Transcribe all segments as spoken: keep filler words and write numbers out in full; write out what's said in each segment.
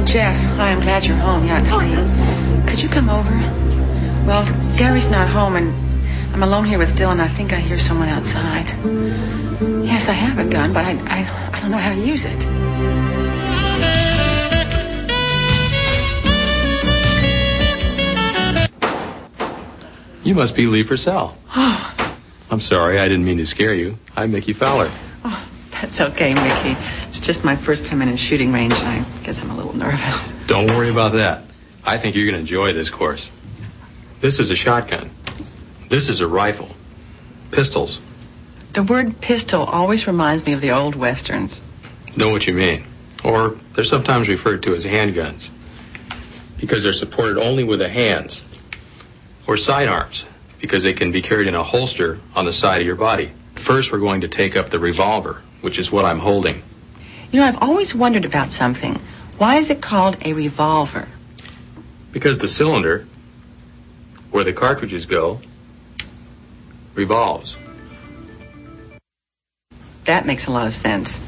Jeff. Hi, I'm glad you're home. Yeah, it's Lee. Could you come over? Well, Gary's not home, and I'm alone here with Dylan. I think I hear someone outside. Yes, I have a gun, but I, I, I don't know how to use it. You must be Lee Purcell. Oh. I'm sorry, I didn't mean to scare you. I'm Mickey Fowler. Oh, that's okay, Mickey. It's just my first time in a shooting range, and I guess I'm a little nervous. Don't worry about that. I think you're going to enjoy this course. This is a shotgun. This is a rifle. Pistols. The word pistol always reminds me of the old westerns. Know what you mean. Or they're sometimes referred to as handguns, because they're supported only with the hands. Or sidearms, because they can be carried in a holster on the side of your body. First, we're going to take up the revolver, which is what I'm holding. You know, I've always wondered about something. Why is it called a revolver? Because the cylinder, where the cartridges go, revolves. That makes a lot of sense.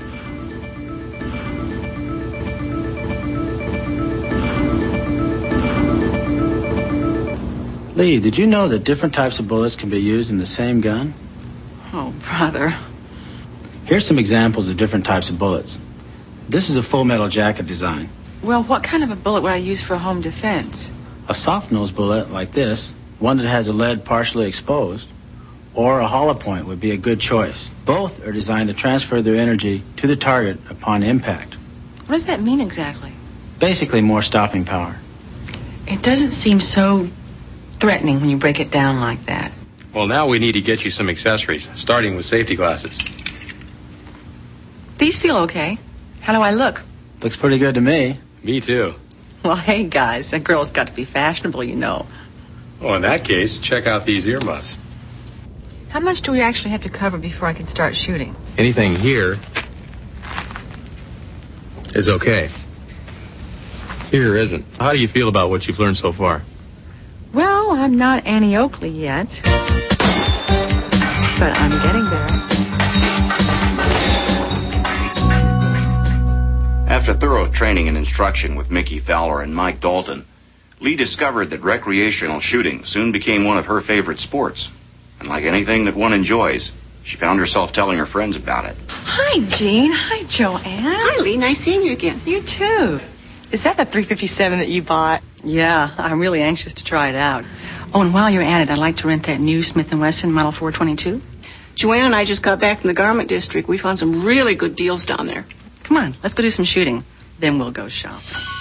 Lee, did you know that different types of bullets can be used in the same gun? Oh, brother. Here's some examples of different types of bullets. This is a full metal jacket design. Well, what kind of a bullet would I use for home defense? A soft-nosed bullet like this, one that has a lead partially exposed, or a hollow point would be a good choice. Both are designed to transfer their energy to the target upon impact. What does that mean exactly? Basically, more stopping power. It doesn't seem so threatening when you break it down like that. Well, now we need to get you some accessories, starting with safety glasses. These feel okay. How do I look? Looks pretty good to me. Me too. Well, hey, guys, a girl's got to be fashionable, you know. Oh, in that case, check out these earmuffs. How much do we actually have to cover before I can start shooting? Anything here is okay. Here isn't. How do you feel about what you've learned so far? Well, I'm not Annie Oakley yet, but I'm getting there. After thorough training and instruction with Mickey Fowler and Mike Dalton, Lee discovered that recreational shooting soon became one of her favorite sports. And like anything that one enjoys, she found herself telling her friends about it. Hi, Jean. Hi, Joanne. Hi, Lee. Nice seeing you again. You too. Is that the three fifty-seven that you bought? Yeah, I'm really anxious to try it out. Oh, and while you're at it, I'd like to rent that new Smith and Wesson Model four twenty-two. Joanne and I just got back from the garment district. We found some really good deals down there. Come on, let's go do some shooting. Then we'll go shopping.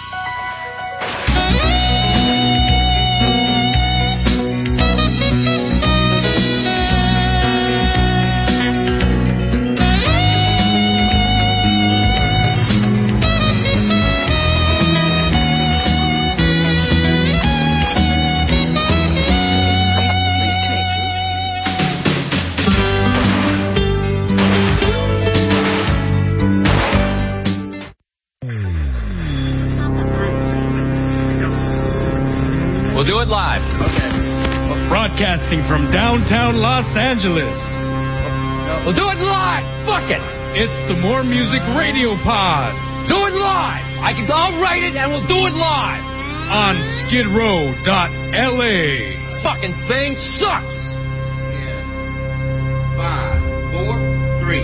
Broadcasting from downtown Los Angeles. We'll do it live. Fuck it. It's the More Music Radio Pod. Do it live. I can, I'll write it and we'll do it live. On skid row dot L A. Fucking thing sucks. Yeah. Five, four, three.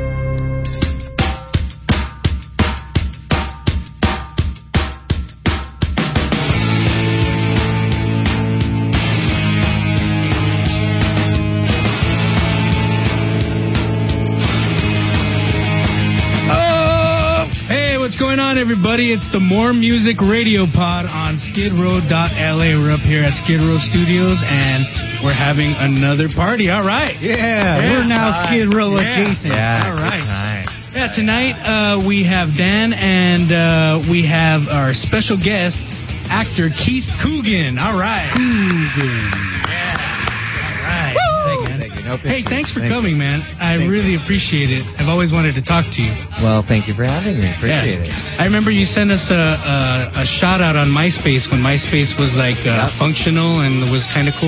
What's going on, everybody? It's the More Music Radio Pod on skid row dot L A. We're up here at Skid Row Studios, and we're having another party. All right. Yeah, yeah. We're now uh, Skid Row yeah. adjacent. Yeah, all right. Yeah, tonight uh, we have Dan, and uh, we have our special guest, actor Keith Coogan. All right. Coogan. Yeah. All right. Woo! Thank you. No hey, thanks for thank coming, you. man. I thank really you. appreciate it. I've always wanted to talk to you. Well, thank you for having me. Appreciate yeah. it. I remember you sent us a, a, a shout out on MySpace when MySpace was like uh, yep. functional and was kind of cool.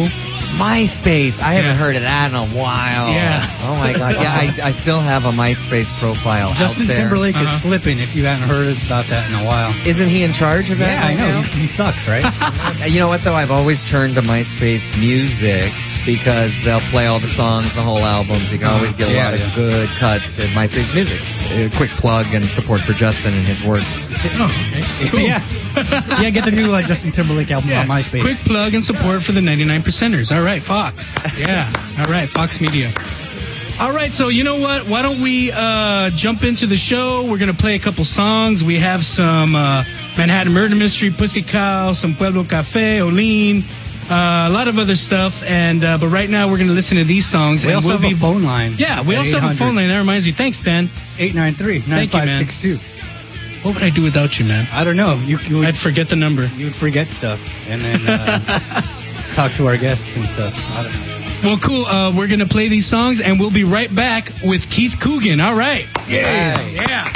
MySpace. I haven't Yeah. heard of that in a while. Yeah. Oh my God. Yeah, I, I still have a MySpace profile Justin out there. Timberlake is Uh-huh. slipping. If you haven't heard about that in a while. Isn't he in charge of that? Yeah, I right know. now? He's, he sucks, right? You know what, though? I've always turned to MySpace Music because they'll play all the songs, the whole albums. You can always get a Yeah, lot of yeah. good cuts at MySpace Music. A quick plug and support for Justin and his work. Oh, okay. Cool. Yeah. Yeah, get the new uh, Justin Timberlake album Yeah. on MySpace. Quick plug and support for the ninety-nine percenters. All right, Fox. Yeah. All right, Fox Media. All right, so you know what? Why don't we uh, jump into the show? We're going to play a couple songs. We have some uh, Manhattan Murder Mystery, Pussy Cow, some Pueblo Cafe, Olin, uh, a lot of other stuff. And uh, but right now we're going to listen to these songs. We and also we'll have be a phone line. Yeah, we at also have a phone line. That reminds me. Thanks, Dan. eight nine three, nine five six two. What would I do without you, man? I don't know. You, you would, I'd forget the number. you would forget stuff and then uh, talk to our guests and stuff. I don't know. Well, cool. Uh, we're going to play these songs, and we'll be right back with Keith Coogan. All right. Yeah. Yeah.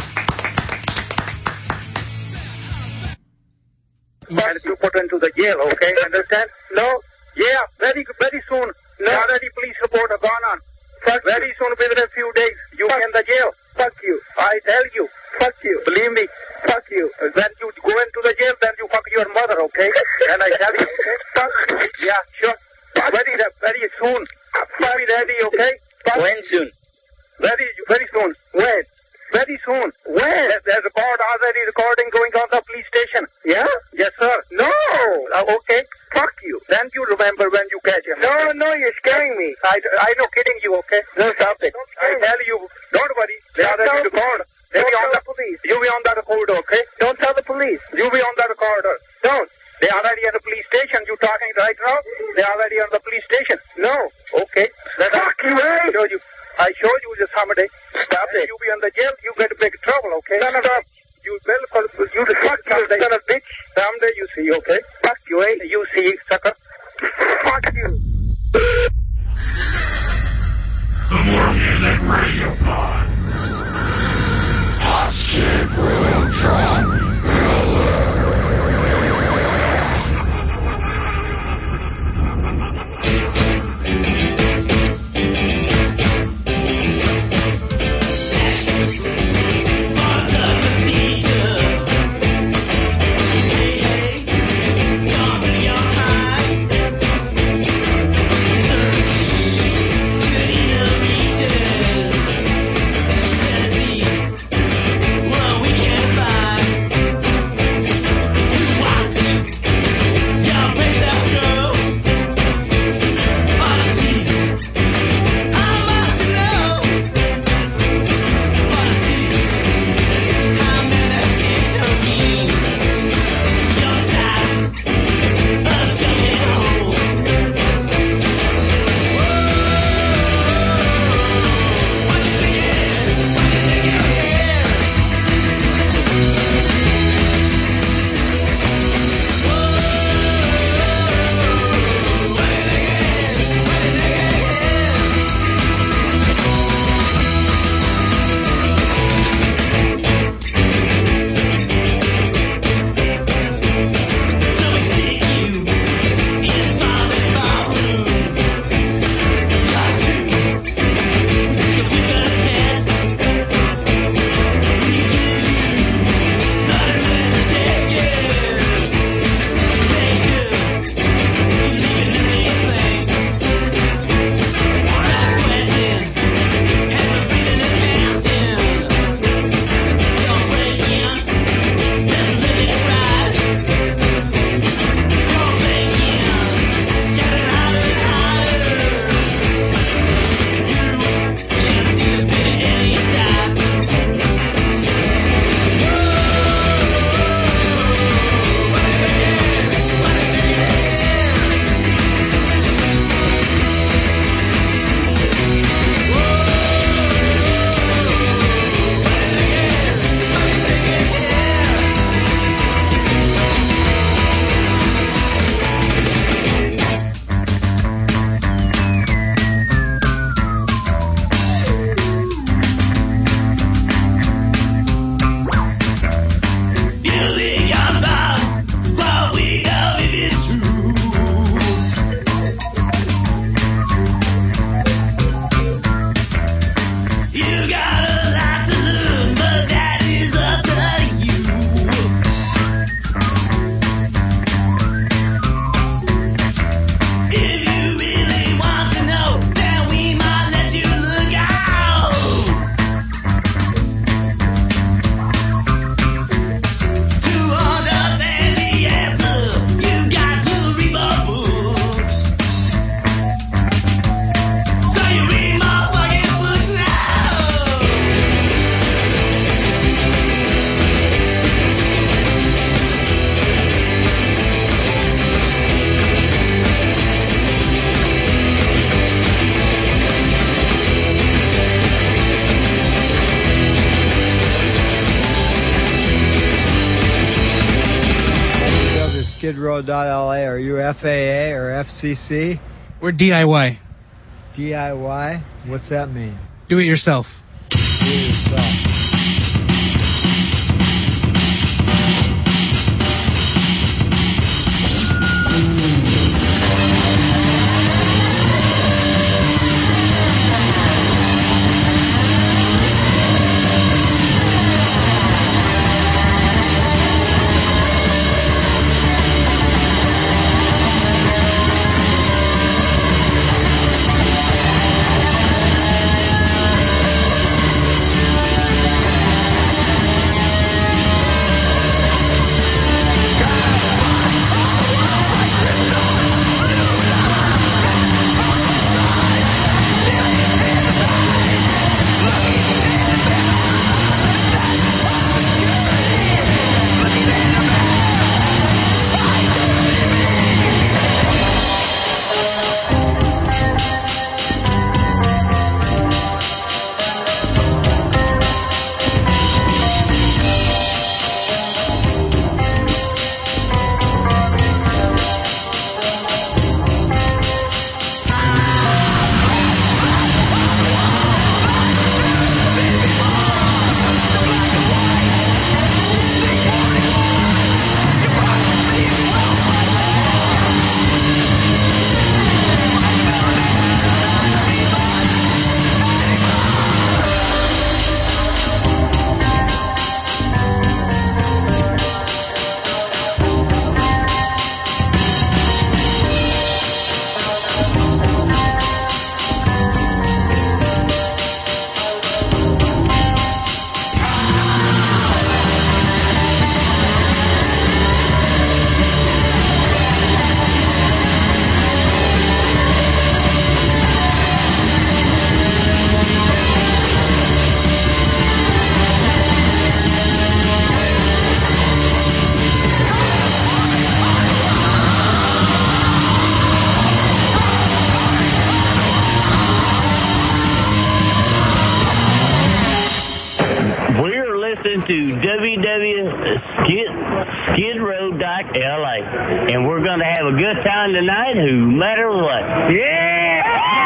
And you put into the jail, okay? Understand? No? Yeah, very very soon. No. Already police report have gone on. Fuck very soon, within a few days, you Fuck. in the jail. Fuck you. I tell you. Fuck you. Believe me. Fuck you. When you go into the jail, then you fuck your mother, okay? And I tell you, okay? Fuck. Yeah, sure. Very, very soon. Very ready, okay? Fuck. When soon? Very, very soon. When? Very soon. When? There's a record already recording going on the police station. Yeah? Yes, sir. No. Uh, okay. Fuck you. Then you remember when you catch him. No, no, you're scaring me. I, I'm not kidding you, okay? No, stop it. I tell you, don't worry. They already record. They'll be on the police. You be on the recorder, okay? Don't tell the police. You be on the recorder. Don't. They already at the police station. You talking right now? They already on the police station. No. Okay. Then Fuck you, I show you. I showed you just someday. Stop it. You be in the jail, you get big trouble, okay? Son of a... You will... You the fuck you, son of a bitch. Someday you see, okay? Fuck you, eh? You see, sucker. Fuck you. The More Music Radio Pod. Hot Skid Row Drop. Under the skidrow dot L A. Are you F A A or F C C? We're D I Y. D I Y? What's that mean? Do it yourself. Do it yourself. To w w w dot skidrow dot L A, and we're going to have a good time tonight, no matter what. Yeah!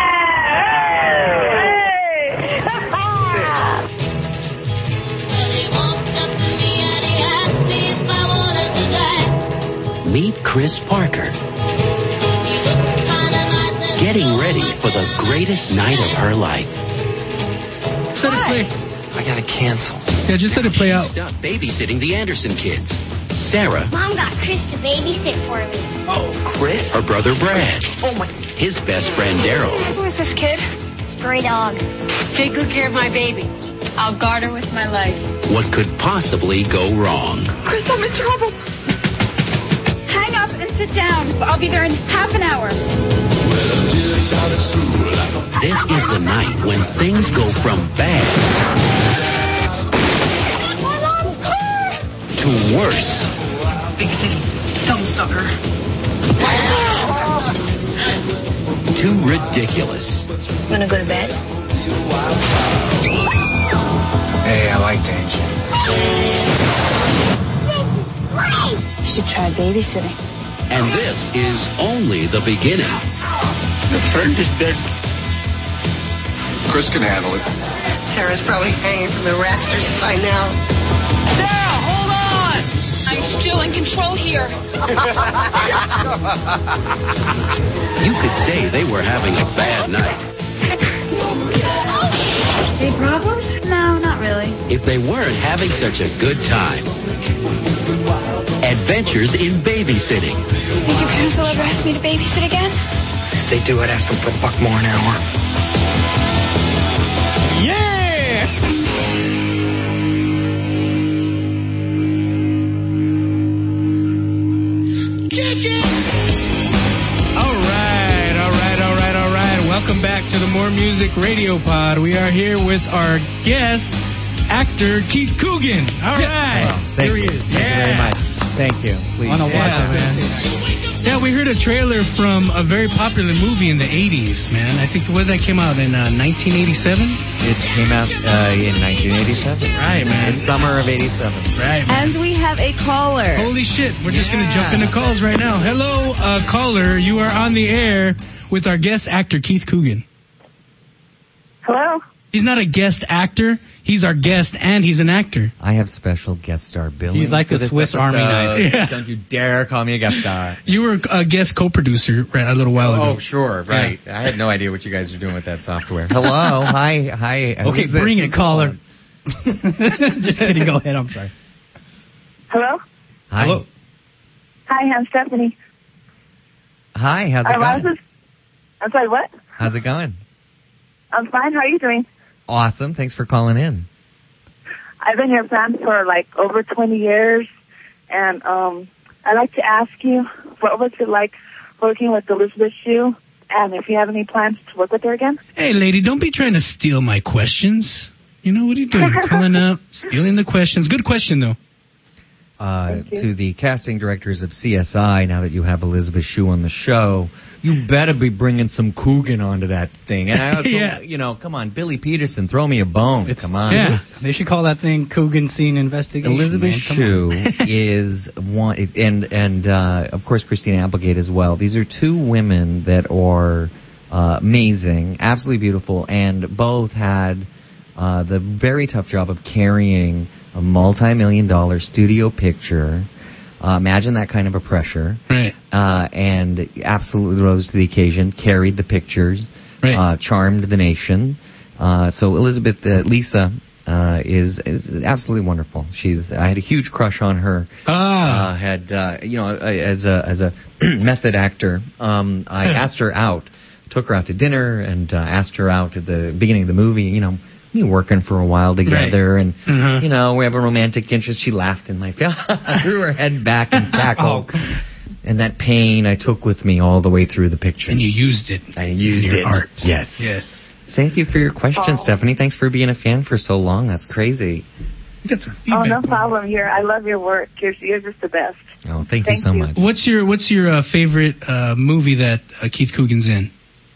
Hey! Meet Chris Parker, getting ready for the greatest night of her life. Let it play. I gotta cancel. Yeah, just let it play out. Stuck babysitting the Anderson kids. Sarah. Mom got Chris to babysit for me. Oh, Chris? Her brother Brad. Oh, my. His best friend Daryl. Who is this kid? Stray dog. Take good care of my baby. I'll guard her with my life. What could possibly go wrong? Chris, I'm in trouble. Hang up and sit down. I'll be there in half an hour. This is the night when things go from bad to worse. Big city. Stone sucker. Too ridiculous. Wanna go to bed? Hey, I like danger. You should try babysitting. And this is only the beginning. The friend is dead. Chris can handle it. Sarah's probably hanging from the rafters by now. Sarah, hold on! I'm still in control here. You could say they were having a bad night. Any problems? No, not really. If they weren't having such a good time. Adventures in babysitting. Think your parents will ever ask me to babysit again? If they do, I'd ask them for a buck more an hour. Yeah! Kick it! All right, all right, all right, all right. Welcome back to the More Music Radio Pod. We are here with our guest, actor Keith Coogan. All right. Well, thank here he you. is. Thank yeah. you very much. Thank you. Please. I want to watch yeah, it, man. Yeah, we heard a trailer from a very popular movie in the eighties, man. I think when that came out in uh, nineteen eighty-seven. It came out uh, in nineteen eighty-seven. Right, man. In summer of eighty-seven. Right, man. And we have a caller. Holy shit. We're just yeah. going to jump into calls right now. Hello, uh, caller. You are on the air with our guest actor, Keith Coogan. Hello? He's not a guest actor. He's our guest, and he's an actor. I have special guest star billing. He's like the Swiss Army knife. Yeah. Don't you dare call me a guest star. You were a guest co-producer right, a little while ago. Oh, sure, right. Yeah. I had no idea what you guys were doing with that software. Hello, hi, hi. Okay, bring it, caller. Just kidding. Go ahead. I'm sorry. Hello? Hi. Hello. Hi, I'm Stephanie. Hi, how's it uh, going? Just, I'm sorry, what? How's it going? I'm fine. How are you doing? Awesome. Thanks for calling in. I've been your fan for like over twenty years, and um, I'd like to ask you, what was it like working with Elizabeth Shue, and if you have any plans to work with her again? Hey, lady, don't be trying to steal my questions. You know, what are you doing? You're calling up, stealing the questions. Good question, though. Uh, to the casting directors of C S I, now that you have Elizabeth Shue on the show, you better be bringing some Coogan onto that thing. And I also, yeah. you know, come on, Billy Peterson, throw me a bone. It's, come on. Yeah, they should call that thing Coogan Scene Investigation. Elizabeth man. Shue is one, and and uh, of course Christina Applegate as well. These are two women that are uh, amazing, absolutely beautiful, and both had uh, the very tough job of carrying a multi-million dollar studio picture. Uh, imagine that kind of a pressure. Right. Uh, and absolutely rose to the occasion, carried the pictures, right. uh, charmed the nation. Uh, so Elizabeth, uh, Lisa, uh, is, is absolutely wonderful. She's, I had a huge crush on her. Ah. Uh, had, uh, you know, as a, as a method actor, um, I asked her out, took her out to dinner and, uh, asked her out at the beginning of the movie, you know, we were working for a while together, right. and uh-huh. you know, we have a romantic interest. She laughed in my face, threw her head back and cackled. Oh. And that pain I took with me all the way through the picture. And you used it. I used your it. Art. Yes. Yes. Thank you for your question, oh. Stephanie. Thanks for being a fan for so long. That's crazy. You got some oh, feedback. no problem. You're, I love your work. You're, you're just the best. Oh, thank, thank you so you. much. What's your What's your uh, favorite uh, movie that uh, Keith Coogan's in?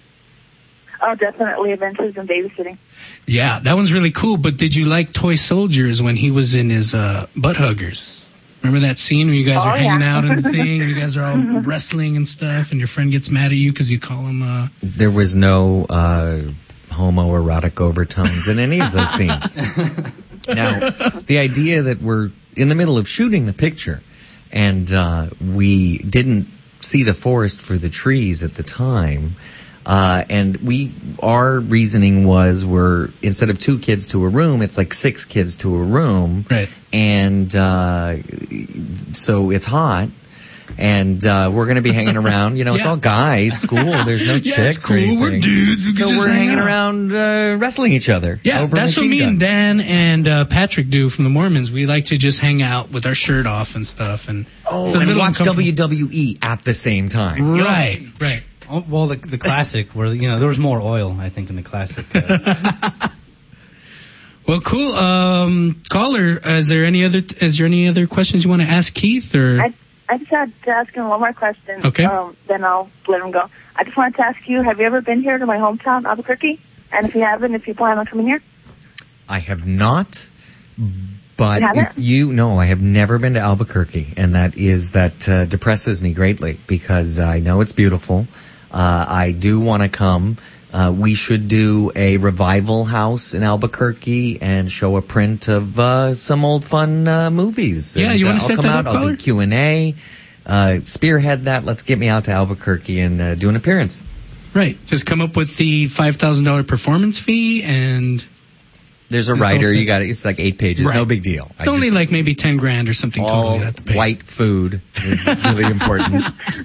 Oh, definitely Adventures in Babysitting. Yeah, that one's really cool. But did you like Toy Soldiers when he was in his uh, Butt Huggers? Remember that scene where you guys oh, are hanging yeah. out in the thing, and you guys are all wrestling and stuff, and your friend gets mad at you because you call him... Uh... There was no uh, homoerotic overtones in any of those scenes. Now, the idea that we're in the middle of shooting the picture, and uh, we didn't see the forest for the trees at the time... Uh, and we, our reasoning was we're, instead of two kids to a room, it's like six kids to a room. Right. And, uh, so it's hot. And, uh, we're gonna be hanging around, you know, yeah. It's all guys, school, there's no yeah, chicks it's cool. or anything. We're dudes. We so just we're hang hanging out. around, uh, wrestling each other. Yeah, over that's what me gun. and Dan and, uh, Patrick do from the Mormons. We like to just hang out with our shirt off and stuff. And Oh, and watch W W E at the same time. Right, right. Oh, well, the the classic, where you know there was more oil, I think, in the classic. Uh. Well, cool. Um, caller, is there any other is there any other questions you want to ask Keith? Or I I just had to ask him one more question. Okay. Um, then I'll let him go. I just wanted to ask you: have you ever been here to my hometown, Albuquerque? And if you haven't, if you plan on coming here? I have not. But you if you, no, I have never been to Albuquerque, and that is, that uh, depresses me greatly because I know it's beautiful. Uh, I do want to come. Uh, we should do a revival house in Albuquerque and show a print of uh, some old fun uh, movies. Yeah, and, you want to uh, set I'll come that out. up, I'll do Q and A. Uh, spearhead that. Let's get me out to Albuquerque and uh, do an appearance. Right. Just come up with the five thousand dollars performance fee and... There's a writer. You got it. It's like eight pages. Right. No big deal. It's I only like maybe ten grand or something. All totally have to pay. White food is really important.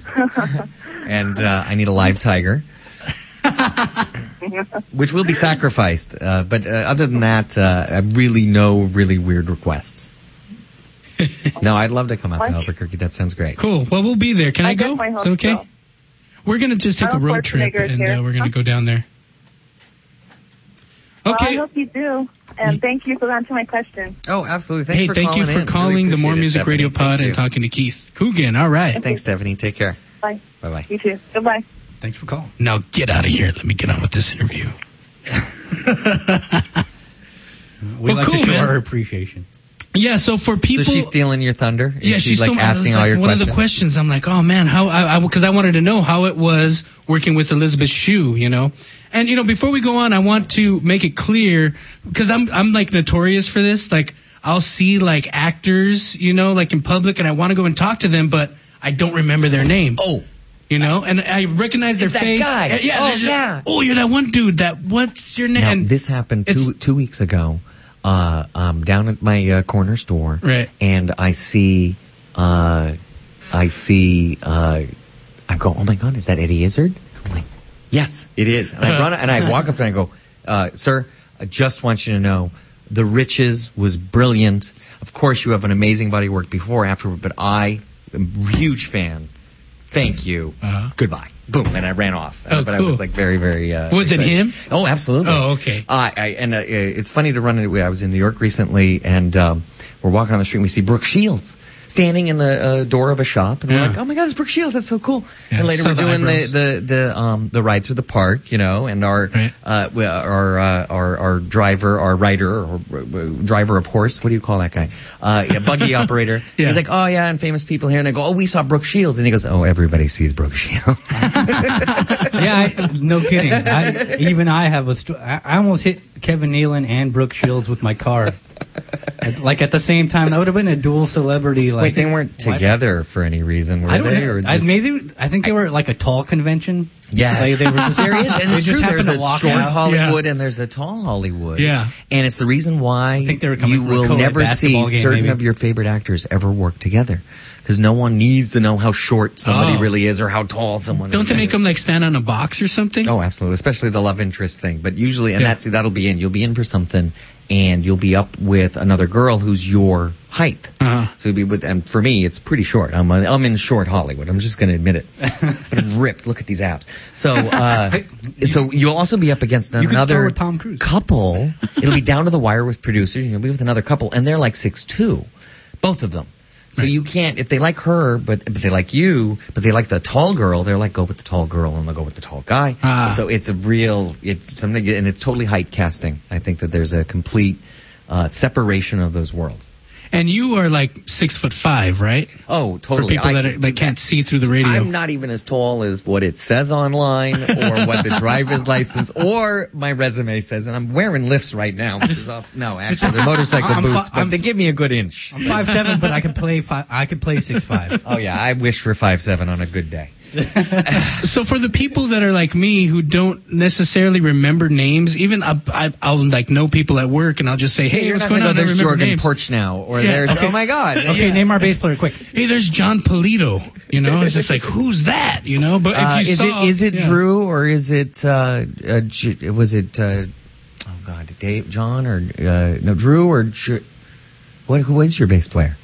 And uh, I need a live tiger, which will be sacrificed. Uh, but uh, other than that, uh, I really no really weird requests. No, I'd love to come out to Albuquerque. That sounds great. Cool. Well, we'll be there. Can I, I go? Is that okay? So. We're going to just take a road trip, and uh, we're going to go down there. Well, okay. I hope you do. And thank you for answering my question. Oh, absolutely. Thanks hey, for thank calling you for in. calling really the More appreciate it, Music Stephanie. Radio Pod Thank you. and talking to Keith Coogan. All right. Thanks, Stephanie. Take care. Bye. Bye-bye. You too. Goodbye. Thanks for calling. Now get out of here. Let me get on with this interview. We Well, like cool, to show man. our appreciation. Yeah, so for people... So she's stealing your thunder? Is Yeah, she, she's like still asking was all like your one questions? of the questions. I'm like, oh man, how? I because I, I wanted to know how it was working with Elizabeth Shue, you know. And you know, before we go on, I want to make it clear because I'm I'm like notorious for this. Like, I'll see like actors, you know, like in public, and I want to go and talk to them, but I don't remember their name. Oh. You know, and I recognize their It's that face. guy. And- yeah, Oh, they're just, yeah. Oh, you're that one dude. That what's your name? Now, And this happened two it's- two weeks ago. Uh, um, down at my uh, corner store, Right. and I see, uh, I see, uh, I go, oh my God, is that Eddie Izzard? I'm like, yes, it is. And I run and I walk up and I go, uh, sir, I just want you to know, The Riches was brilliant. Of course, you have an amazing body of work before, afterward, but I am a huge fan. Thank you. Uh-huh. Goodbye. Boom, and I ran off. Oh, but I cool. was like very, very. Uh, Was it excited. him? Oh, absolutely. Oh, okay. Uh, I, and uh, it's funny to run into. I was in New York recently, and um, we're walking on the street, and we see Brooke Shields standing in the uh, door of a shop, and Yeah. we're like, "Oh my God, it's Brooke Shields! That's so cool!" Yeah, and later saw we're the doing the, eyebrows. the the um the ride through the park, you know, and our Right. uh we- our uh, our our driver, our rider, or uh, driver of horse. What do you call that guy? Uh, yeah, buggy operator. Yeah. He's like, "Oh yeah, and famous people here," and I go, "Oh, we saw Brooke Shields," and he goes, "Oh, everybody sees Brooke Shields." Yeah, I, no kidding. I, even I have a. St- I, I almost hit Kevin Nealon and Brooke Shields with my car, At- like at the same time. That would have been a dual celebrity. Like, Wait, they weren't what? together for any reason, were I don't they? know. Or I, just- maybe I think they were at like a tall convention. Yeah, They, they were just, there is, and they it's just true. happened There's to a walk short out. Hollywood and there's a tall Hollywood. Yeah. and it's the reason why I think they were coming you from a will co-ed never see basketball game, certain maybe. of your favorite actors ever work together, because no one needs to know how short somebody Oh. really is or how tall someone Don't is. they make them like stand on a box or something? Oh, absolutely, especially the love interest thing. But usually, and Yeah. that's that'll be in. You'll be in for something, and you'll be up with another girl who's your height. Uh-huh. So you'll be with, and for me, it's pretty short. I'm a, I'm in short Hollywood. I'm just going to admit it. But I'm ripped. Look at these abs. So, uh, so you'll also be up against You can star another with Tom Cruise. couple. It'll be down to the wire with producers. and You'll be with another couple, and they're like six two, both of them. So Right. you can't, if they like her, but but they like you, but they like the tall girl, they're like, go with the tall girl, and they'll go with the tall guy. Ah. So it's a real, it's something, and it's totally height casting. I think that there's a complete uh, separation of those worlds. And you are like six foot five, right? Oh, totally. For people I- that, are, that can't see through the radio. I'm not even as tall as what it says online, or what the driver's license, or my resume says, and I'm wearing lifts right now. Which is off, no, actually, they're motorcycle I'm fi- boots, but I'm- they give me a good inch. I'm five seven, but I can play five. I could play six five. Oh yeah, I wish for five seven on a good day. So for the people that are like me who don't necessarily remember names, even I, I, I'll like know people at work and I'll just say, hey, you're what's not going gonna on? go, I there's remember Jorgen names. Porchnow, or Yeah, there's okay. oh my God. Okay, Yeah. name our bass player quick. Hey, there's John Polito. You know, it's just like, who's that? You know, but if Uh, you is saw, it is it yeah. Drew or is it uh, uh J- was it uh, oh God, Dave, John or uh, no Drew or J- what? Who is your bass player?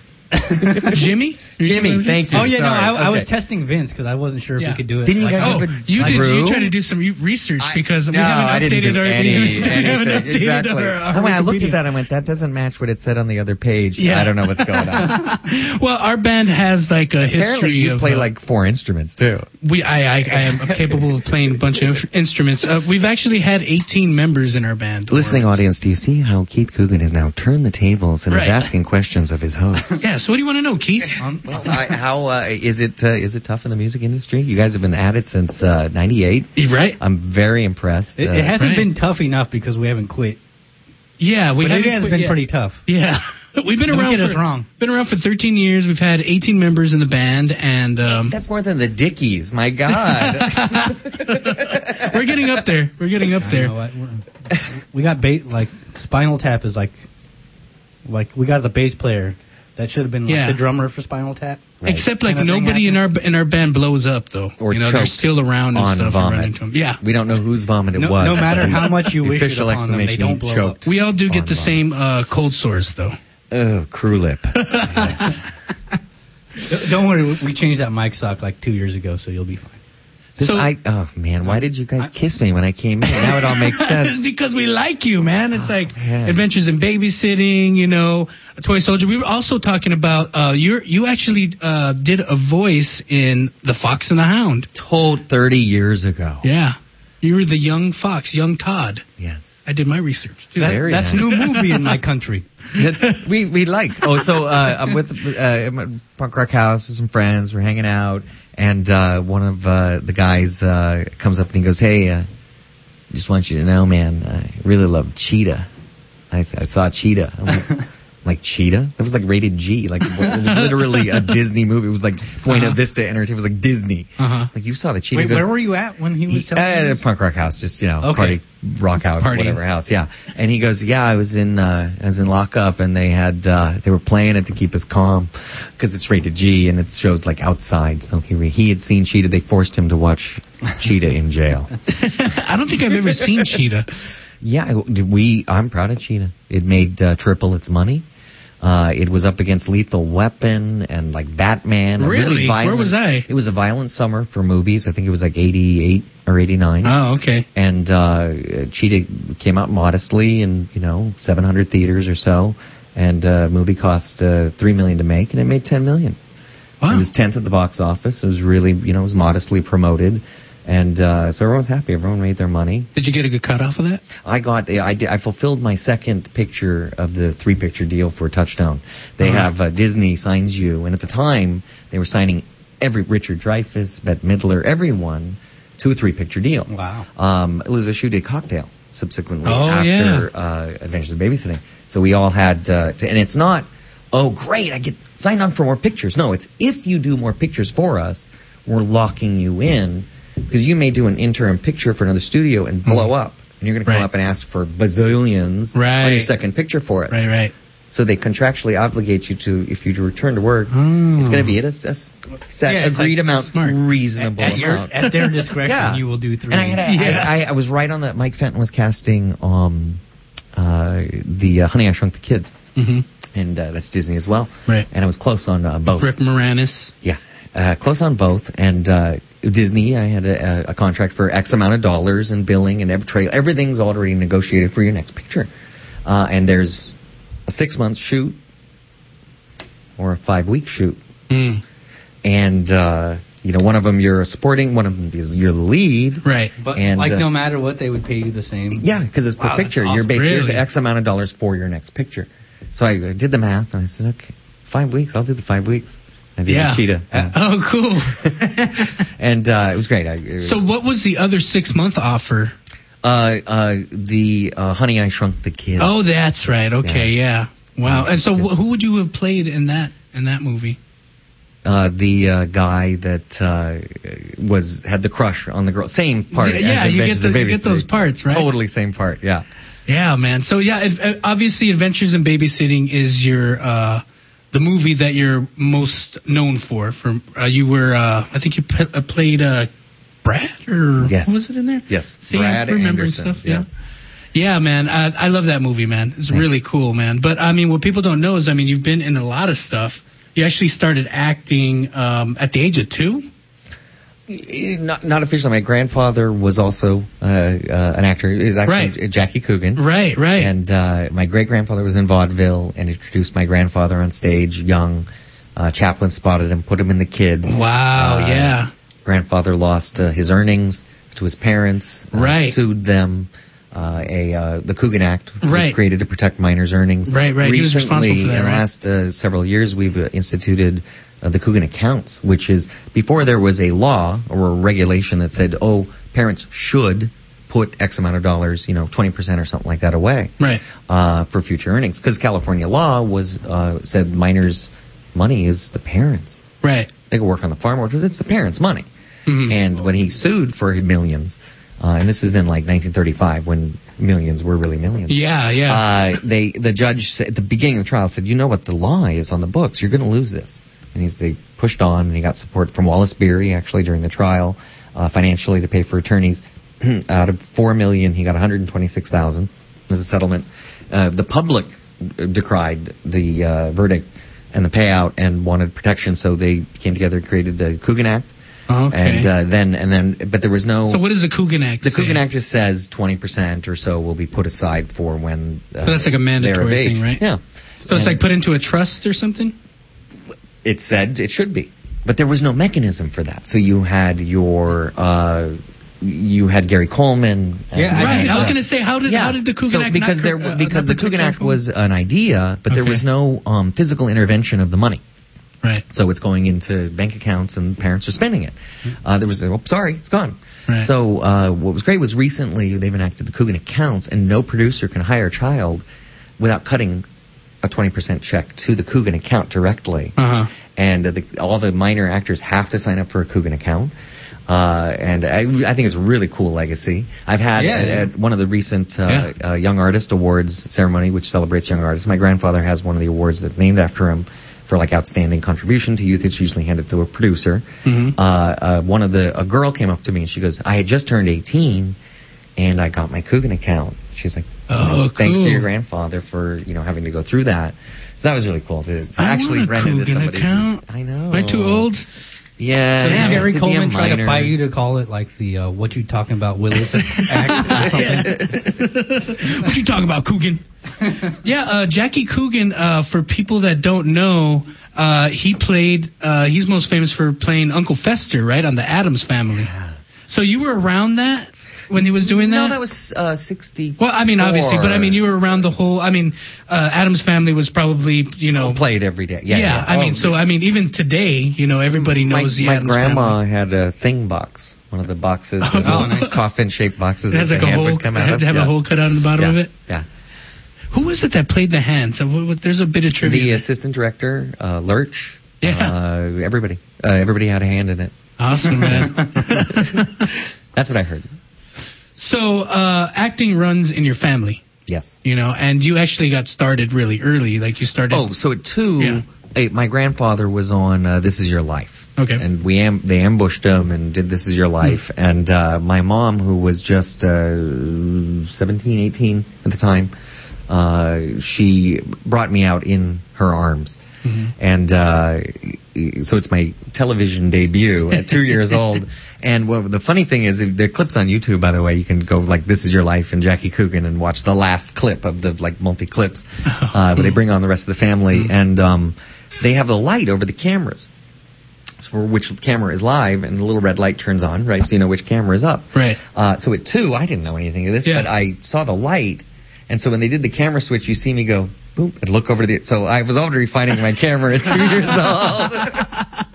Jimmy? Jimmy, thank you. Oh yeah, Sorry. no, I, I was Okay. testing Vince because I wasn't sure if Yeah. we could do it. Didn't you like- guys Oh, have a you did. Drew? You tried to do some re- research because we no, haven't I didn't updated do our. any, we haven't anything. updated Exactly. our, our Oh, when I looked Wikipedia. at that, I went, that doesn't match what it said on the other page. Yeah. I don't know what's going on. Well, our band has like a history Apparently, you of play uh, like four instruments too. We, I, I, I am capable of playing a bunch of instruments. Uh, we've actually had eighteen members in our band. Listening More or less. audience, do you see how Keith Coogan has now turned the tables and is Right. asking questions of his hosts? Yeah. So what do you want to know, Keith? Well, I, how uh, is it? Uh, is it tough in the music industry? You guys have been at it since uh, ninety-eight. Right. I'm very impressed. It, uh, it hasn't Right. been tough enough because we haven't quit. Yeah, we But it haven't has quit been yet. pretty tough. Yeah. We've been Don't around get for us wrong. been around for thirteen years. We've had eighteen members in the band, and um, That's more than the Dickies. My God. we're getting up there. We're getting up I there. know, I- we're- we got bait like Spinal Tap is like like we got the bass player that should have been like Yeah. the drummer for Spinal Tap. Right. Except like Kind of thing nobody in our in our band blows up though. Or you know, they're choked still around and on stuff. and vomit. run into 'em. Yeah. We don't know whose vomit it No, was. no matter but how much you the wish it official upon them, they explanation, don't blow he choked. up. We all do on get the vomit. same uh, cold sores though. Oh, crew lip. Yes. Don't worry, we changed that mic sock like two years ago, so you'll be fine. This, So- I, oh man, why did you guys kiss me when I came in? Now it all makes sense. It's because we like you, man. It's like man. Adventures in Babysitting, you know, Toy Soldier. We were also talking about uh, you. You actually uh, did a voice in The Fox and the Hound. Told thirty years ago. Yeah, you were the young fox, young Todd. Yes. I did my research too. That- Very that's nice. new movie in my country. That we we like. Oh, so uh, I'm with uh, I'm at Punk Rock House with some friends. We're hanging out, and uh, one of uh, the guys uh, comes up and he goes, "Hey, uh, just want you to know, man, I really love Cheetah. I, I saw Cheetah." I'm like, like Cheetah? That was like rated G. Like it was literally a Disney movie. It was like Buena Uh-huh. Vista Entertainment. It was like Disney. Uh-huh. Like you saw the Cheetah. Wait, He goes, where were you at when he was telling at you a this? Punk Rock House, just, you know, Okay. party, rock house, Party. whatever house, yeah. And he goes, yeah, I was in, uh, I was in lockup and they had, uh, they were playing it to keep us calm because it's rated G and it shows like outside. So he, he had seen Cheetah. They forced him to watch Cheetah in jail. I don't think I've ever seen Cheetah. Yeah, we, I'm proud of Cheetah. It made, uh, triple its money. Uh, it was up against Lethal Weapon and like Batman. A Really? violent, Where was I? It was a violent summer for movies. I think it was like eighty-eight or eighty-nine. Oh, okay. And uh, Cheetah came out modestly in, you know, seven hundred theaters or so. And uh, movie cost uh, three million dollars to make, and it made ten million dollars. Wow. It was tenth at the box office. It was really, you know, it was modestly promoted. And uh, so everyone was happy. Everyone made their money. Did you get a good cut off of that? I got, I did, I fulfilled my second picture of the three-picture deal for Touchdown. They Uh-huh. have, uh, Disney signs you, and at the time, they were signing every, Richard Dreyfuss, Bette Midler, everyone, to a three-picture deal. Wow. Um, Elizabeth Shue did Cocktail subsequently Oh, after yeah. uh, Adventures in Babysitting. So we all had, uh, to, and it's not, oh, great, I get signed on for more pictures. No, it's if you do more pictures for us, we're locking you in. Because you may do an interim picture for another studio and blow up, and you're going to come Right. up and ask for bazillions Right. on your second picture for us. Right, right. So they contractually obligate you to, if you return to work, Oh. it's going to be at a, a set Yeah, it's agreed like amount, smart. reasonable At, your, amount. at their discretion, Yeah. you will do three. And I, had a, Yeah. I, I, I was right on that. Mike Fenton was casting um, uh, the uh, Honey, I Shrunk the Kids, Mm-hmm. and uh, that's Disney as well. Right. And I was close on uh, both. Rick Moranis. Yeah, uh, close on both. And uh, Disney, I had a, a contract for X amount of dollars and billing and every trail. Everything's already negotiated for your next picture. Uh, and there's a six-month shoot or a five-week shoot. Mm. And, uh, you know, one of them you're supporting, one of them is you're the lead. Right. But And, like uh, no matter what, they would pay you the same. Yeah, because it's per Wow, that's picture. You're awesome. based here's Really? X amount of dollars for your next picture. So I, I did the math and I said, okay, five weeks. I'll do the five weeks. I did Yeah. the Cheetah. Uh, oh, cool. And uh, it was great. I, it So was- what was the other six-month offer? Uh, uh, the uh, Honey, I Shrunk the Kids. Oh, that's right. Okay, yeah. Wow. And so wh- who would you have played in that in that movie? Uh, the uh, guy that uh, was had the crush on the girl. Same part. Yeah, as yeah, you Adventures get of the- you get Babysitting. those parts, right? Totally same part. Yeah. Yeah, man. So yeah, it, uh, obviously, Adventures in Babysitting is your uh, the movie that you're most known for. For uh, you were, uh, I think you p- uh, played uh, Brad, or Yes. what was it in there? Yes. See, Brad I'm remembering Anderson. stuff. Yeah. Yes. Yeah, man. I, I love that movie, man. It's really cool, man. But I mean, what people don't know is, I mean, you've been in a lot of stuff. You actually started acting um, at the age of two. Not, not officially. My grandfather was also uh, uh, an actor. He was actually Right. Jackie Coogan. Right, right. And uh, my great grandfather was in vaudeville and introduced my grandfather on stage young. Uh, Chaplin spotted him, put him in The Kid. Wow, Uh, yeah. Grandfather lost uh, his earnings to his parents. Uh, Right. Sued them. Uh, a uh, the Coogan Act was Right. created to protect minors' earnings. Right, right. He was Recently, responsible for that, in the right? last uh, several years, we've uh, instituted uh, the Coogan Accounts, which is before there was a law or a regulation that said, oh, parents should put X amount of dollars, you know, twenty percent or something like that away, Right. uh, for future earnings. Because California law was uh, said minors' money is the parents. Right. They can work on the farm, or it's the parents' money. Mhm. And when he sued for millions, uh, and this is in like nineteen thirty-five when millions were really millions. Yeah, yeah. Uh, they, the judge said, at the beginning of the trial said, you know what the law is on the books. You're going to lose this. And he's, they pushed on, and he got support from Wallace Beery actually during the trial, uh, financially to pay for attorneys. Out of four million, he got one hundred twenty-six thousand as a settlement. Uh, the public decried the uh, verdict and the payout and wanted protection, so they came together and created the Coogan Act. Okay. And uh, then, and then, but there was no. So what does the Coogan Act The say? Coogan Act just says twenty percent or so will be put aside for when. Uh, So that's like a mandatory they're of age. thing, right? Yeah. So it's like put into a trust or something? It said it should be, but there was no mechanism for that. So you had your, uh, you had Gary Coleman. and- Yeah, right. I was going to say, how did Yeah. how did the Coogan so Act because not, there uh, because not the Coogan protect Act people? was an idea, but there Okay. was no um, physical intervention of the money. Right. So it's going into bank accounts and parents are spending it. Uh, there was, oh, sorry, it's gone. Right. So uh, what was great was recently they've enacted the Coogan accounts, and no producer can hire a child without cutting a twenty percent check to the Coogan account directly. Uh-huh. And uh, the, all the minor actors have to sign up for a Coogan account. Uh, and I, I think it's a really cool legacy. I've had Yeah, at, yeah. at one of the recent uh, Yeah. uh, Young Artist Awards ceremony, which celebrates young artists. My grandfather has one of the awards that's named after him for like outstanding contribution to youth. It's usually handed to a producer. Mhm. Uh, uh, one of the a girl came up to me and she goes, "I had just turned eighteen, and I got my Coogan account." She's like, Oh, thanks to cool. your grandfather for you know having to go through that." So that was really cool to, to I actually want a run into Coogan somebody. account. Who's, I know. Am I too old? Yeah. So did yeah, Gary to be a Coleman try to minor. fight you to call it like the uh, what you talking about Willis Act or something? What you talking about, Coogan? Yeah, uh, Jackie Coogan, uh, for people that don't know, uh, he played, uh, he's most famous for playing Uncle Fester, right, on the Addams Family. So you were around that when he was doing that? No, that was uh, sixty. Well, I mean, obviously, but I mean, you were around the whole, I mean, uh, Addams Family was probably, you know. Played every day. Yeah. yeah. I Oh, mean, so, I mean, even today, you know, everybody my, knows the my Addams grandma Family. had a thing box, one of the boxes, Oh, the oh, little nice. coffin-shaped boxes It has that like the a hand hole, would come it out had of. to have yeah. a hole cut out in the bottom yeah. of it. Yeah. Who was it that played the hands? Uh, what- what- There's a bit of trivia. The assistant director, uh, Lurch. Yeah. Uh, everybody. Uh, everybody had a hand in it. Awesome, man. That's what I heard. So, uh, acting runs in your family, Yes. you know, and you actually got started really early. Like you started. Oh, so at two, Yeah. eh, my grandfather was on uh, This Is Your Life. Okay. And we am- they ambushed him and did This Is Your Life. And uh, my mom, who was just uh, seventeen, eighteen at the time, uh, she brought me out in her arms. Mhm. And uh, so it's my television debut at two years old. And what, the funny thing is, if there are clips on YouTube, by the way. You can go like This Is Your Life and Jackie Coogan and watch the last clip of the like multi clips. Uh, but they bring on the rest of the family, and um, they have the light over the cameras, for which camera is live, and the little red light turns on, right? So you know which camera is up. Right. Uh, so at two, I didn't know anything of this, Yeah. but I saw the light, and so when they did the camera switch, you see me go boop and look over to the. So I was already finding my camera at two years old.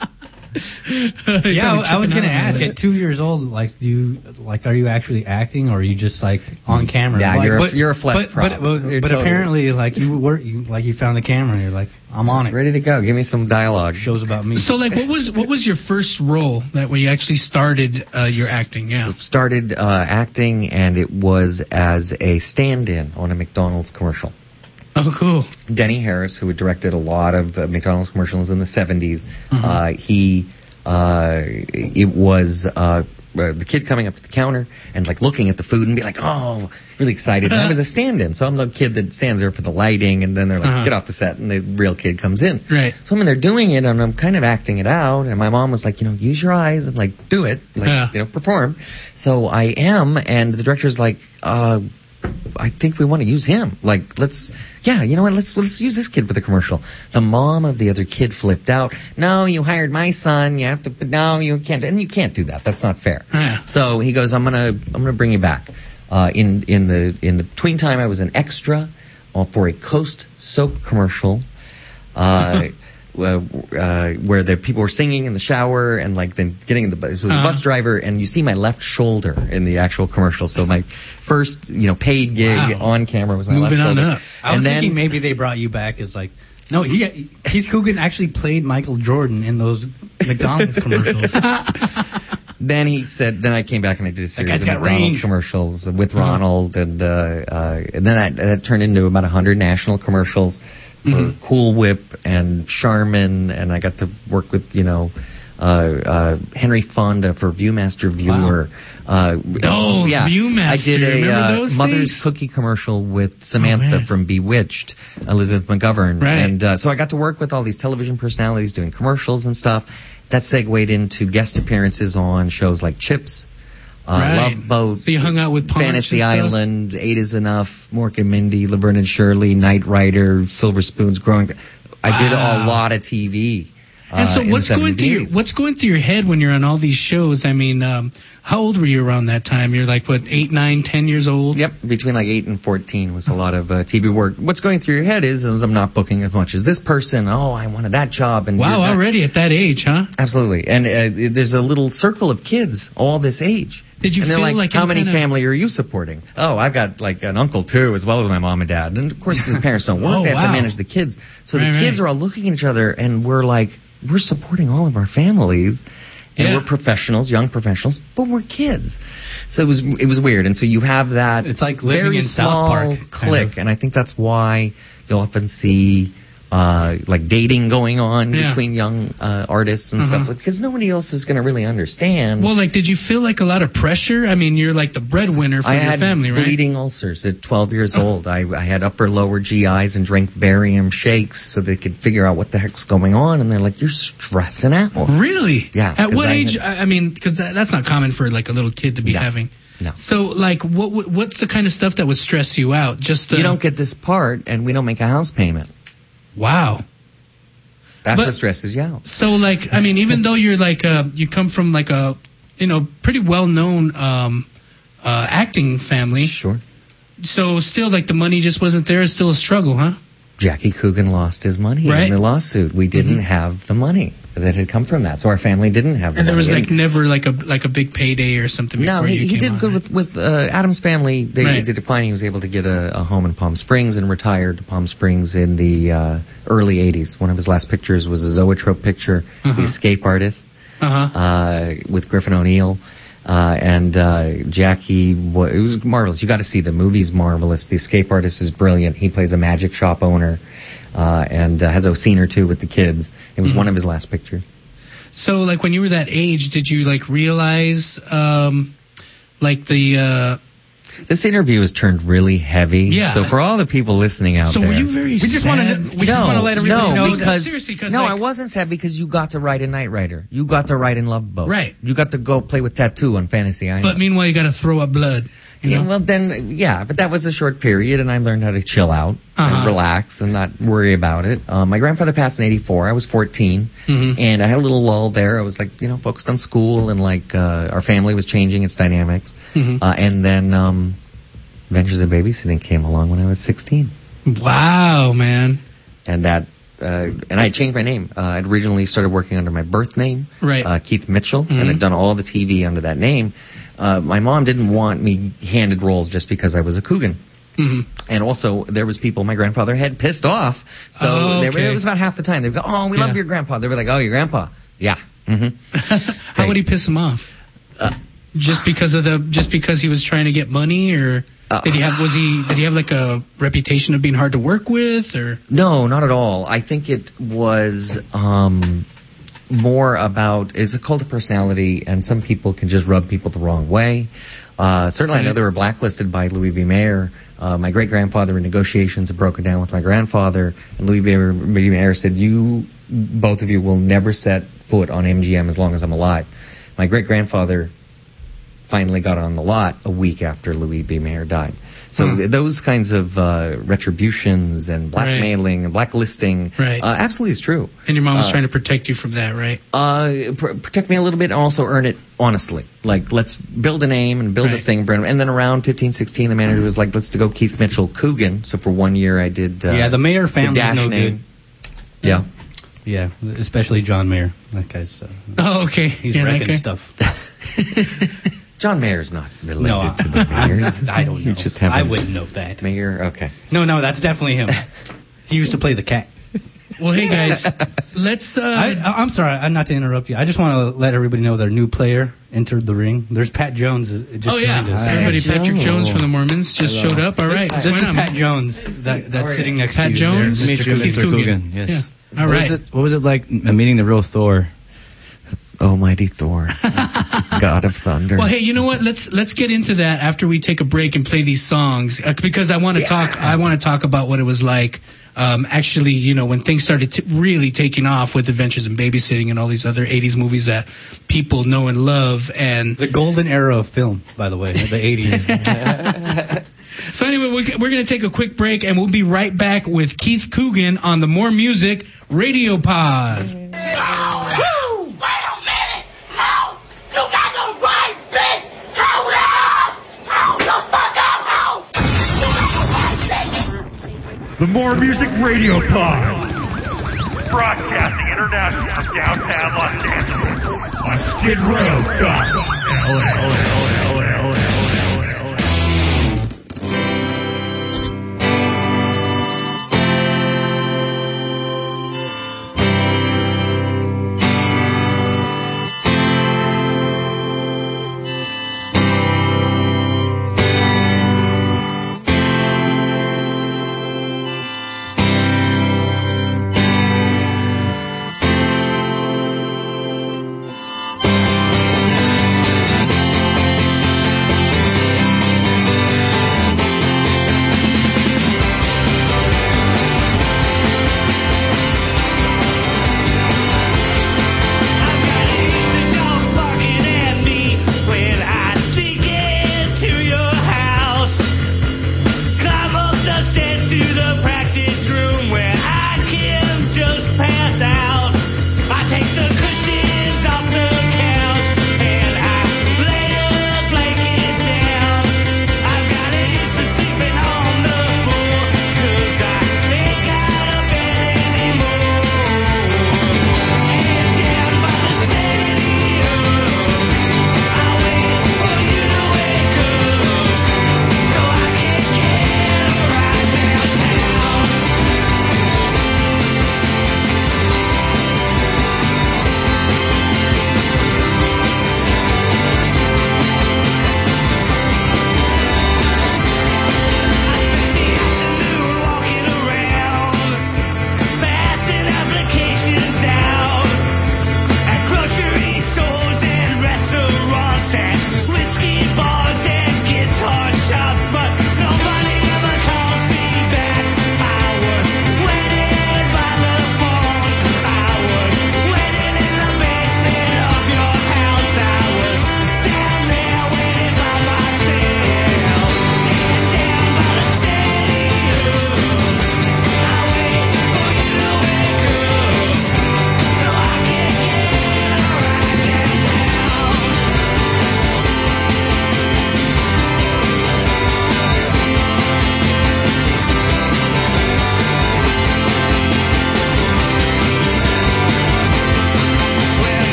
Yeah, I, I was gonna ask. At two years old, like, do you like, are you actually acting, or are you just like on camera? Yeah, like, you're a- but, you're a flesh but, prop. But, but, You're but totally- apparently, like you were, you, like you found the camera, and you're like, I'm on it. Ready to go. Give me some dialogue. Shows about me. So, like, what was what was your first role that when you actually started uh, your acting? Yeah. So started uh, acting, and it was as a stand-in on a McDonald's commercial. Oh, cool. Denny Harris, who had directed a lot of uh, McDonald's commercials in the seventies, Mhm. uh, he, uh, it was uh, uh, the kid coming up to the counter and like looking at the food and be like, oh, really excited. And I was a stand-in, so I'm the kid that stands there for the lighting, and then they're like, Uh-huh. get off the set, and the real kid comes in. Right. So I mean, they're doing it, and I'm kind of acting it out, and my mom was like, you know, use your eyes and like do it, like Yeah. you know, perform. So I am, and the director's like, uh. I think we want to use him. Like, let's, yeah, you know what? Let's let's use this kid for the commercial. The mom of the other kid flipped out. No, you hired my son. You have to. No, you can't. And you can't do that. That's not fair. Yeah. So he goes, I'm gonna I'm gonna bring you back. Uh, in in the in the between time, I was an extra uh, for a Coast soap commercial. Uh, Uh, uh, where the people were singing in the shower and like then getting in the bus. So it was a Uh-huh. bus driver, and you see my left shoulder in the actual commercial. So my first, you know, paid gig Wow. on camera was my Moving left on shoulder. up. I was and then, thinking maybe they brought you back as like, no, he Keith Coogan actually played Michael Jordan in those McDonald's commercials. Then he said, then I came back and I did a guy's series of got McDonald's range. commercials with Uh-huh. Ronald, and uh, uh, and then that, that turned into about a hundred national commercials for Mhm. Cool Whip and Charmin, and I got to work with, you know, uh, uh, Henry Fonda for Viewmaster Viewer. Uh, Oh, yeah. Viewmaster. I did a Remember uh, those Mother's things? Cookie commercial with Samantha man. from Bewitched, Elizabeth McGovern. Right. And uh, so I got to work with all these television personalities doing commercials and stuff. That segued into guest appearances on shows like Chips, uh, Right. Love Boat, So you hung out with Ponch Fantasy and stuff? Island, Eight is Enough, Mork and Mindy, Laverne and Shirley, Knight Rider, Silver Spoons, Growing. I did Wow. a lot of T V. And so uh, in what's the going through your, seventies. what's going through your head when you're on all these shows? I mean, um, how old were you around that time? You're like, what, eight, nine, ten years old? Yep, between like eight and fourteen was a lot of uh, T V work. What's going through your head is, is I'm not booking as much as this person. Oh, I wanted that job. And Wow, you're not- already at that age, huh? Absolutely. And uh, there's a little circle of kids all this age. Did you and they're feel like, like how any many kind of- family are you supporting? Oh, I've got like an uncle too, as well as my mom and dad. And of course, the parents don't work. Oh, they have to wow. manage the kids. So Right, the kids right. are all looking at each other, and we're like, we're supporting all of our families. And Yeah. we're professionals, young professionals, but we're kids. So it was it was weird. And so you have that It's like living very in South small Park, kind click. of. And I think that's why you'll often see uh, like dating going on Yeah. between young uh, artists and Uh-huh. stuff, because nobody else is going to really understand. Well, like, did you feel like a lot of pressure? I mean, you're like the breadwinner for I your had family, right? bleeding ulcers at twelve years old. I, I had upper lower G Is and drank barium shakes so they could figure out what the heck's going on. And they're like, "You're stressing out." Really? Yeah. At 'cause what I age? had- I I mean, because that, that's not common for like a little kid to be No. having. No. So, like, what what- what's the kind of stuff that would stress you out? Just the, You don't get this part, and we don't make a house payment. Wow. That's But- what stresses you out. So, like, I mean, even though you're like, uh, you come from like a, you know, pretty well-known um, uh, acting family. Sure. So, still, like, the money just wasn't there. It's still a struggle, huh? Jackie Coogan lost his money Right. in the lawsuit. We didn't Mhm. have the money that had come from that, so our family didn't have the And there money. was like never like a like a big payday or something. No, before he, you he came did on, good right? with with uh, Adam's family. They Right. did fine. He was able to get a, a home in Palm Springs and retired to Palm Springs in the uh, early eighties. One of his last pictures was a zoetrope picture, Uh-huh. The Escape Artist, Uh-huh. uh, with Griffin O'Neill. Uh, and uh, Jackie, wa- it was marvelous. You got to see the movie's marvelous. The Escape Artist is brilliant. He plays a magic shop owner, uh, and uh, has a scene or two with the kids. It was Mhm. one of his last pictures. So, like, when you were that age, did you like realize, um, like the? Uh, This interview has turned really heavy. Yeah. So for all the people listening out so there, were you very? We just sad? wanna kn- we just no, wanna let everybody no, know that- because Seriously, 'cause, no, like- I wasn't sad because you got to ride in Knight Rider. You got to ride in Love Boat. Right. You got to go play with Tattoo on Fantasy Island. But meanwhile, you got to throw up blood. You yeah, know? well then, yeah, but that was a short period, and I learned how to chill out Uh-huh. and relax and not worry about it. Um, my grandfather passed in eighty-four. I was fourteen, Mhm. and I had a little lull there. I was like, you know, focused on school, and like uh, our family was changing its dynamics. Mhm. Uh, and then um, Adventures of Babysitting came along when I was sixteen. Wow, man. And that, uh, and I had changed my name. Uh, I'd originally started working under my birth name, Right. uh, Keith Mitchell, Mhm. and I'd done all the T V under that name. Uh, my mom didn't want me handed roles just because I was a Coogan. hmm And also, there was people my grandfather had pissed off. So Oh, they were, okay. it was about half the time. They'd go, "Oh, we love Yeah. your grandpa." They were like, "Oh, your grandpa." Yeah. hmm How would he piss him off? Uh, just because of the, just because he was trying to get money, or Uh, did he have, was he, did he have like a reputation of being hard to work with, or? No, not at all. I think it was um, more about, it's a cult of personality, and some people can just rub people the wrong way. Uh, certainly, I know Right. they were blacklisted by Louis B. Mayer. Uh, my great-grandfather in negotiations had broken down with my grandfather, and Louis B. Mayer said, "You, both of you, will never set foot on M G M as long as I'm alive." My great-grandfather finally got on the lot a week after Louis B. Mayer died. So Hmm. th- those kinds of uh, retributions and blackmailing and blacklisting Right. uh, absolutely is true. And your mom was Uh, trying to protect you from that, right? Uh, pr- protect me a little bit and also earn it honestly. Like, let's build a name and build a Right. thing. Brand- And then around fifteen, sixteen, the manager was like, let's to go Keith Mitchell Coogan. So for one year I did uh, Yeah, the Mayer the family's dash no name. Yeah. Yeah, especially John Mayer. That guy's uh, Oh, okay. he's Yeah, that wrecking guy. stuff. John Mayer's not related No, to the Mayers. is I he? don't You know. just have I a wouldn't know that. Mayer. Okay. No, no, that's definitely him. He used to play the cat. Well, hey guys, let's. Uh, I, I- I'm sorry, I'm not to interrupt you. I just want to let everybody know their new player entered the ring. There's Pat Jones. It just oh yeah, joined us. everybody. Pat Patrick Jones. Jones from the Mormons just Hello. showed up. All right, what's This going is on, Pat man? Jones that, that's sitting next Pat to you. Jones? There, Meet Mister you, Coogan. Mister Coogan, yes. Yeah. All what right. Was it, what was it like m- meeting the real Thor? Oh, mighty Thor, God of thunder. Well, hey, you know what? Let's let's get into that after we take a break and play these songs, uh, because I want to yeah. talk. I want to talk about what it was like. Um, actually, you know, when things started t- really taking off with Adventures in Babysitting and all these other eighties movies that people know and love, and the golden era of film, by the way, the eighties. So anyway, we're, we're going to take a quick break, and we'll be right back with Keith Coogan on the More Music Radio Pod. Woo! Wait a minute! How? You got the right bitch! Hold up! Hold the fuck up! Hold! The More Music Radio Pod. Broadcasting internationally from downtown Los Angeles on skid row dot L A.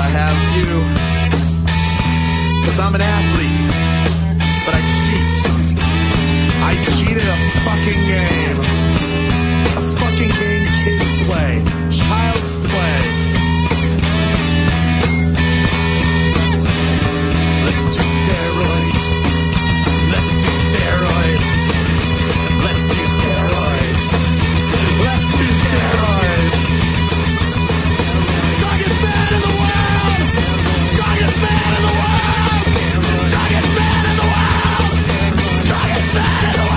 I have you. Cause I'm an athlete, but I cheat. I cheat at a fucking game. A fucking game kids play. Child's play. Let's do steroids. Let's do steroids. Let's do steroids. Let's do steroids. Strongest man in the world. Strongest man in the world. Strongest man in the world. Strongest man in the world.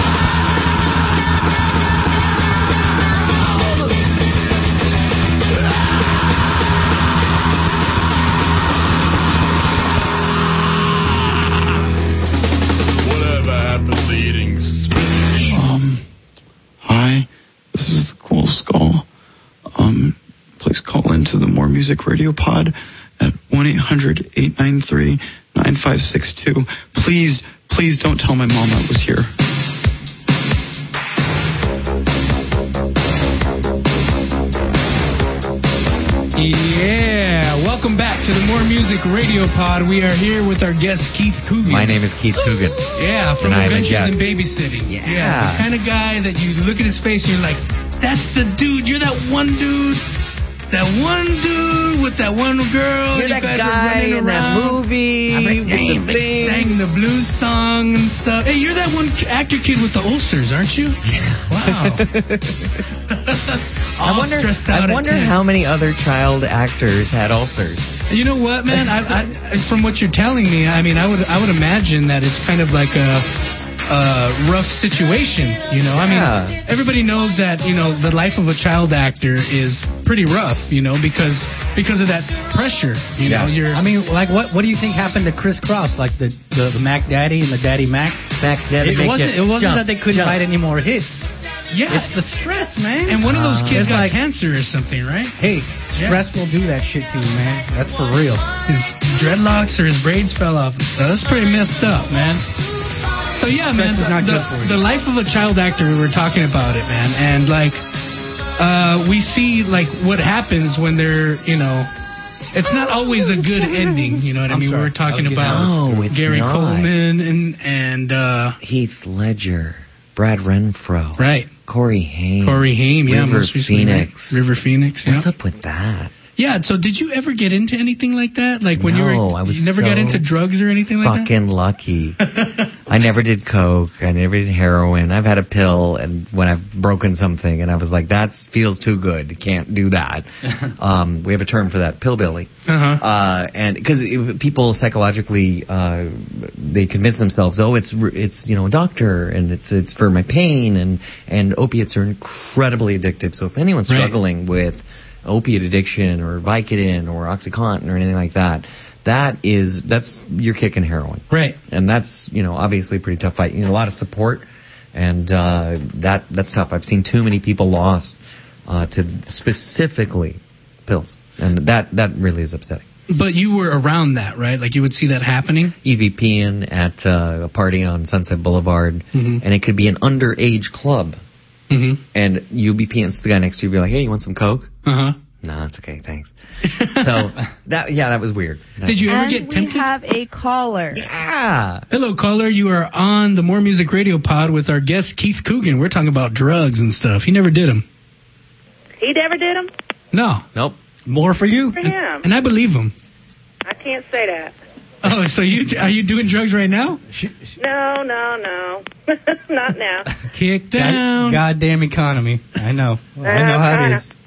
Whatever happened to eating spinach? Um, hi, this is the Cool Skull. Um, please call into the More Music Radio Pod at one eight hundred eight nine three nine five six two. Please, please don't tell my mom I was here. Yeah, welcome back to the More Music Radio Pod. We are here with our guest Keith Coogan. My name is Keith Coogan. Yeah, from And I'm a Adventures guest. in Babysitting. Yeah. the kind of guy that you look at his face and you're like, that's the dude. You're that one dude. That one dude with that one girl. You're you that guys guy are running in that around. movie I'm like, with "Damn, the they thing." sang the blues song and stuff. Hey, you're that one actor kid with the ulcers, aren't you? Wow. I wonder, stressed out I at wonder ten. how many other child actors had ulcers. You know what, man? I, I, from what you're telling me, I mean, I would, I would imagine that it's kind of like a, a rough situation. You know, I Yeah. mean, everybody knows that you know the life of a child actor is pretty rough. You know, because because of that pressure. You know, you're. I mean, like, what what do you think happened to Chris Cross? Like the, the, the Mac Daddy and the Daddy Mac? Mac Daddy It make wasn't, it it wasn't jump, that they couldn't jump. write any more hits. Yeah. It's the stress, man. And one of those Uh, kids it's got like, cancer or something, right? hey, stress will do that shit to you, man. That's for real. His dreadlocks or his braids fell off. That's pretty messed up, man. So yeah, man, Stress is not the, good for you. the life of a child actor, we were talking about it, man, and like, uh, we see like what happens when they're, you know, it's not always a good ending. You know what I I'm mean? sorry. We were talking I was about getting- No, it's Gary not. Coleman and and uh, Heath Ledger, Brad Renfro, right, Corey Haim, Corey Haim, yeah, River most recently, Phoenix. River Phoenix, yeah. What's up with that? Yeah. So did you ever get into anything like that? Like when you No, were, I was you never got so into drugs or anything like that? Fucking lucky. I never did coke. I never did heroin. I've had a pill, and when I've broken something, and I was like, that feels too good. Can't do that. um, we have a term for that, pillbilly. Uh-huh. Uh, and because people psychologically, uh, they convince themselves, oh, it's it's you know a doctor, and it's it's for my pain, and and opiates are incredibly addictive. So if anyone's Right. struggling with opiate addiction or Vicodin or OxyContin or anything like that, that is that's you're kicking heroin, Right. and that's you know obviously a pretty tough fight. You need a lot of support, and uh, that that's tough. I've seen too many people lost uh, to specifically pills, and that that really is upsetting. But you were around that, right? Like you would see that happening? You'd be peeing at uh, a party on Sunset Boulevard, Mhm. and it could be an underage club, Mm-hmm. and you'd be peeing, so the guy next to you would be like, hey, you want some coke? Uh-huh. No, it's okay, thanks. So that yeah, that was weird. Did you ever And get we tempted? have a caller. Yeah. Hello, caller. You are on the More Music Radio Pod with our guest, Keith Coogan. We're talking about drugs and stuff. He never did them. He never did them? No. Nope. More for you. For him. And I believe him. I can't say that. Oh, so you are you doing drugs right now? No, no, no. Not now. Kick down. God, goddamn economy. I know. I Uh, know how it kinda. is.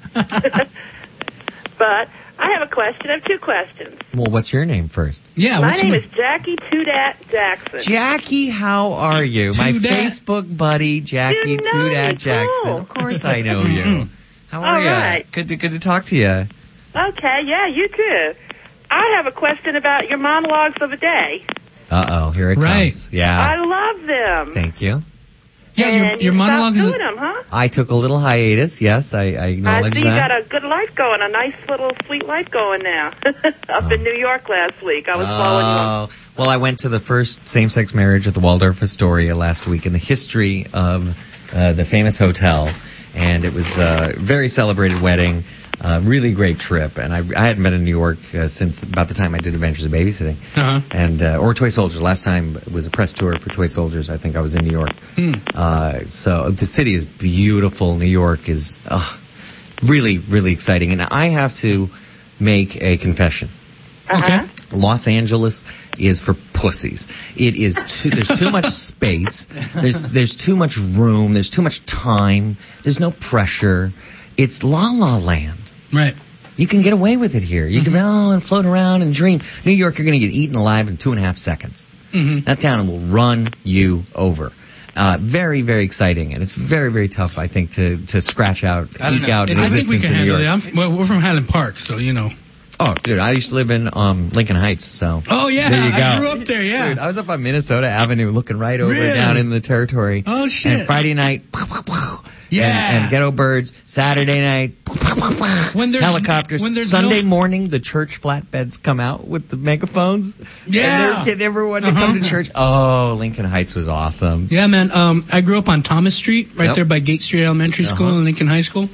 But I have a question. I have two questions. Well, what's your name first? Yeah. My what's name your- is Jackie Tudat Jackson. Jackie, how are you? My Tudat. Facebook buddy, Jackie You know Tudat me. Jackson. Cool. Of course I know you. How are All you? right. Good to good to talk to you. Okay, yeah, you too. I have a question about your monologues of the day. Uh oh, here it Right. comes. Yeah. I love them. Thank you. Yeah, your, and your you monologue stopped is. doing them, huh? I took a little hiatus. Yes, I, I I acknowledge see you that. got a good life going, a nice little sweet life going now. Up in New York last week. I was following you on. Oh, well, I went to the first same-sex marriage at the Waldorf Astoria last week in the history of uh, the famous hotel, and it was a very celebrated wedding. Uh, really great trip, and I, I hadn't been in New York uh, since about the time I did Adventures of Babysitting, Uh-huh. and uh, or Toy Soldiers. Last time it was a press tour for Toy Soldiers. I think I was in New York. Hmm. Uh, so the city is beautiful. New York is uh, really, really exciting, and I have to make a confession. Okay. Los Angeles is for pussies. It is too, there's too much space. There's there's too much room. There's too much time. There's no pressure. It's La La Land. Right. You can get away with it here. You can oh and float around and dream. New York, you're going to get eaten alive in two and a half seconds. Mm-hmm. That town will run you over. Uh, very, very exciting, and it's very, very tough, I think, to to scratch out, I don't eke know. out an I think we existence can in New handle York. it. I'm, well, we're from Highland Park, so you know. Oh, dude, I used to live in um, Lincoln Heights, so. Oh yeah, there you go. I grew up there. Yeah. Dude, I was up on Minnesota Avenue, looking right over Really? down in the territory. Oh shit. And Friday night, Yeah. and, and Ghetto Birds. Saturday night, When there's helicopters. when there's Sunday no, morning, the church flatbeds come out with the megaphones. Yeah. And they're getting everyone to Uh-huh. come to church. Oh, Lincoln Heights was awesome. Yeah, man. Um, I grew up on Thomas Street, right Yep. there by Gate Street Elementary School Uh-huh. and Lincoln High School.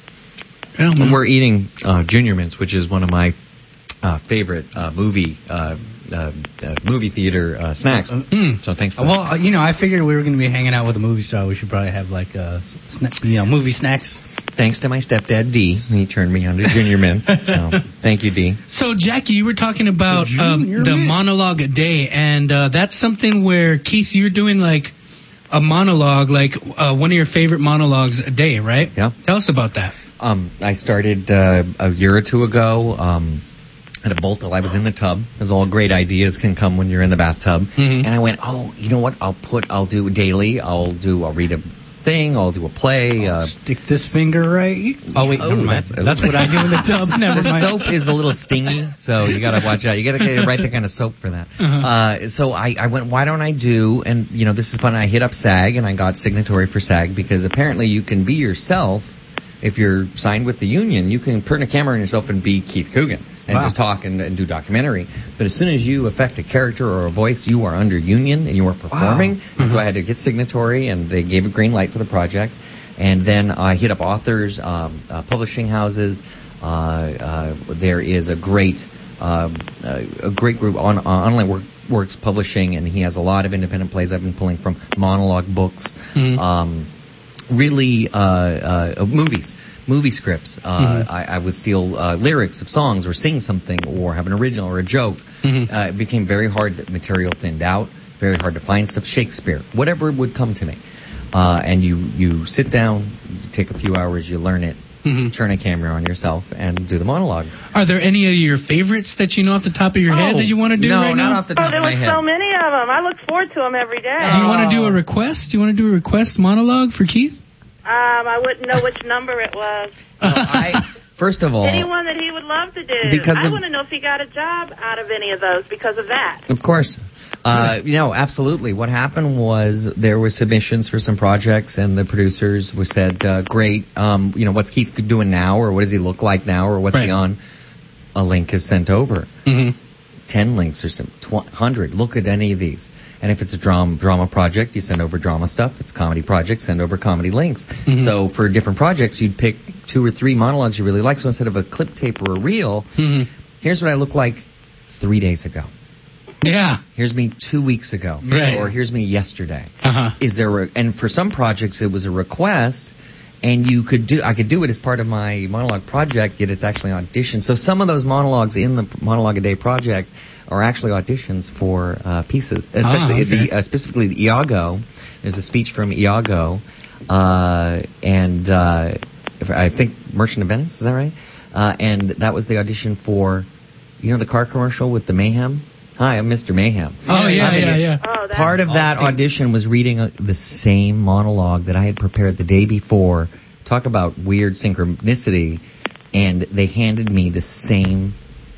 Yeah, man. And we're eating uh, Junior Mints, which is one of my uh, favorite uh, movie uh, uh, uh, movie theater uh, snacks. Mm. So thanks for Well, uh, you know, I figured we were going to be hanging out with a movie star. We should probably have like uh, sna- you know, movie snacks. Thanks to my stepdad, D. He turned me on to Junior Mints. So, thank you, D. So, Jackie, you were talking about The um, junior the mint. monologue a day, and uh, that's something where, Keith, you're doing like a monologue, like uh, one of your favorite monologues a day, right? Yeah. Tell us about that. Um, I started uh, a year or two ago um, at a bolt till I was in the tub, as all great ideas can come when you're in the bathtub. Mhm. And I went, oh, you know what? I'll put, I'll do daily. I'll do, I'll read a thing. I'll do a play. Uh, Stick this finger right. Oh wait, Oh, never mind. that's- That's, what I do in the tub. Never the mind. soap is a little stingy, so you gotta watch out. You gotta get the right kind of soap for that. Uh-huh. Uh, so I, I went, why don't I do, and you know, this is fun. I hit up SAG and I got signatory for SAG because apparently you can be yourself if you're signed with the union. You can turn a camera on yourself and be Keith Coogan and Wow. just talk and, and do documentary. But as soon as you affect a character or a voice, you are under union and you are performing. And so I had to get signatory, and they gave a green light for the project. And then I hit up authors, um, uh, publishing houses. Uh, uh, there is a great, um, uh, a great group on, on Online Work, Works Publishing, and he has a lot of independent plays I've been pulling from, monologue books, Mhm. um, really uh, uh, movies, movie scripts. Uh, Mhm. I, I would steal uh, lyrics of songs or sing something or have an original or a joke. Mhm. Uh, it became very hard. The material thinned out. Very hard to find stuff. Shakespeare, whatever would come to me. Uh, and you, you sit down, you take a few hours, you learn it, Mhm. turn a camera on yourself, and do the monologue. Are there any of your favorites that you know off the top of your head Oh, that you want to do no, right not now? off the Oh, top there of my was head. so many of them. I look forward to them every day. Do you want to do a request? Do you want to do a request monologue for Keith? Um, I wouldn't know which number it was. I, first of all, Anyone that he would love to do. Because I of- want to know if he got a job out of any of those because of that. of course. Uh, you know, absolutely. What happened was there were submissions for some projects, and the producers were said, uh, "Great. Um, you know, what's Keith doing now, or what does he look like now, or what's he Right. on?" A link is sent over. Mm-hmm. Ten links or some tw- hundred. Look at any of these. And if it's a drama drama project, you send over drama stuff. If it's a comedy project, send over comedy links. Mhm. So for different projects, you'd pick two or three monologues you really like. So instead of a clip tape or a reel, Mm-hmm. here's what I look like three days ago. Yeah. Here's me two weeks ago, Right. or here's me yesterday. Uh-huh. Is there? A, and for some projects, it was a request, and you could do. I could do it as part of my monologue project, yet it's actually audition. So some of those monologues in the monologue a day project are actually auditions for uh, pieces, especially Ah, okay. the uh, specifically the Iago. There's a speech from Iago, uh, and uh, if, I think Merchant of Venice. Is that right? Uh, and that was the audition for, you know, the car commercial with the Mayhem. Hi, I'm Mister Mayhem. Oh, yeah, I mean, yeah, yeah. Oh, that's Part of that Austin. audition was reading uh the same monologue that I had prepared the day before. Talk about weird synchronicity. And they handed me the same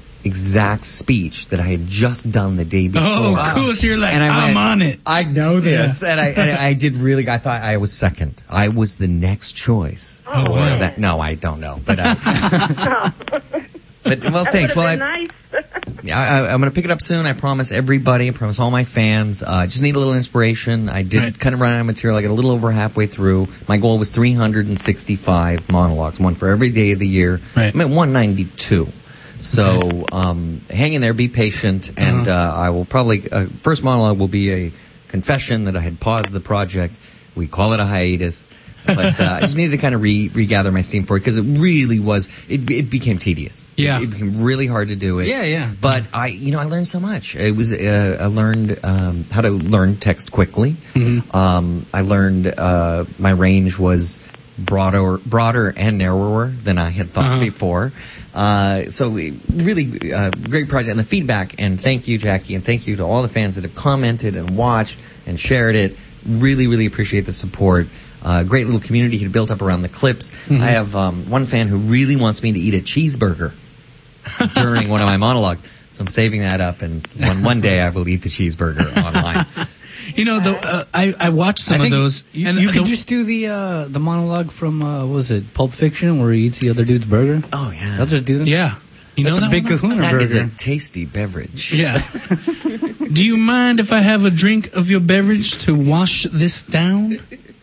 exact speech that I had just done the day before. Oh, cool. So you're like, And I I'm went, on it. I know this. And I and I did really, I thought I was second. I was the next choice. Oh, for wow. that. No, I don't know. But, I, but well, thanks. That Well, would I, have been nice. I, I'm going to pick it up soon. I promise everybody. I promise all my fans. I uh, just need a little inspiration. I did right. kind of run out of material. I got a little over halfway through. My goal was three hundred sixty-five monologues, one for every day of the year. Right. I'm at one ninety-two. So okay. um, hang in there, be patient, and uh-huh. uh, I will probably uh, first monologue will be a confession that I had paused the project. We call it a hiatus. But uh, I just needed to kind of re- regather my steam for it because it really was, it, it became tedious. Yeah. It, it became really hard to do it. Yeah, yeah. But I, you know, I learned so much. It was, uh, I learned um, how to learn text quickly. Mm-hmm. Um, I learned uh, my range was broader, broader and narrower than I had thought uh-huh. before. Uh, so it really uh, great project. And the feedback, and thank you, Jackie, and thank you to all the fans that have commented and watched and shared it. Really, really appreciate the support. Uh, great little community he built up around the clips. Mm-hmm. I have um, one fan who really wants me to eat a cheeseburger during one of my monologues. So I'm saving that up, and one, one day I will eat the cheeseburger online. You know, the, uh, I, I watched some I of those. You, and you the, could just do the uh, the monologue from, uh, what was it, Pulp Fiction, where he eats the other dude's burger? Oh, yeah. I'll just do them. Yeah. You That's know a that big one? kahuna That burger. is a tasty beverage. Yeah. Do you mind if I have a drink of your beverage to wash this down?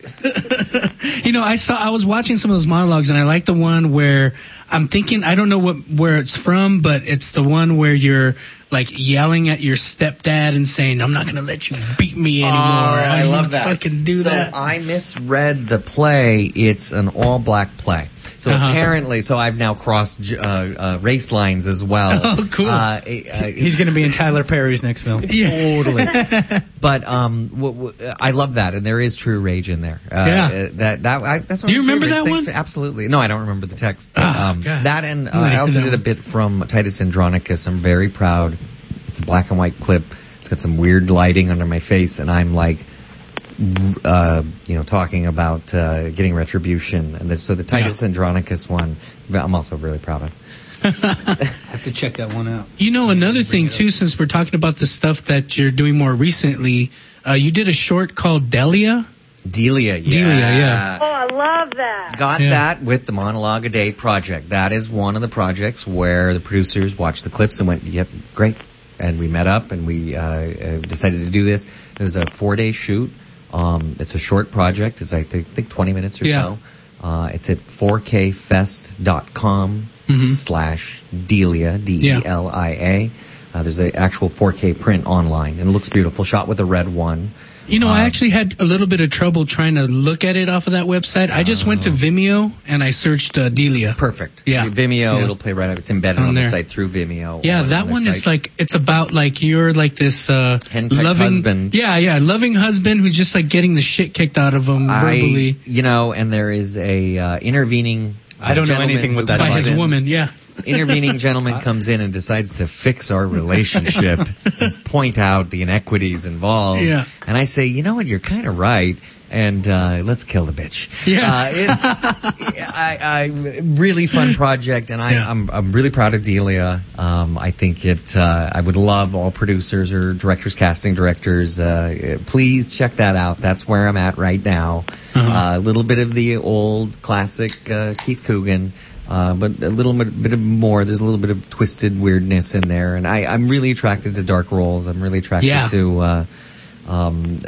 You know, I saw I was watching some of those monologues, and I like the one where I'm thinking, I don't know what where it's from, but it's the one where you're like yelling at your stepdad and saying, "I'm not going to let you beat me anymore." Oh, I, I love that. Fucking do so that. I misread the play. It's an all-black play. So Uh-huh. apparently, so I've now crossed uh, uh, race lines as well. Oh, cool. Uh, uh, He's going to be in Tyler Perry's next film. Yeah. Totally. But um, w- w- I love that, and there is true rage in there. Uh, Yeah. uh, That that I, that's. Do you remember that Thanks one? for- absolutely. No, I don't remember the text. But, Oh, um, God. that and uh, I like I also that did a one. bit from Titus Andronicus. I'm very proud. It's a black and white clip. It's got some weird lighting under my face, and I'm like, uh, you know, talking about uh, getting retribution. And this, so the Titus Yeah. Andronicus one, I'm also really proud of. I have to check that one out. You know, another thing, too, since we're talking about the stuff that you're doing more recently, uh, you did a short called Delia. Delia, yeah. Delia, yeah. Oh, I love that. Got Yeah. that with the Monologue a Day project. That is one of the projects where the producers watched the clips and went, yep, great. And we met up and we uh, uh, decided to do this. It was a four-day shoot. Um, it's a short project. It's, I think, think twenty minutes or Yeah. so. Uh, it's at four k fest dot com Mhm. slash Delia, D E L I A. Uh, there's an actual four K print online, and it looks beautiful, shot with a red one. You know, Um, I actually had a little bit of trouble trying to look at it off of that website. I just went to Vimeo and I searched uh, Delia. Perfect. Yeah. Vimeo, Yeah. it'll play right up. It's embedded On on, the there. site through Vimeo. Yeah, on that their one is site. like, it's about like you're like this uh, Henpecked loving husband. Yeah, yeah, loving husband who's just like getting the shit kicked out of him verbally I, you know, and there is a uh, intervening. I don't know gentleman anything what who that by comes his in. woman. Yeah. Intervening gentleman comes in and decides to fix our relationship, and point out the inequities involved. Yeah. And I say, you know what, you're kind of right, and uh, let's kill the bitch. Yeah. Uh, it's I, I really fun project, and I, Yeah. I'm I'm really proud of Delia. Um, I think it. Uh, I would love all producers or directors, casting directors. Uh, please check that out. That's where I'm at right now. Uh-huh. Uh, a little bit of the old classic uh, Keith Coogan. Uh, but a little bit, bit of more. There's a little bit of twisted weirdness in there, and I, I'm really attracted to dark roles. I'm really attracted Yeah. to uh, um, uh,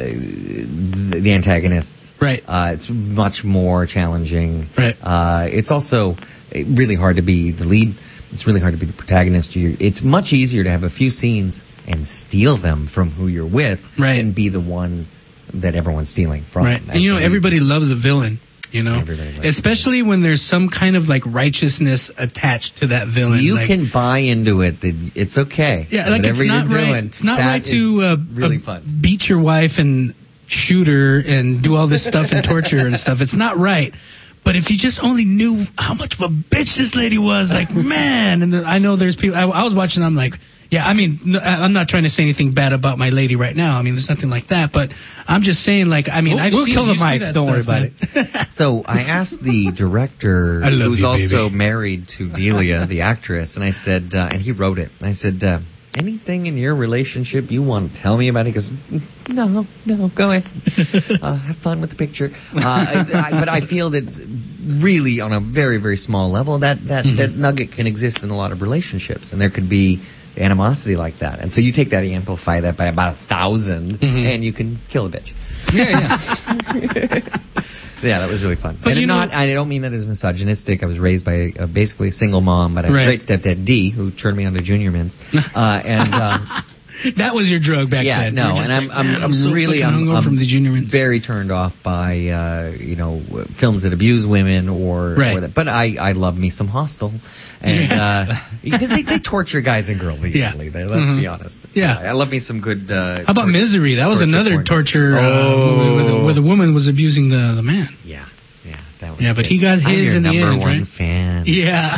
the, the antagonists. Right. Uh, it's much more challenging. Right. Uh, it's also really hard to be the lead. It's really hard to be the protagonist. You, it's much easier to have a few scenes and steal them from who you're with, Right. and be the one that everyone's stealing from. Right. And you know, everybody loves a villain. You know, Everybody loves especially when there's some kind of like righteousness attached to that villain. You like, can buy into it that it's okay. yeah, like it's Whatever not you're right. doing, It's not that right to is uh, really uh, fun. beat your wife and shoot her and do all this stuff and torture her and stuff. It's not right. But if you just only knew how much of a bitch this lady was, like, man, and then I know there's people, I, I was watching, I'm like, yeah, I mean, no, I- I'm not trying to say anything bad about my lady right now. I mean, there's nothing like that, but I'm just saying, like, I mean, We'll- I've we'll seen kill the you see mics, that don't worry stuff, about man. So I asked the director, I love who's you, also baby. married to Delia, the actress, and I said, uh, and he wrote it. I said, uh, anything in your relationship you want to tell me about? He goes, no, no, go ahead. Uh, have fun with the picture. Uh, I, I, but I feel that it's really on a very, very small level that that, Mhm. that nugget can exist in a lot of relationships, and there could be animosity like that. And so you take that, you amplify that by about a thousand, Mhm. and you can kill a bitch. Yeah, yeah. Yeah, that was really fun. But and you not, know- I don't mean that as misogynistic. I was raised by a, basically a single mom, but I had Right. a great stepdad, D, who turned me on to Junior Mints. Uh, and um, That was your drug back yeah, then. no, You were and just I'm like, I'm, "Man, I'm so really fucking I'm, hungover I'm from the Junior Mints." very turned off by uh, you know w- films that abuse women or, Right. or that. But I I love me some Hostel, and uh, because they they torture guys and girls equally. There, let's Mhm. be honest. Yeah. I love me some good. Uh, How about tor- Misery? That was torture another porn. torture uh, Oh. movie where, the, where the woman was abusing the, the man. Yeah, yeah, that was Yeah, but good. he got I'm his your in the number end, one right? fan. Yeah.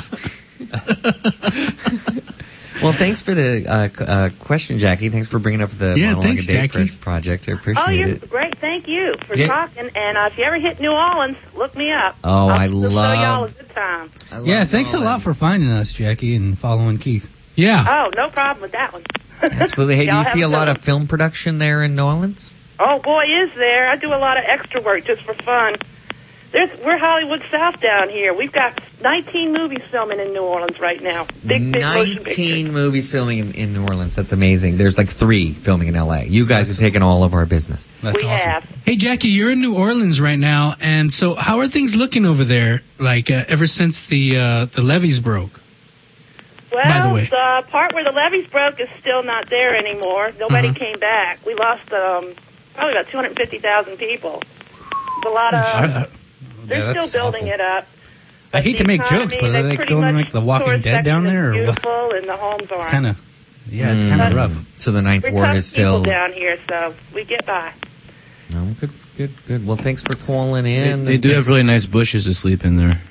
Well, thanks for the uh, c- uh, question, Jackie. Thanks for bringing up the Yeah, Monologue thanks, a Day Jackie. Pro- project. I appreciate Oh, you're it. great. Thank you for Yeah. talking. And uh, if you ever hit New Orleans, look me up. Oh, I'll I still show y'all a love. good time. I love Yeah, thanks a New lot for Orleans. finding us, Jackie, and following Keith. Yeah. Oh, no problem with that one. Absolutely. Hey, do Y'all you have see a a lot good of film production there in New Orleans? Oh boy, is there! I do a lot of extra work just for fun. There's we're Hollywood South down here. We've got nineteen movies filming in New Orleans right now. Big, big motion pictures. nineteen movies filming in, in New Orleans. That's amazing. There's like three filming in L A. You guys have taken all of our business. That's we awesome. have. Hey, Jackie, you're in New Orleans right now, and so how are things looking over there? Like uh, ever since the uh, the levees broke. Well, By the way. part where the levees broke is still not there anymore. Nobody Uh-huh. came back. We lost um, probably about two hundred fifty thousand people. It's a lot of. I- they're yeah, still that's building awful. it up. I hate the to make economy, jokes, but are they pretty still much like The Walking tourist Dead down section there, is or what? beautiful, and the homes aren't. It's kind of, yeah, it's Mm. kind of rough. So the Ninth We're Ward tough is still. people down here, so we get by. No, good, good, good. Well, thanks for calling in. They, they do have really nice bushes to sleep in there.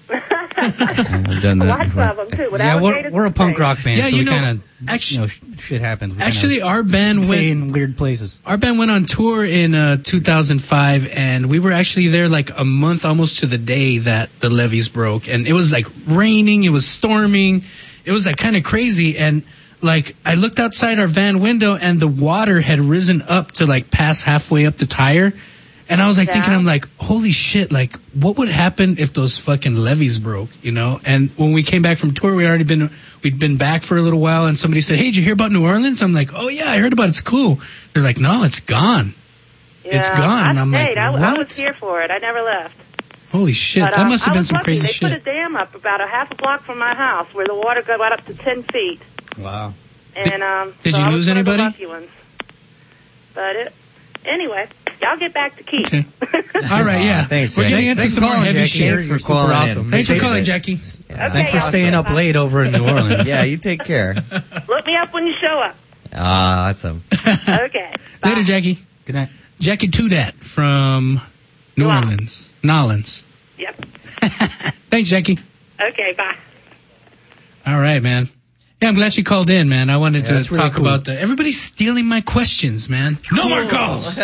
I've done that Lots before. of them too. With Yeah, we're, alligators we're a and punk things. rock band, Yeah, so you we know, kind of, actu- you know, sh- shit happens. We Actually, kinda our band stay went in weird places. our band went on tour in uh, two thousand five, and we were actually there like a month almost to the day that the levees broke, and it was like raining, it was storming, it was like kind of crazy, and like I looked outside our van window, and the water had risen up to like past halfway up the tire. And I was like Yeah. thinking, I'm like, holy shit, like, what would happen if those fucking levees broke, you know? And when we came back from tour, we already been, we'd been back for a little while, and somebody said, hey, did you hear about New Orleans? I'm like, oh yeah, I heard about it, it's cool. They're like, no, it's gone. Yeah, It's gone. And I I'm like, stayed. I, I what? was here for it. I never left. Holy shit, But, that um, must have I been was some lucky. crazy they shit. put a dam up about a half a block from my house where the water got up to ten feet. Wow. And um, Did so you I was lose one of the anybody? lucky ones. But it, anyway, y'all get back to Keith. Okay. All right, yeah. Thanks, We're Jackie. getting into Thanks some for more calling, heavy Jackie. shit. You're Thanks for super calling in. awesome. Thanks for Take- calling, Jackie. Yeah. Okay, Thanks for y'all staying get up back. late over in New Orleans. Yeah, you take care. Look me up when you show up. Ah, awesome. Okay. Bye. Later, Jackie. Good night. Jackie Tudat from New New Orleans. Nolans. Yep. Thanks, Jackie. Okay, bye. All right, man. Yeah, I'm glad she called in, man. I wanted Yeah, to that's really talk cool. about the. Everybody's stealing my questions, man. No more calls.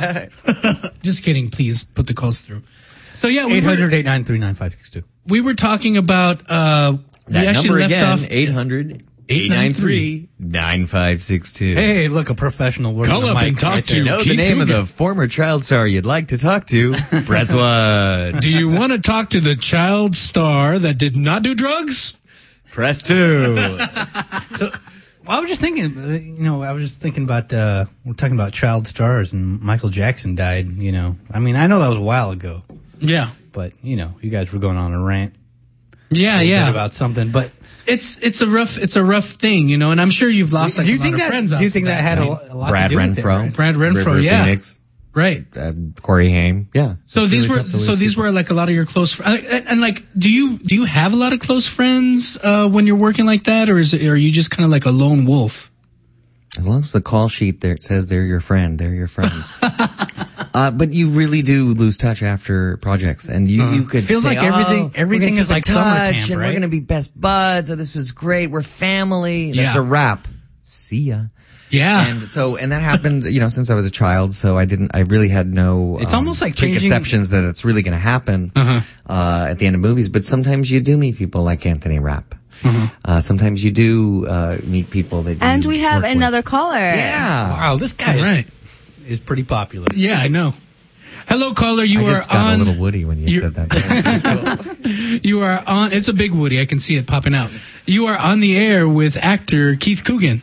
Just kidding. Please put the calls through. So yeah, we eight were, hundred, eight nine three, nine five six two. we were talking about. Uh, we That actually number left again, off. eight hundred, eight nine three, nine five six two. Hey, look, a professional word Call on the up mic and talk right to there. Know the Keith name of Dugan. the former child star you'd like to talk to. Press one. Do you want to talk to the child star that did not do drugs? Press two. So, well, I was just thinking, uh, you know, I was just thinking about, uh, we're talking about child stars and Michael Jackson died, you know. I mean, I know that was a while ago, Yeah. but, you know, you guys were going on a rant Yeah, a little yeah. bit about something, but It's it's a rough it's a rough thing, you know, and I'm sure you've lost like do you a think lot that, of friends. do off you of think that, had right? a, lo- a lot Brad to do with it, Renfro. right? Brad Renfro, River yeah. Phoenix. Right. Uh, Corey Haim. Yeah. So It's these really were tough to lose so these people. were like a lot of your close friends. And, and like, do you do you have a lot of close friends uh, when you're working like that, or is it, or are you just kind of like a lone wolf? As long as the call sheet there says they're your friend, they're your friend. uh, but you really do lose touch after projects, and you, Uh-huh. you could Feels say, like everything- oh, everything we're gonna is keep in like summer touch, camp, and right? we're gonna be best buds. Oh, this was great. We're family. That's Yeah. a wrap. See ya. Yeah. And so, and that happened, you know, since I was a child. So I didn't, I really had no. It's um, almost like changing- preconceptions that it's really going to happen Uh-huh. uh, at the end of movies. But sometimes you do meet people like Anthony Rapp. Uh-huh. Uh, sometimes you do uh, meet people that. And you we have work with. another caller. Yeah. Wow, this guy All right. is pretty popular. Yeah, I know. Hello, caller. You I are just got on. a little Woody when you you're- said that. That was pretty cool. You are on. It's a big Woody. I can see it popping out. You are on the air with actor Keith Coogan.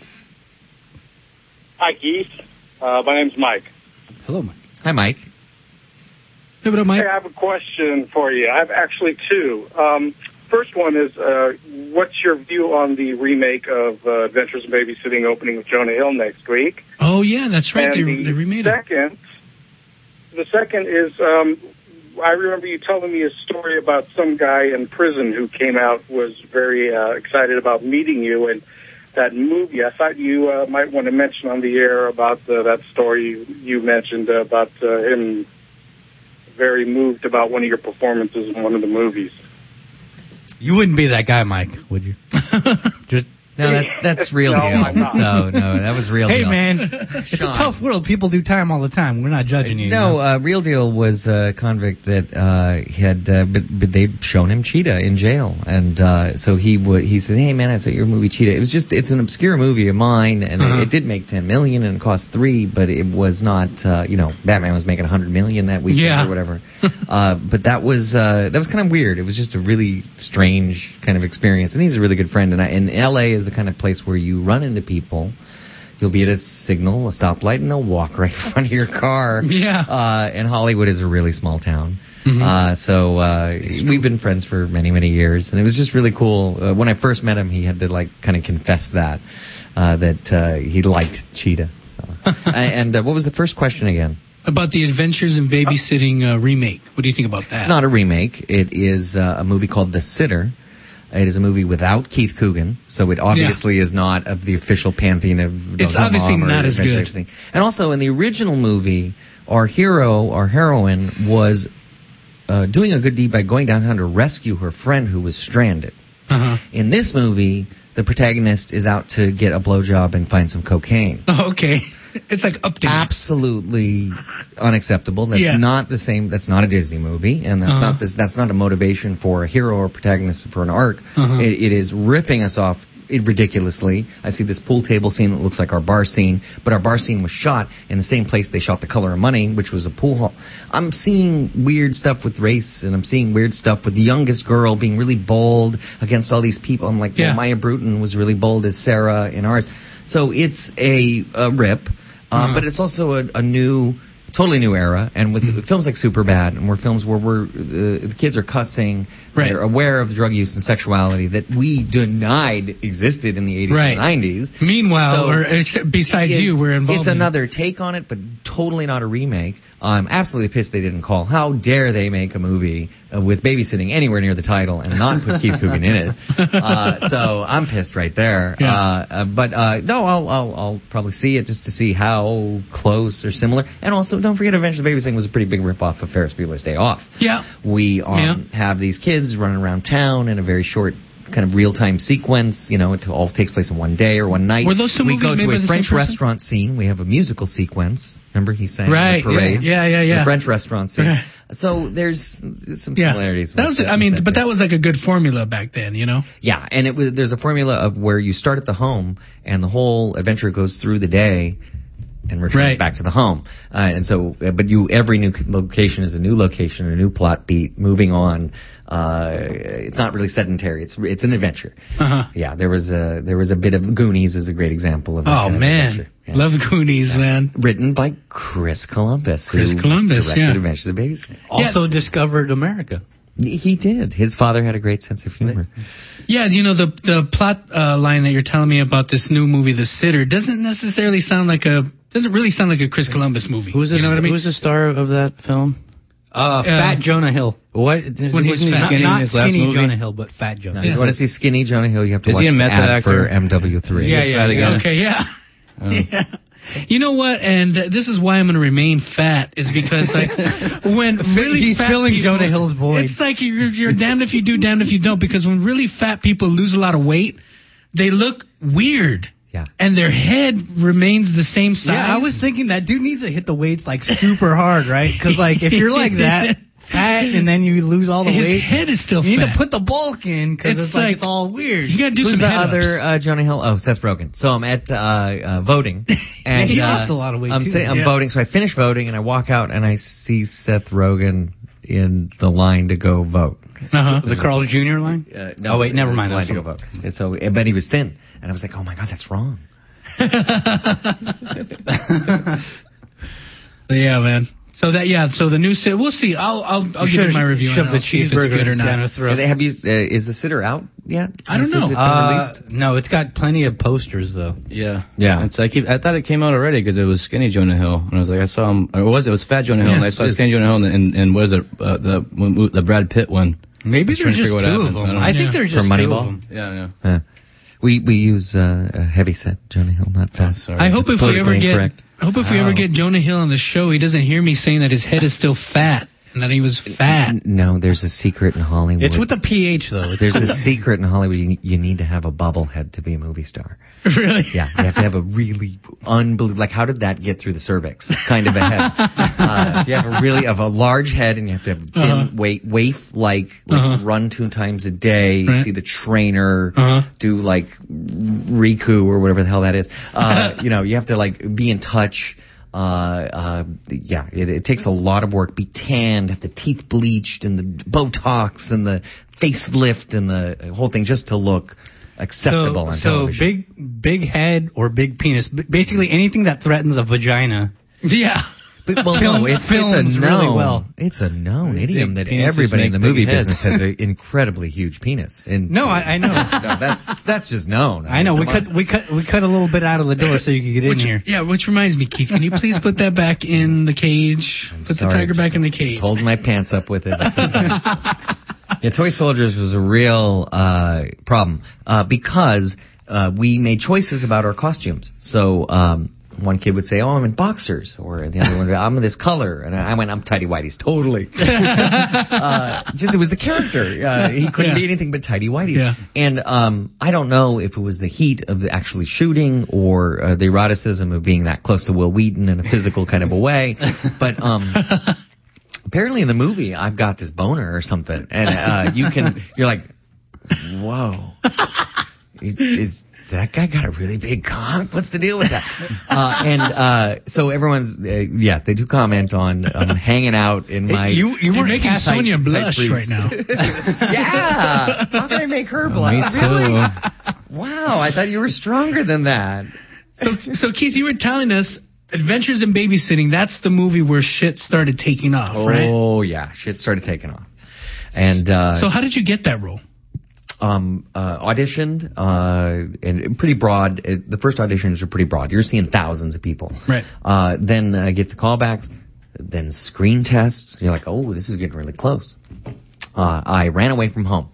Hi, Keith. Uh, my name's Mike. Hello, Mike. Hi, Mike. Hey, what up, Mike? Hey, I have a question for you. I have actually two. Um, first one is, uh, what's your view on the remake of uh, Adventures in Babysitting opening with Jonah Hill next week? Oh, yeah, that's right. And They, the they remade it. second, the second is, um, I remember you telling me a story about some guy in prison who came out, was very uh, excited about meeting you, and that movie. I thought you uh, might want to mention on the air about uh, that story you, you mentioned uh, about uh, him very moved about one of your performances in one of the movies. You wouldn't be that guy, Mike, would you? Just No, that, that's real No, deal. I'm not. So, no, that was real hey, deal. man, it's Sean. a tough world. People do time all the time. We're not judging you. No, you know? uh, Real Deal was a convict that uh, had, uh, but, but they'd shown him Cheetah in jail, and uh, so he would. He said, "Hey, man, I saw your movie Cheetah." It was just, it's an obscure movie of mine, and Uh-huh. it, it did make ten million, and it cost three, but it was not. Uh, you know, Batman was making a hundred million that weekend Yeah. or whatever. uh, but that was uh, that was kind of weird. It was just a really strange kind of experience, and he's a really good friend. And, I, and L A is the kind of place where you run into people. You'll be at a signal, a stoplight, and they'll walk right in front of your car. Yeah. Uh, and Hollywood is a really small town. Mhm. Uh, so uh, we've been friends for many, many years, and it was just really cool. Uh, when I first met him, he had to like kind of confess that uh, that uh, he liked Cheetah. So. and uh, what was the first question again? About the Adventures in Babysitting uh, remake. What do you think about that? It's not a remake. It is uh, a movie called The Sitter. It is a movie without Keith Coogan, so it obviously yeah. is not of the official pantheon of. It's of obviously Mom or not as good. Everything. And also in the original movie, our hero, our heroine, was uh, doing a good deed by going downtown to rescue her friend who was stranded. Uh-huh. In this movie, the protagonist is out to get a blowjob and find some cocaine. Oh, okay. It's like updated. Absolutely unacceptable. That's Yeah. not the same. That's not a Disney movie, and that's Uh-huh. not this. That's not a motivation for a hero or protagonist for an arc. Uh-huh. It, it is ripping us off it ridiculously. I see this pool table scene that looks like our bar scene, but our bar scene was shot in the same place they shot The Color of Money, which was a pool hall. I'm seeing weird stuff with race, and I'm seeing weird stuff with the youngest girl being really bold against all these people. I'm like, Yeah. well, Maya Bruton was really bold as Sarah in ours. So it's a, a rip, uh, Uh-huh. but it's also a, a new, totally new era. And with Mm-hmm. films like Superbad, and where films where we're uh, the kids are cussing, Right. they're aware of drug use and sexuality that we denied existed in the eighties Right. and nineties. Meanwhile, So or except besides it's- you, we're involved. It's in it. another take on it, but totally not a remake. I'm absolutely pissed they didn't call. How dare they make a movie uh, with babysitting anywhere near the title and not put Keith Coogan in it? Uh, so I'm pissed right there. Yeah. Uh, uh, but uh, no, I'll, I'll I'll probably see it just to see how close or similar. And also, don't forget, Adventures in Babysitting was a pretty big ripoff of Ferris Bueller's Day Off. Yeah. We um, Yeah. have these kids running around town in a very short kind of real-time sequence. You know, it all takes place in one day or one night. Were those two we movies go made to by a the same French person? restaurant scene. We have a musical sequence. Remember he sang Right. the parade? Yeah, yeah, yeah. The French restaurant scene. Right. So there's some Yeah. similarities. That with was, it, I mean, with but it. that was like a good formula back then, you know? Yeah, and it was there's a formula of where you start at the home and the whole adventure goes through the day and returns Right. back to the home. Uh, and so, uh, but you every new location is a new location, a new plot beat, moving on. Uh, it's not really sedentary. It's it's an adventure. Uh-huh. Yeah, there was a there was a bit of Goonies is a great example of. that Oh, kind of man. adventure. Yeah. Love Goonies, man. Written by Chris Columbus. Chris who Columbus, directed yeah. Adventures of Babysitting. Also discovered America. He did. His father had a great sense of humor. Yeah, you know, the the plot uh, line that you're telling me about this new movie, The Sitter, doesn't necessarily sound like a, doesn't really sound like a Chris Columbus movie. Who's the, you know what I mean? who's the star of that film? Uh, Fat Jonah Hill. What? When Wasn't he's he fat. skinny not in his last skinny movie? Jonah Hill, but Fat Jonah Now, Hill. if you want to see skinny Jonah Hill, you have to Is watch he a the method ad actor? for M W three. Yeah, yeah, Fat yeah. again. Okay, yeah. Yeah. You know what? And uh, this is why I'm going to remain fat, is because like when really He's fat filling people, Jonah Hill's void. It's like you're, you're damned if you do, damned if you don't. Because when really fat people lose a lot of weight, they look weird. Yeah. And their head remains the same size. Yeah, I was thinking that dude needs to hit the weights like super hard, right? Because like if you're like that fat and then you lose all the His weight, head is still you need fat. to put the bulk in because It's it's, like, like- it's all weird. You got to do Who's some the head other ups. uh, Jonah Hill? Oh, Seth Rogen. So I'm at uh, uh, voting, and he uh, lost a lot of weight, I'm too. saying I'm Yeah. voting. So I finish voting, and I walk out, and I see Seth Rogen in the line to go vote. Uh-huh. The Carl's Junior line? Uh, no, oh, wait, never mind. Line to go vote. And so, but he was thin. And I was like, oh, my God, that's wrong. Yeah, man. So that yeah, so the new sit. We'll see. I'll I'll, I'll give it my review. Shove and the I'll see if it's cheeseburger good or not. down her throat. Have you? Uh, is the sitter out yet? I don't know. Has it been Uh, released? no, it's got plenty of posters though. Yeah, Yeah. It's I keep I thought it came out already because it was Skinny Jonah Hill, and I was like I saw him. Or was it? It was Fat Jonah Hill, Yeah, and I saw it is. Skinny Jonah Hill, and and, and what is it? Uh, the the Brad Pitt one. Maybe I was there's trying to just figure two what of happens. them. I I don't think know. there's For just two Moneyball? of them. Yeah, yeah. Uh, we we use uh, a heavy set Jonah Hill, not fat. Oh, sorry. I hope It's if we ever politically get, incorrect. I hope if we Wow. ever get Jonah Hill on the show, he doesn't hear me saying that his head is still fat and that he was fat. No, there's a secret in Hollywood. It's with a P H though. It's There's a secret in Hollywood. You, you need to have a bubble head to be a movie star. Really? Yeah, you have to have a really unbelievable. Like, how did that get through the cervix? Kind of a head. Uh, you have a really of a large head, and you have to have thin, Uh-huh. weight, waif like, like Uh-huh. run two times a day. Right. See the trainer, Uh-huh. do like Riku or whatever the hell that is. Uh, you know, you have to like be in touch. Uh, uh, yeah, it, it takes a lot of work. Be tanned, have the teeth bleached, and the Botox, and the facelift, and the whole thing just to look acceptable so, on so television. big, big head or big penis. B- Basically anything that threatens a vagina. Yeah. But, well, Film- no, it's, it's films a known, really well. It's a known idiom that penises everybody in the make movie big heads. business has an incredibly huge penis. And No, I, I know. no, that's that's just known. I know. mean, We come cut, we cut, we cut a little bit out of the door so you could get in Which, here. yeah, which reminds me, Keith, can you please put that back in the cage? on. Put Sorry, the tiger back in the just cage. Holding my pants up with it. That's okay. Yeah, Toy Soldiers was a real uh, problem uh, because uh, we made choices about our costumes. So. Um, One kid would say, "Oh, I'm in boxers," or the other one, would, "I'm in this color," and I went, "I'm tidy whities, totally." uh, just it was the character. Uh, he couldn't Yeah. be anything but tidy whities. Yeah. And um, I don't know if it was the heat of the actually shooting or uh, the eroticism of being that close to Will Wheaton in a physical kind of a way, but um, apparently in the movie I've got this boner or something, and uh, you can, you're like, "Whoa, is." is that guy got a really big cock? What's the deal with that? Uh, and, uh, so everyone's, uh, yeah, they do comment on, um, hanging out in my. You, you You're were making cast- Sonia tight blush briefs. right now. Yeah! How can I make her Oh, blush? me too. Really? Wow, I thought you were stronger than that. So, so Keith, you were telling us Adventures in Babysitting, that's the movie where shit started taking off, right? Oh, yeah, shit started taking off. And, uh. So how did you get that role? Um, uh, auditioned, uh, and pretty broad. It, the first auditions are pretty broad. You're seeing thousands of people. Right. Uh, then uh, get to callbacks, then screen tests. You're like, oh, this is getting really close. Uh, I ran away from home.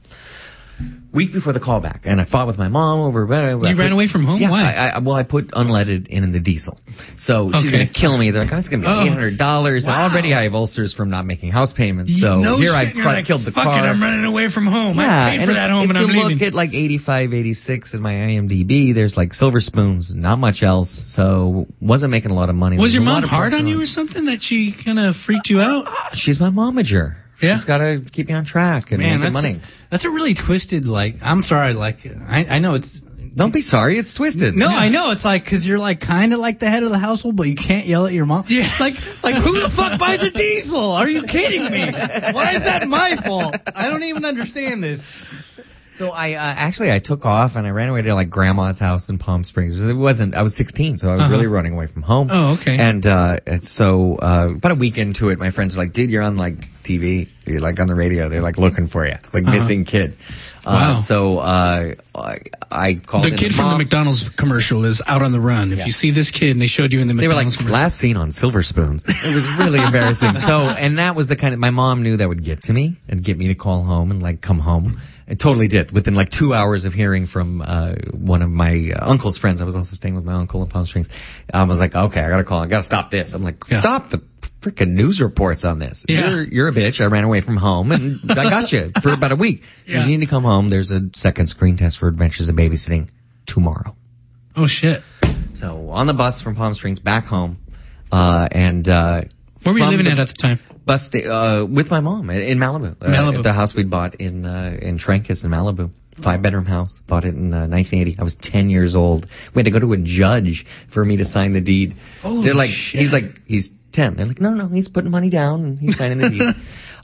Week before the callback, and I fought with my mom over. You ran away from home? Yeah, Why? I, I, well, I put unleaded in, in the diesel, so she's Okay. gonna kill me. They're like, oh, it's gonna be Oh. eight hundred dollars. Wow. And already I have ulcers from not making house payments. So no here shit. I You're cr- like, killed the fuck car. it, I'm running away from home. Yeah, I paid and for if, that home if and you I'm look leaving. at like eighty-five, eighty-six in my IMDb, there's like Silver Spoons, not much else. So wasn't making a lot of money. Was There your a lot mom of hard pressure on you or something that she kind of freaked you out? She's my momager. Yeah? She's got to keep me on track and Man, make that's money. A, that's a really twisted, like, I'm sorry, like, I, I know it's. Don't be sorry, it's twisted. No, I know. It's like, cause you're like kind of like the head of the household, but you can't yell at your mom. Yeah. Like, like who the fuck buys a diesel? Are you kidding me? Why is that my fault? I don't even understand this. So I uh, actually I took off and I ran away to like grandma's house in Palm Springs. It wasn't. I was sixteen, so I was Uh-huh. really running away from home. Oh, okay. And uh, and so uh, about a week into it, my friends are like, "Dude, you're on like T V. You're like on the radio. They're like looking for you, like Uh-huh. missing kid." Uh, Wow. So uh, I, I called The in kid to from the mom. McDonald's commercial is out on the run. If Yeah. you see this kid and they showed you in the They were like, McDonald's commercial. last seen on Silver Spoons. It was really embarrassing. So, and that was the kind of, my mom knew that would get to me and get me to call home and like come home. It totally did. Within like two hours of hearing from, uh, one of my uh, uncle's friends, I was also staying with my uncle in Palm Springs. I was like, okay, I gotta call. I gotta stop this. I'm like, Yeah. stop the freaking news reports on this. Yeah. You're, you're a bitch. I ran away from home and I got you for about a week. Yeah. You need to come home. There's a second screen test for Adventures in Babysitting tomorrow. Oh, shit. So on the bus from Palm Springs back home, uh, and, uh, Where were you from living the at at the time? Bus sta- uh, with my mom in Malibu. Uh, Malibu. At the house we'd bought in, uh, in Trancas in Malibu. Five bedroom house. Bought it in uh, nineteen eighty. I was ten years old. We had to go to a judge for me to sign the deed. Holy They're like, shit. he's like, he's ten. They're like, no, no, he's putting money down and he's signing the deed.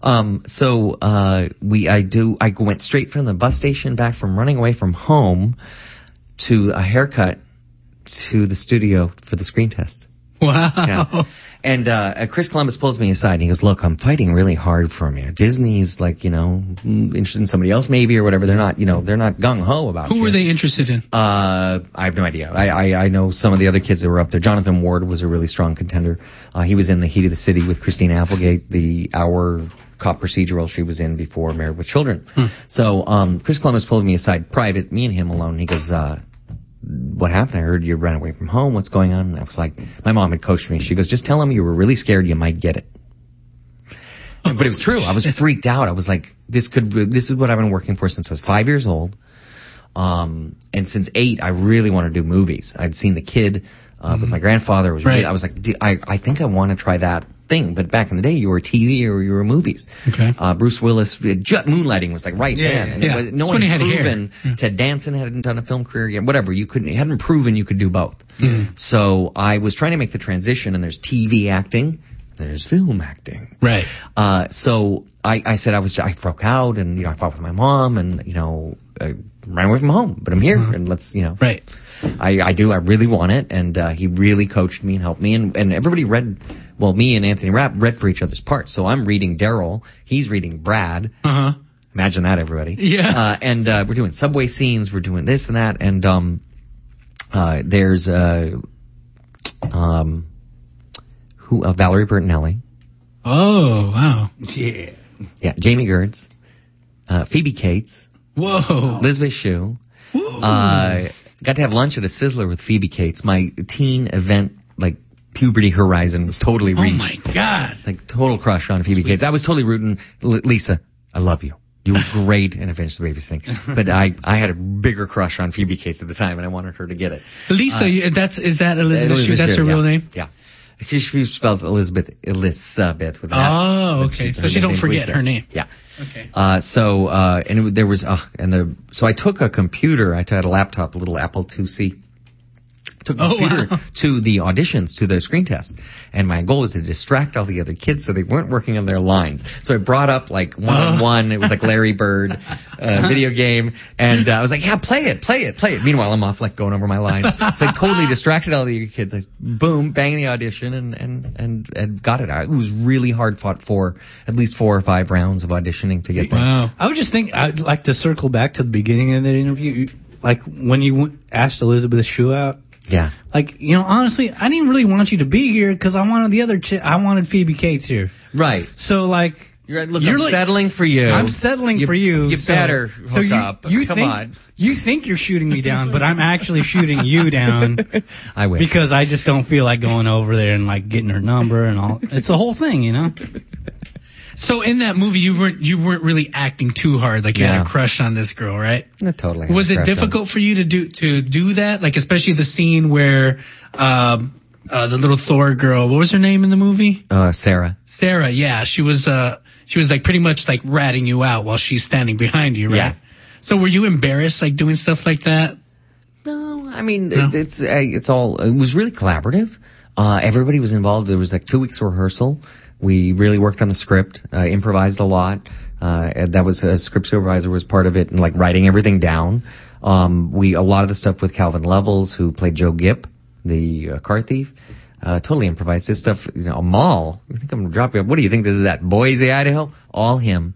Um, so uh, we, I do, I went straight from the bus station back from running away from home to a haircut to the studio for the screen test. Wow. Yeah. And uh, Chris Columbus pulls me aside and he goes, look, I'm fighting really hard for you. Disney's like, you know, interested in somebody else maybe or whatever. They're not, you know, they're not gung-ho about it. Who were they interested in? Uh, I have no idea. I, I, I know some of the other kids that were up there. Jonathan Ward was a really strong contender. Uh, he was in The Heat of the City with Christina Applegate, the hour cop procedural she was in before Married with Children. Hmm. So um, Chris Columbus pulled me aside private, me and him alone. He goes, uh, what happened? I heard you ran away from home. What's going on? And I was like, my mom had coached me. She goes, just tell him you were really scared you might get it. But it was true. I was freaked out. I was like, this could, this is what I've been working for since I was five years old. Um, and since eight, I really want to do movies. I'd seen The Kid, uh, with my grandfather. It was Right. really, I was like, I, I think I want to try that thing. But back in the day, you were T V or you were movies. Okay. Uh, Bruce Willis, Jet Moonlighting was like right Yeah, then. And yeah. it was, no That's one when he had had hair. proven, Yeah. Ted Danson hadn't done a film career yet, whatever. You couldn't, he hadn't proven you could do both. Mm. So I was trying to make the transition, and there's T V acting, there's film acting. Right. Uh, so I, I said I was, I broke out, and, you know, I fought with my mom, and, you know, I ran away from home, but I'm here, Mhm. and let's, you know. Right. I, I do, I really want it, and, uh, he really coached me and helped me, and, and everybody read, well, me and Anthony Rapp read for each other's parts, so I'm reading Daryl, he's reading Brad. Uh-huh. Imagine that, everybody. Yeah. Uh, and, uh, we're doing subway scenes, we're doing this and that, and, um, uh, there's, uh, um, who, uh, Valerie Bertinelli. Oh, wow. Yeah. Yeah, Jamie Gertz, uh, Phoebe Cates, Whoa. Elizabeth Shue. Uh, got to have lunch at a Sizzler with Phoebe Cates. My teen event, like, puberty horizon was totally Oh, reached. my God. It's like total crush on Phoebe Cates. I was totally rooting, L- Lisa, I love you. You were great in Adventures of Babysitting. But I, I had a bigger crush on Phoebe Cates at the time, and I wanted her to get it. Lisa, Uh, you- that's, is that Elizabeth Shue? Elizabeth That's her Shue, real yeah. name? Yeah. She, she spells Elizabeth, Elizabeth with an S. Oh, but okay. So her she don't name's forget Lisa. her name. Yeah. Okay. Uh, so, uh, and it, there was, uh, and the, so I took a computer, I had a laptop, a little Apple two C. Took a Oh, computer wow. to the auditions, to the screen test. And my goal was to distract all the other kids so they weren't working on their lines. So I brought up like one on one. It was like Larry Bird, uh, video game. And uh, I was like, yeah, play it, play it, play it. Meanwhile, I'm off like going over my line. So I totally distracted all the kids. I boom, bang the audition and, and, and, and got it. It was really hard fought for at least four or five rounds of auditioning to get there. Wow. I would just think, I'd like to circle back to the beginning of that interview. Like, when you w- asked Elizabeth Shue out, Yeah. like, you know, honestly, I didn't really want you to be here because I wanted the other chick. I wanted Phoebe Cates here. Right. So, like, You're, look, You're I'm like- settling for you. I'm settling You- for you. You so, better hook so you, up. You Come think, on. You think you're shooting me down, but I'm actually shooting you down. I wish. Because I just don't feel like going over there and, like, getting her number and all. It's the whole thing, you know? So in that movie, you weren't you weren't really acting too hard, like you had Yeah. a crush on this girl, right? No, totally. had Was a it crush on difficult for you to do to do that? Like especially the scene where um, uh, the little Thor girl, what was her name in the movie? Uh, Sarah. Sarah. Yeah, she was uh she was like pretty much like ratting you out while she's standing behind you, right? Yeah. So were you embarrassed like doing stuff like that? No, I mean, No? it, it's uh, it's all, it was really collaborative. Uh, everybody was involved. There was like two weeks of rehearsal. We really worked on the script, uh, improvised a lot. Uh, and that was a script supervisor was part of it and like writing everything down. Um, we, a lot of the stuff with Calvin Levels, who played Joe Gipp, the uh, car thief, uh, totally improvised. This stuff, you know, Amal, I think I'm gonna drop you. What do you think this is at? Boise, Idaho? All him.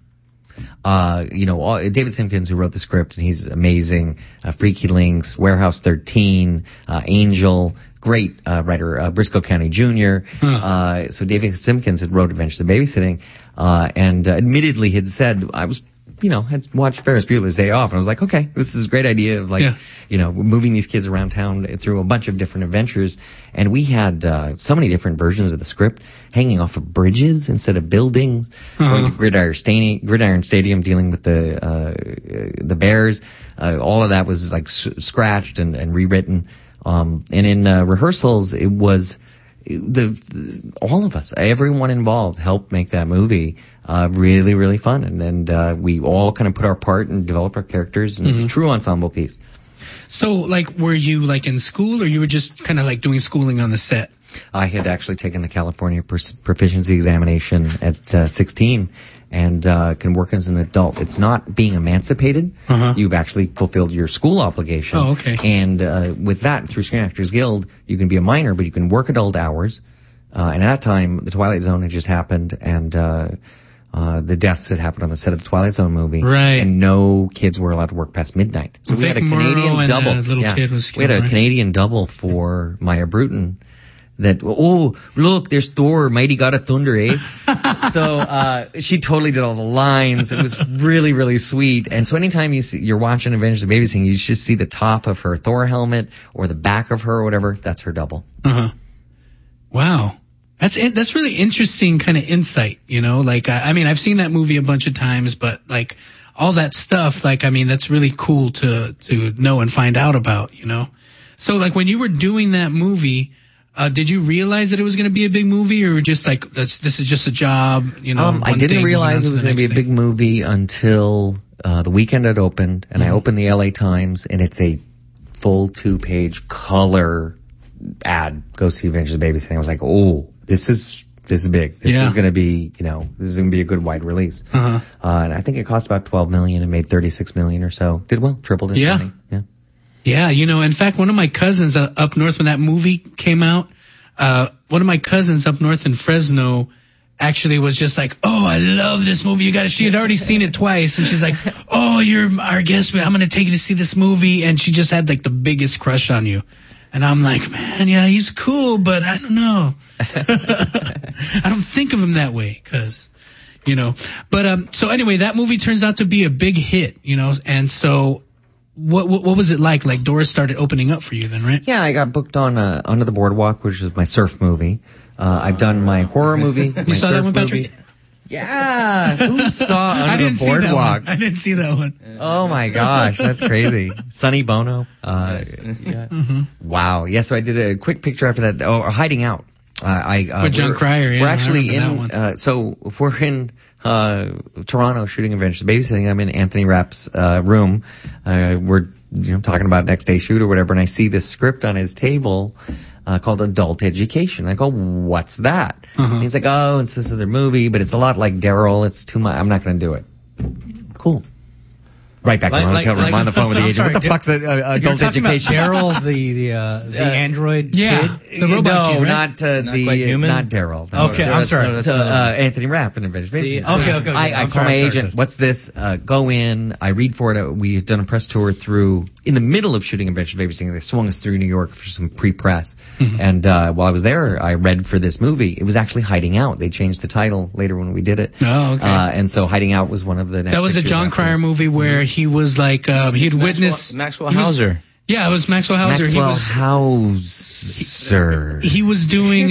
Uh, you know, all, David Simpkins, who wrote the script, and he's amazing. Uh, Freaky Links, Warehouse thirteen, uh, Angel, great uh, writer, uh, Briscoe County Junior Huh. Uh, so David Simpkins had wrote Adventures of Babysitting, uh, and uh, admittedly had said, I was, you know, had watched Ferris Bueller's Day Off, and I was like, okay, this is a great idea of like, Yeah. you know, moving these kids around town through a bunch of different adventures. And we had uh, so many different versions of the script hanging off of bridges instead of buildings, Uh-huh. going to Gridiron Stadium, Gridiron Stadium dealing with the uh, the Bears. Uh, all of that was like s- scratched and, and rewritten. Um, and in uh, rehearsals, it was the, the all of us, everyone involved, helped make that movie uh, really, really fun. And, and uh, we all kind of put our part and developed our characters, and it was a true ensemble piece. So, like, were you, like, in school, or you were just kind of, like, doing schooling on the set? I had actually taken the California Proficiency Examination at uh, sixteen and uh, can work as an adult. It's not being emancipated. Uh-huh. You've actually fulfilled your school obligation. Oh, okay. And uh, with that, through Screen Actors Guild, you can be a minor, but you can work adult hours. Uh, and at that time, The Twilight Zone had just happened, and uh, uh, the deaths had happened on the set of the Twilight Zone movie. Right. And no kids were allowed to work past midnight. So we Vic had a Morrow Canadian and double. the little yeah. kid was we had a killed, right? Canadian double for Maya Bruton. That, oh, look, there's Thor, mighty god of thunder, eh? So, uh, she totally did all the lines. It was really, really sweet. And so anytime you see, you're watching Avengers of the Baby Sing, you just see the top of her Thor helmet or the back of her or whatever. That's her double. Uh-huh. Wow. That's in, that's really interesting kind of insight, you know? Like, I, I mean, I've seen that movie a bunch of times, but, like, all that stuff, like, I mean, that's really cool to, to know and find out about, you know? So, like, when you were doing that movie, Uh, did you realize that it was going to be a big movie, or just like that's, this is just a job? You know, um, I didn't realize it was going to be a big movie until uh, the weekend it opened, and mm-hmm. I opened the L A Times, and it's a full two-page color ad. Go see Avengers of the Baby Sing. I was like, oh, this is this is big. This yeah. is going to be, you know, this is going to be a good wide release. Uh-huh. Uh, and I think it cost about twelve million and made thirty-six million or so. Did well, tripled its yeah. money. Yeah. Yeah, you know, in fact, one of my cousins uh, up north when that movie came out, uh, one of my cousins up north in Fresno actually was just like, oh, I love this movie. You got to, she had already seen it twice. And she's like, oh, you're our guest. I'm going to take you to see this movie. And she just had like the biggest crush on you. And I'm like, man, yeah, he's cool, but I don't know. I don't think of him that way because, you know, but, um, so anyway, that movie turns out to be a big hit, you know, and so, What, what what was it like? Like doors started opening up for you then, right? Yeah, I got booked on uh, Under the Boardwalk, which is my surf movie. Uh, I've done my horror movie, my you saw surf that one, Patrick? movie. Yeah, who saw Under I didn't the Boardwalk? See that one. I didn't see that one. Oh my gosh, that's crazy. Sonny Bono. Uh, yeah. Mm-hmm. Wow. Yeah, so I did a quick picture after that. Oh, Hiding Out. Uh, I uh, with John Cryer. Yeah, we're actually I in. Uh, so if we're in uh, Toronto shooting Avengers of the Baby Sing, I'm in Anthony Rapp's uh, room. Uh, we're you know talking about next day shoot or whatever, and I see this script on his table uh, called Adult Education. I go, what's that? Uh-huh. And he's like, oh, it's this other movie, but it's a lot like Daryl. It's too much. I'm not going to do it. Cool. Right back like, in the hotel like, room like, on the phone with the I'm agent. sorry, What the Dar- fuck's a, uh, adult You're talking education? about Daryl, the the uh, the android yeah, kid? the robot no, kid, right? not uh, Not the quite human? not Daryl. No, Okay, no, I'm that's- sorry. no, that's, uh, uh, Anthony Rapp in Avengers. The- Baby Sing. okay, okay, okay. I, I I'm call sorry, my sorry, agent. sorry. What's this? Uh, go in. I read for it. Uh, we had done a press tour through in the middle of shooting Avengers Baby Sing. They swung us through New York for some pre-press. Mm-hmm. And uh, while I was there, I read for this movie. It was actually Hiding Out. They changed the title later when we did it. Oh, okay. Uh, and so Hiding Out was one of the next That was a pictures John after. Cryer movie where he was like, um, he'd Maxwell- witnessed Maxwell he was- Hauser. Yeah, it was Maxwell Hauser. Maxwell he was Hauser. he was doing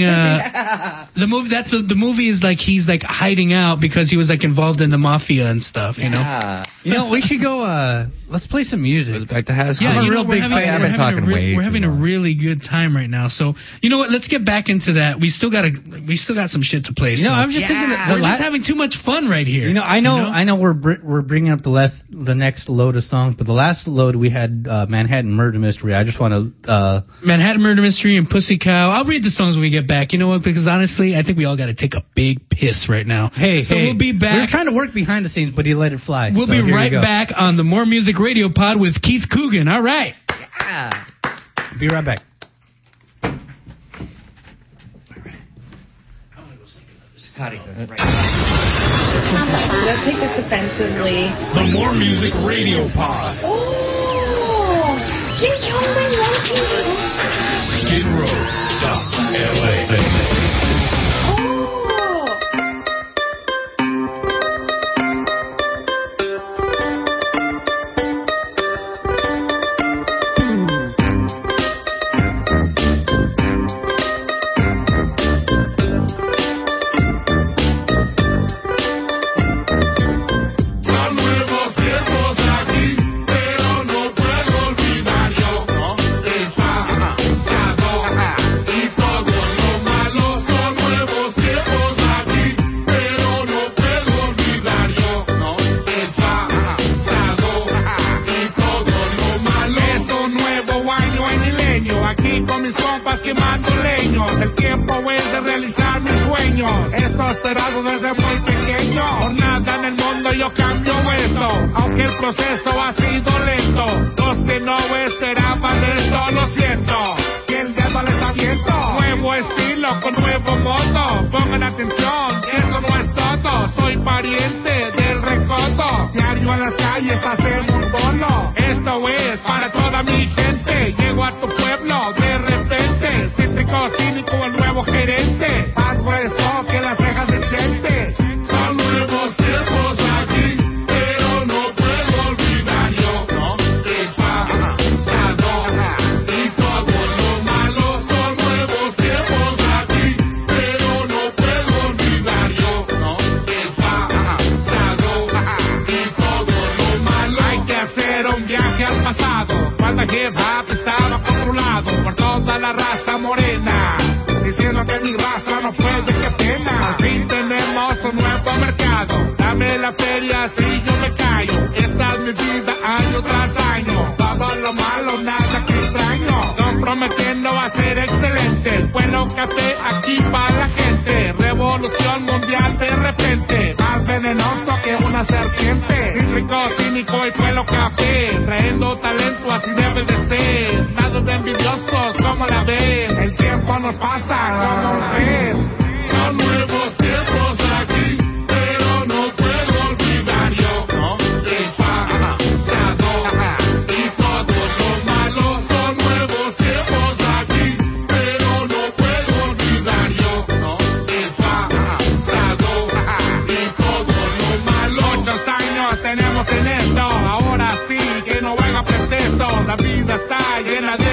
uh the movie. That the, the movie is like he's like hiding out because he was like involved in the mafia and stuff. You know. Yeah. You know, we should go. Uh, let's play some music. Goes back to Hasbro. Yeah, I'm a you know, real we're big having, fan. we're I've been having a talking re- way We're too having a long. really good time right now. So you know what? Let's get back into that. We still got to. We still got some shit to play. You so. know, I'm just yeah. thinking that the we're la- just having too much fun right here. You know, I know, You know? I know, we're br- we're bringing up the last, the next load of songs, but the last load we had uh, Manhattan Murder Mystery. I just want to. Uh, Manhattan Murder Mystery and Pussy Cow. I'll read the songs when we get back. You know what? Because honestly, I think we all got to take a big piss right now. hey, so hey, we'll be back. We were trying to work behind the scenes, but he let it fly. We'll so be here you right go. back on the More Music Radio Pod with Keith Coogan. All right. Yeah. Be right back. Scotty goes right. Don't take this offensively. The More Music Radio Pod. Oh, Jim Coleman wants you. Skid Row. L A. proceso ha sido lento. Los que no esperaban esto, lo siento. Que el dedo les aviento. Nuevo estilo con nuevo modo. Pongan atención, esto no es todo. Soy pariente del recodo. Diario en las calles hacemos bolo. Esto es para toda mi gente. Llego a tu pueblo de repente. Cítrico, cínico, el nuevo gerente. Más grueso que las cejas de Chente. Son nuevos tiempos aquí, pero no puedo olvidar yo. ¿No? El pasado y todo lo malo. Son nuevos tiempos aquí, pero no puedo olvidar yo. ¿No? El pasado y todo lo malo. Hay que hacer un viaje al pasado, cuando el hip hop estaba controlado por toda la raza morena, diciendo que mi raza no puede, que pena. Al fin tenemos un nuevo mercado. Dame la feria si yo me callo. Esta es mi vida año tras año. Todo lo malo, nada que extraño. Comprometiendo a ser excelente. El bueno café aquí para la gente. Revolución mundial de repente. Más venenoso que una serpiente. Cítrico, cínico y pueblo café. Trayendo talento, así debe de ser. Nada de envidiosos, como la ven. El tiempo nos pasa como un tren. Son nuevos tiempos aquí, pero no puedo olvidar yo. ¿No? El pasado y todo lo malo. Son nuevos tiempos aquí, pero no puedo olvidar yo. ¿No? El pasado y todo lo malo. Muchos años tenemos en esto, ahora sí que no venga pretexto. La vida está llena de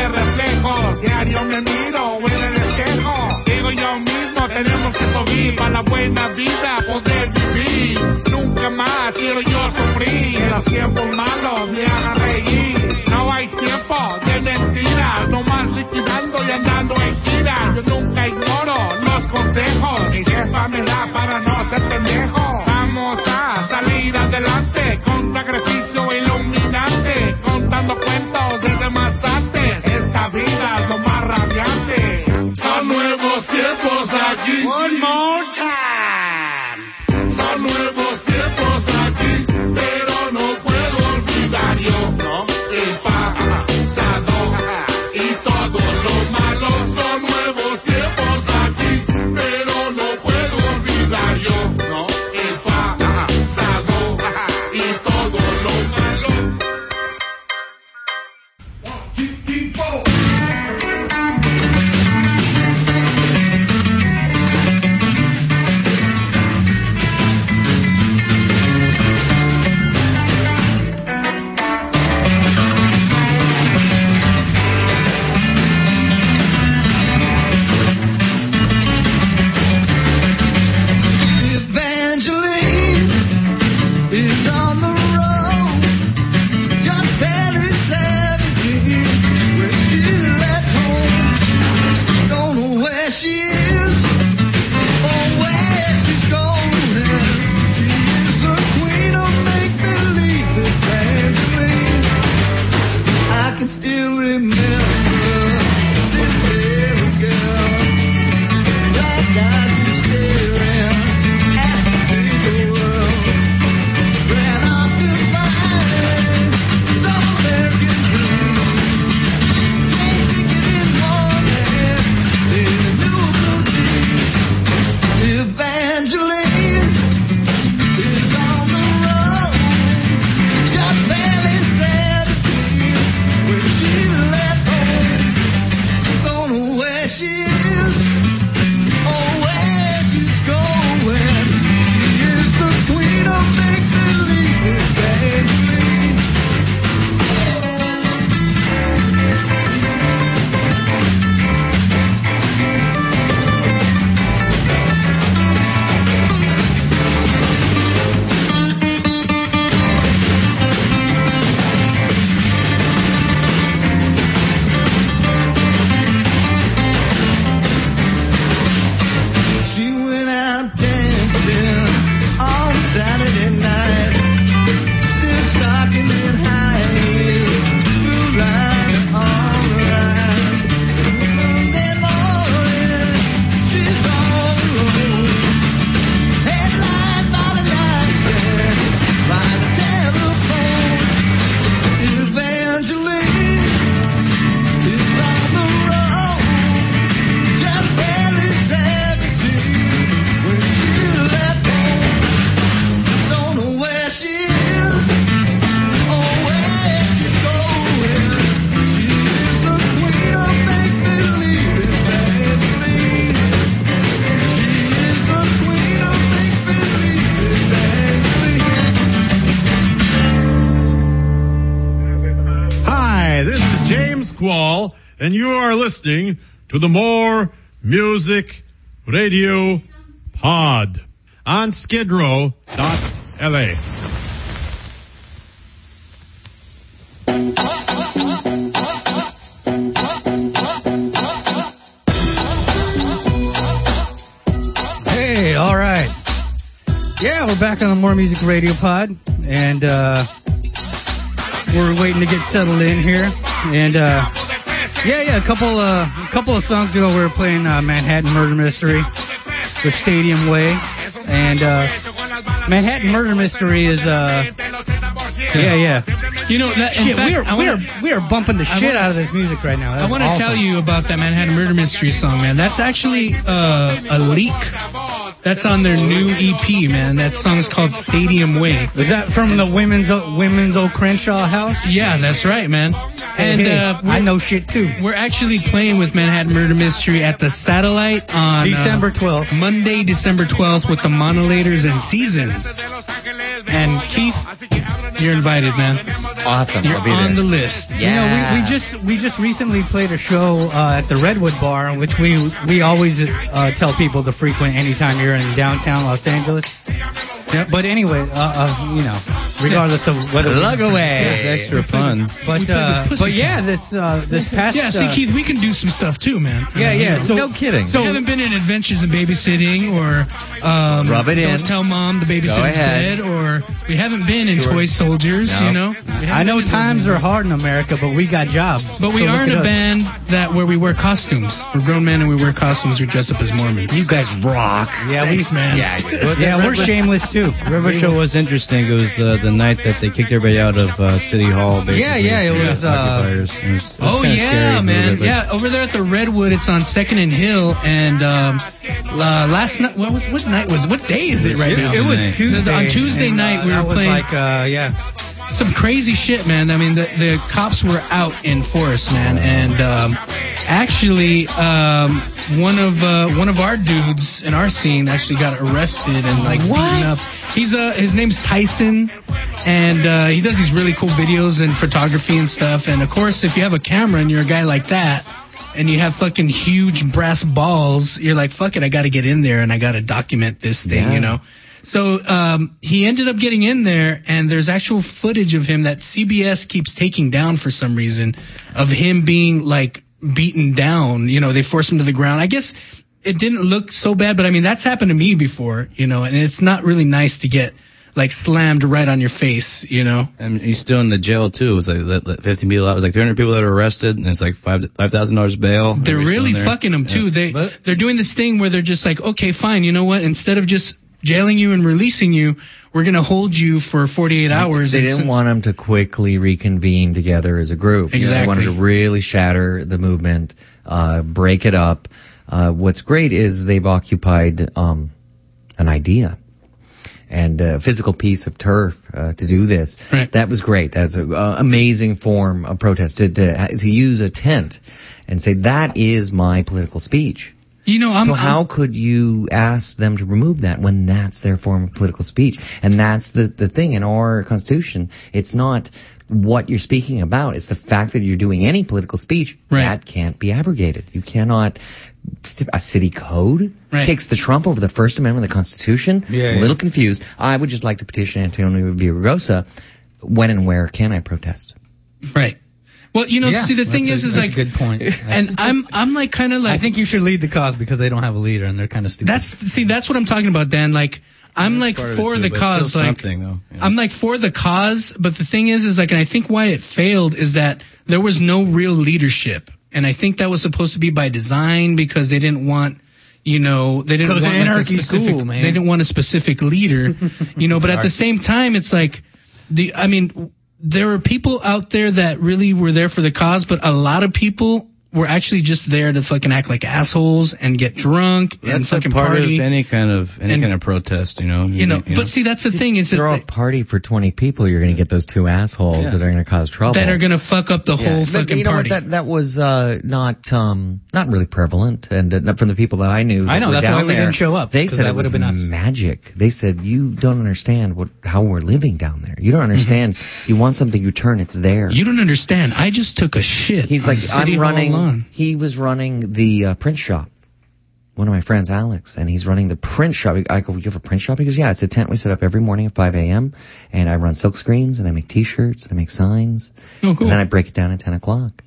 and you are listening to the More Music Radio Pod on skid row dot L A. Hey, all right. Yeah, we're back on the More Music Radio Pod, and uh, we're waiting to get settled in here. And uh, yeah, yeah, a couple, uh, a couple of songs ago, we were playing uh, Manhattan Murder Mystery with Stadium Way, and uh, Manhattan Murder Mystery is, uh, yeah, yeah. You know, that, in Shit, fact, we are I we wanna- are we are bumping the I shit wanna- out of this music right now. I want to awesome. tell you about that Manhattan Murder Mystery song, man. That's actually uh, a leak. That's on their new E P, man. That song is called Stadium Way. Is that from the Women's O- Women's O Crenshaw house? Yeah, that's right, man. And Hey, uh, I know shit too. We're actually playing with Manhattan Murder Mystery at the Satellite on December twelfth. Monday, December twelfth with the Monolators and Seasons. And Keith, you're invited, man. Awesome. You're I'll be on there. the list. You know, we, we just we just recently played a show uh, at the Redwood Bar, which we we always uh, tell people to frequent anytime you're in downtown Los Angeles. Yep. But anyway, uh, uh, you know, regardless of whether Plug away. It's extra fun. But uh, but yeah, this uh, this past Yeah, see, uh, Keith, we can do some stuff too, man. Yeah, yeah. So No kidding. So we haven't been in Adventures in Babysitting or um, Rub it Don't in. Tell Mom the Go Babysitter's ahead. Dead, or we haven't been in Sure. Toy Soldiers, No. you know. We I haven't know been in times those are hard in America, but we got jobs. But we So are look in at a us. band that where we wear costumes. We're grown men and we wear costumes. We dress up as Mormons. You guys rock. Yeah, Thanks, we man. Yeah. Well, yeah, the we're River- shameless too. River Show was interesting. It was uh, the night that they kicked everybody out of uh, City Hall. Basically. Yeah, yeah, it was, uh, occupiers. It was, it was Oh kinda yeah, scary, man. but- Yeah, over there at the Redwood, it's on Second and Hill. And um, uh, last night, what was what night was? What day is it right now? It was night. Tuesday. On Tuesday and, uh, night, we that were was playing like, uh, yeah. some crazy shit, man. I mean, the the cops were out in force, man, and um, actually, um, one of uh, one of our dudes in our scene actually got arrested and like beaten up. He's uh his name's Tyson, and uh, he does these really cool videos and photography and stuff. And of course, if you have a camera and you're a guy like that, and you have fucking huge brass balls, you're like, fuck it, I got to get in there and I got to document this thing, Yeah. you know. So um, he ended up getting in there, and there's actual footage of him that C B S keeps taking down for some reason, of him being like beaten down. You know, they forced him to the ground. I guess it didn't look so bad, but I mean, that's happened to me before, you know, and it's not really nice to get like slammed right on your face, you know. And he's still in the jail too. It was like let- let fifteen people out. It was like three hundred people that were arrested, and it's like five five thousand dollars bail. They're Everybody's really still in there. fucking them too. Yeah. They they're doing this thing where they're just like, okay, fine, you know what? Instead of just jailing you and releasing you, we're gonna hold you for forty-eight hours. They And didn't since- want them to quickly reconvene together as a group. Exactly. They wanted to really shatter the movement, uh, break it up. Uh, what's great is they've occupied um, an idea and a physical piece of turf uh, to do this. Right. That was great. That's an uh, amazing form of protest to, to to use a tent and say that is my political speech. You know, I'm, so I'm- how could you ask them to remove that when that's their form of political speech? And that's the, the thing in our Constitution. It's not what you're speaking about. It's the fact that you're doing any political speech. Right. That can't be abrogated. You cannot. A city code Right. takes the trump over the First Amendment of the Constitution. Yeah, a yeah. little confused. I would just like to petition Antonio Villaraigosa. When and where can I protest? right. Well, you know, Yeah, see, the thing that's is, a, is that's like, a good point. and I'm I'm like kind of like I think you should lead the cause because they don't have a leader and they're kind of stupid. That's see, that's what I'm talking about, Dan. Like, I'm like part of it for too, the but it's cause. still Like, something, though, you know. I'm like for the cause, but the thing is, is like, and I think why it failed is that there was no real leadership, and I think that was supposed to be by design because they didn't want. You know, they didn't 'Cause want it's like, a anarchy specific. school, man. They didn't want a specific leader. You know, but at the same time, it's like the. I mean, there were people out there that really were there for the cause, but a lot of people were actually just there to fucking act like assholes and get drunk and That's a fucking part party. of any kind of any And- kind of protest, you know. you know, but see, that's the thing. It's just Throw a that, party for twenty people. You're going to get those two assholes Yeah. that are going to cause trouble. that are gonna fuck up the Yeah, whole but fucking you know party. what? That that was uh, not um, not really prevalent, and uh, not from the people that I knew. I that know, were that's down why we there, didn't show up, They 'cause said that it was would've been us. magic. They said you don't understand what how we're living down there. You don't understand. You want something, you turn. It's there. you don't understand. I just took a shit. He's on like, City I'm Hall running. lawn. on? He was running the uh, print shop. One of my friends, Alex, and he's running the print shop. I go, you have a print shop? He goes, yeah, it's a tent we set up every morning at five a.m. and I run silk screens and I make T-shirts and I make signs. Oh, cool. And then I break it down at ten o'clock.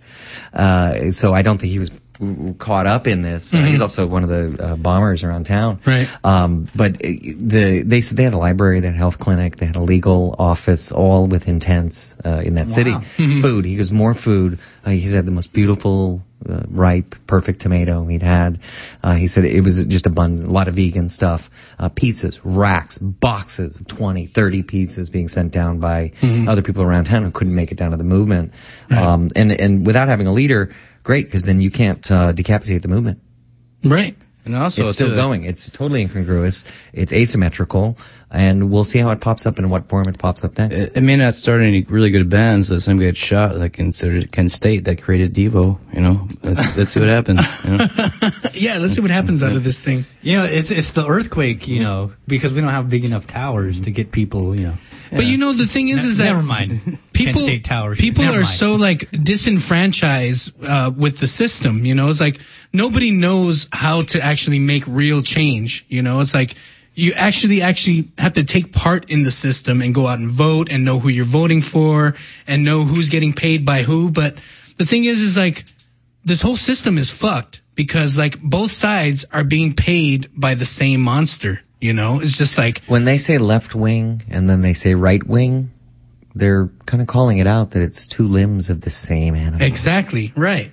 Uh, so I don't think he was caught up in this. Mm-hmm. Uh, he's also one of the uh, bombers around town. Right. Um, but the they said they had a library, they had a health clinic, they had a legal office, all within tents uh, in that Wow. city. Mm-hmm. Food. He goes, more food. Uh, he said the most beautiful, uh, ripe, perfect tomato he'd had. Uh, he said it was just abundant, a lot of vegan stuff. Uh, pizzas, racks, boxes of twenty, thirty pizzas being sent down by Mhm. other people around town who couldn't make it down to the movement. Right. Um, and, and without having a leader, great, because then you can't uh, decapitate the movement. Right. And also, It's still too, going. It's totally incongruous. It's asymmetrical, and we'll see how it pops up and in what form it pops up next. It, it may not start any really good bands. That some guy gets shot, like considered Kent State, that created Devo. You know, let's let's see what happens. You know? Yeah, let's see what happens out of this thing. You know, it's it's the earthquake, you know, because we don't have big enough towers to get people, you know. But you know, the thing is, Ne- is that never mind. people Kent State Towers. people Never are mind. so like disenfranchised uh, with the system. You know, it's like nobody knows how to actually make real change. You know, it's like you actually actually have to take part in the system and go out and vote and know who you're voting for and know who's getting paid by who. But the thing is, is like this whole system is fucked because like both sides are being paid by the same monster. You know, it's just like When they say left wing and then they say right wing, they're kind of calling it out that it's two limbs of the same animal. exactly right.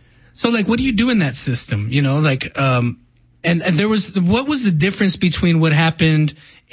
So like, what do you do in that system? You know, like, um, and, and there was, what was the difference between what happened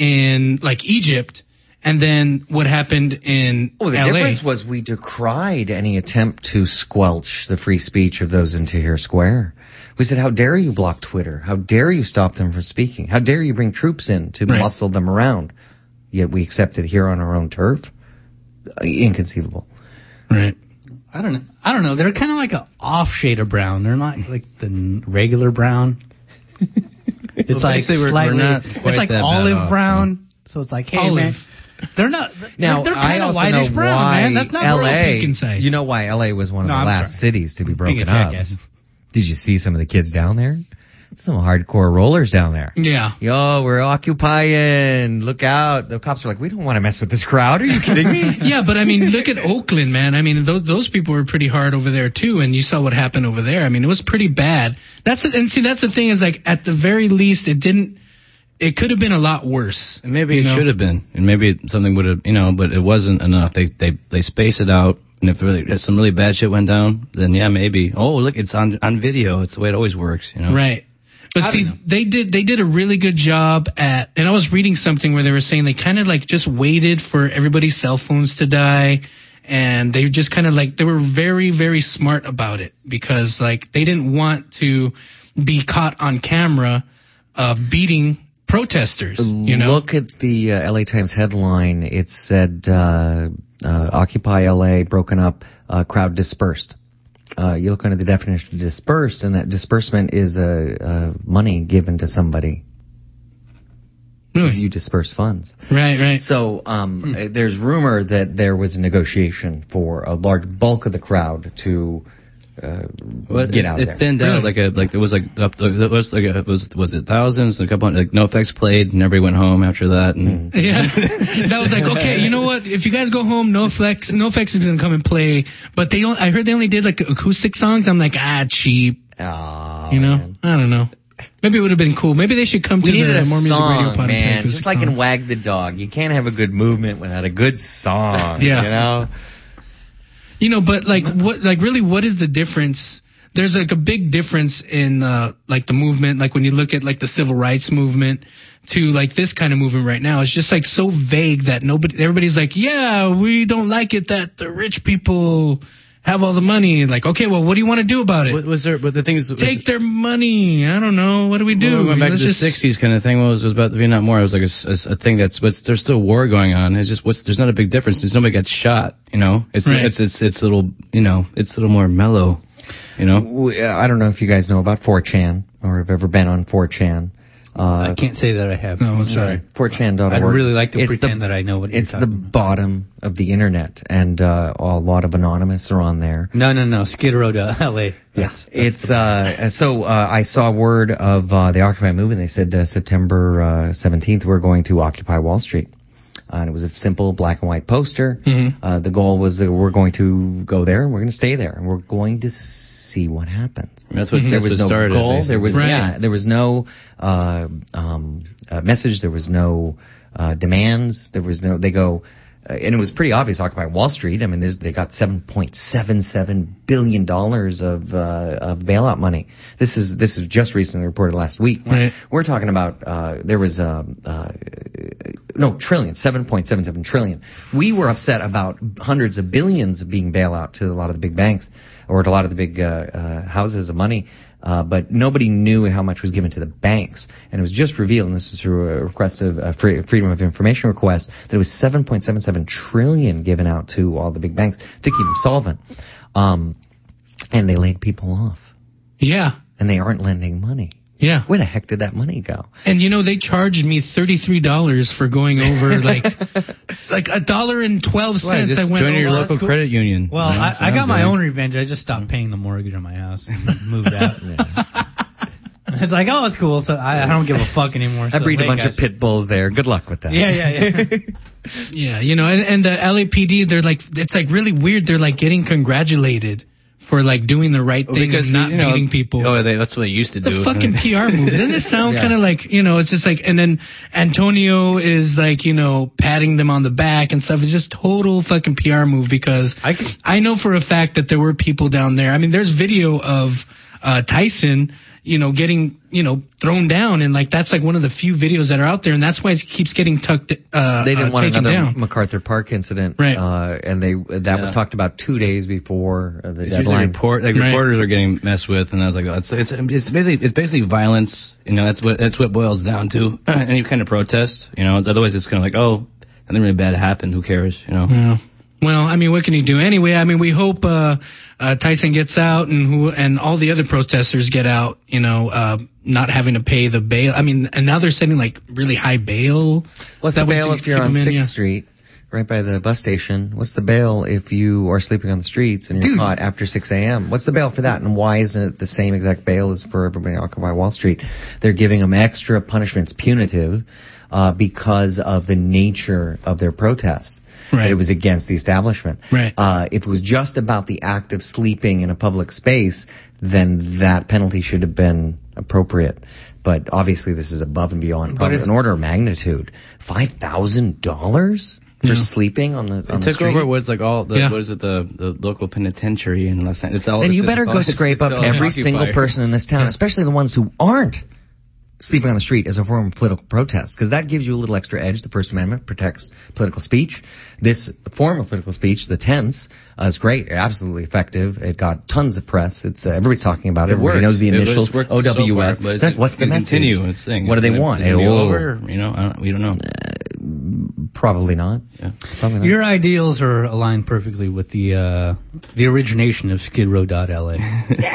in like Egypt and then what happened in Oh, the L A? difference was we decried any attempt to squelch the free speech of those in Tahrir Square. We said, how dare you block Twitter? How dare you stop them from speaking? How dare you bring troops in to Right. muscle them around? Yet we accept it here on our own turf? Uh, Inconceivable. Right. I don't know. I don't know. They're kind of like a off shade of brown. They're not like the n- regular brown. It's Well, like basically, we're- we're slightly. not It's quite like that bad olive off, brown. So it's like, hey Olive. man, they're not. Now, they're, they're I kind of also whitish know brown, why man. That's not L real A, pink inside. you know why L A was one of No, the I'm last sorry. cities to be Being a broken up. jackass. Did you see some of the kids down there? Some hardcore rollers down there. Yeah. Yo, we're occupying. Look out. The cops are like, we don't want to mess with this crowd. Are you kidding me? Yeah, but I mean, look at Oakland, man. I mean, those those people were pretty hard over there too, and you saw what happened over there. I mean, it was pretty bad. That's the, and see, that's the thing is like at the very least, it didn't. It could have been a lot worse. And maybe You it know? should have been, and maybe it- something would have, you know, but it wasn't enough. They they they spaced it out, and if really if some really bad shit went down, then yeah, maybe. Oh, look, it's on on video. It's the way it always works, you know. Right. But I see, don't know. they did they did a really good job at, and I was reading something where they were saying they kind of like just waited for everybody's cell phones to die, and they just kind of like they were very very smart about it because like they didn't want to be caught on camera uh, beating protesters. You know. Look at the uh, L A Times headline. It said, uh, uh, Occupy L A, broken up, uh, crowd dispersed. Uh, you look under the definition of dispersed, and that disbursement is uh, uh, money given to somebody. Really? You disperse funds. Right. Right. So um, uh, there's rumor that there was a negotiation for a large bulk of the crowd to uh, But get it, out it there. thinned out like a like there was like up it was like a, it was was it thousands a couple like NoFX played and everybody went home after that and Yeah, that was like, okay, you know what? If you guys go home, NoFX, NoFX is gonna come and play. But they, only, I heard they only did like acoustic songs. I'm like, ah, cheap. Oh, You know, man. I don't know. Maybe it would have been cool. Maybe they should come We to needed the a More Music song, Radio pod and play man. acoustic Just like in songs. Wag the Dog. You can't have a good movement without a good song. Yeah. You know? You know, but like, what, like, really, what is the difference? There's like a big difference in uh, like the movement. Like when you look at like the civil rights movement to like this kind of movement right now, it's just like so vague that nobody, everybody's like, yeah, we don't like it that the rich people have all the money. Like, okay, well, what do you want to do about it? What was there? But the thing is, was, Take their money. I don't know. What do we do? Well, going back Let's to the just- sixties kind of thing. What was, was about the Vietnam War? It was like a, s- a s- a thing that's, but there's still war going on. It's just what's there's not a big difference. There's nobody got shot. You know, it's Right. it's it's it's a little you know it's a little more mellow. You know, We- uh, I don't know if you guys know about four chan or have ever been on four chan. Uh, I can't say that I have. No, I'm sorry. four chan dot org. I'd really like to It's pretend the, that I know what you're It's the talking about. bottom of the internet, and uh, a lot of anonymous are on there. No, no, no. Skid Row dot L A. Yeah, it's uh, so uh, I saw word of uh, the Occupy movement. They said uh, September uh, seventeenth we're going to occupy Wall Street. Uh, and it was a simple black and white poster. Mm-hmm. Uh, the goal was that we're going to go there and we're going to stay there and we're going to see what happens. That's what There that's was what no started, goal. basically. There was Right. yeah. There was no uh, um, uh, message. There was no uh, demands. There was no. They go. Uh, and it was pretty obvious, Occupy Wall Street. I mean, there's- they got seven point seven seven billion dollars of, uh, of bailout money. This is, this is just recently reported last week. Right. We're talking about, uh, there was, um, uh, no, trillion, seven point seven seven trillion. We were upset about hundreds of billions of being bailout to a lot of the big banks, or to a lot of the big, uh, uh, houses of money. Uh, but nobody knew how much was given to the banks. And it was just revealed, and this is through a request of a free, Freedom of Information request, that it was seven point seven seven trillion given out to all the big banks to keep them solvent. Um, and they laid people off. Yeah. And they aren't lending money. Yeah. Where the heck did that money go? And you know, they charged me thirty-three dollars for going over like like a dollar and twelve cents. I went join over. your local cool. credit union. Well, you know, I, that's I what got I'm my doing. own revenge. I just stopped paying the mortgage on my house and moved out. It's like, oh, it's cool. So I, I don't give a fuck anymore. I So, breed a hey, bunch guys. of pit bulls there. Good luck with that. Yeah, yeah, yeah. Yeah, you know, and, and the L A P D, they're like, it's like really weird. They're like getting congratulated for like doing the right Well, thing because and not you know, meeting people. Oh, they, that's what they used to It's do. a fucking P R move. Doesn't it sound Yeah. kind of like, you know, it's just like, and then Antonio is like, you know, patting them on the back and stuff. It's just total fucking P R move because I, can, I know for a fact that there were people down there. I mean, there's video of uh, Tyson, you know, getting, you know, thrown down. And like, that's like one of the few videos that are out there. And that's why it keeps getting tucked, uh, They didn't uh, want taken another down. MacArthur Park incident, Right. uh, and they that was Yeah. talked about two days before uh, the It's usually deadline. report, like Right. reporters are getting messed with, and I was like, oh, it's it's it's basically it's basically violence. You know, that's what that's what it boils down to. Any kind of protest, you know. Otherwise, it's kind of like, oh, nothing really bad happened. Who cares? You know. Yeah. Well, I mean, what can you do? Anyway, I mean, we hope uh, uh, Tyson gets out and who and all the other protesters get out. You know, uh, not having to pay the bail. I mean, and now they're setting like really high bail. What's That the would bail keep if you're them on in, Sixth yeah. Street, right by the bus station? What's the bail if you are sleeping on the streets and you're Dude. caught after six a.m.? What's the bail for that? And why isn't it the same exact bail as for everybody on Occupy Wall Street? They're giving them extra punishments, punitive, uh, because of the nature of their protest. Right. That it was against the establishment. Right. Uh, if it was just about the act of sleeping in a public space, then that penalty should have been appropriate. But obviously this is above and beyond, probably if- an order of magnitude. Five thousand dollars for Yeah. sleeping on the on It the took street. over was like all the Yeah. what is it the, the local penitentiary in Los Angeles. It's all. Then it's, you better it's go all, it's- scrape it's up all every occupiers. single person in this town, Yeah. especially the ones who aren't sleeping on the street as a form of political protest, because that gives you a little extra edge. The First Amendment protects political speech. This form of political speech, the tents, uh, is great, absolutely effective. It got tons of press. It's uh, everybody's talking about it. It Everybody worked. knows the It was initials. worked O W S. so far, but That- what's the it message? Continue its thing. What do It's they gonna- want? Is it gonna be Oh. over? You know, I don't, we don't know. Probably not. Yeah. Probably not. Your ideals are aligned perfectly with the uh, the origination of Skid Row dot L A.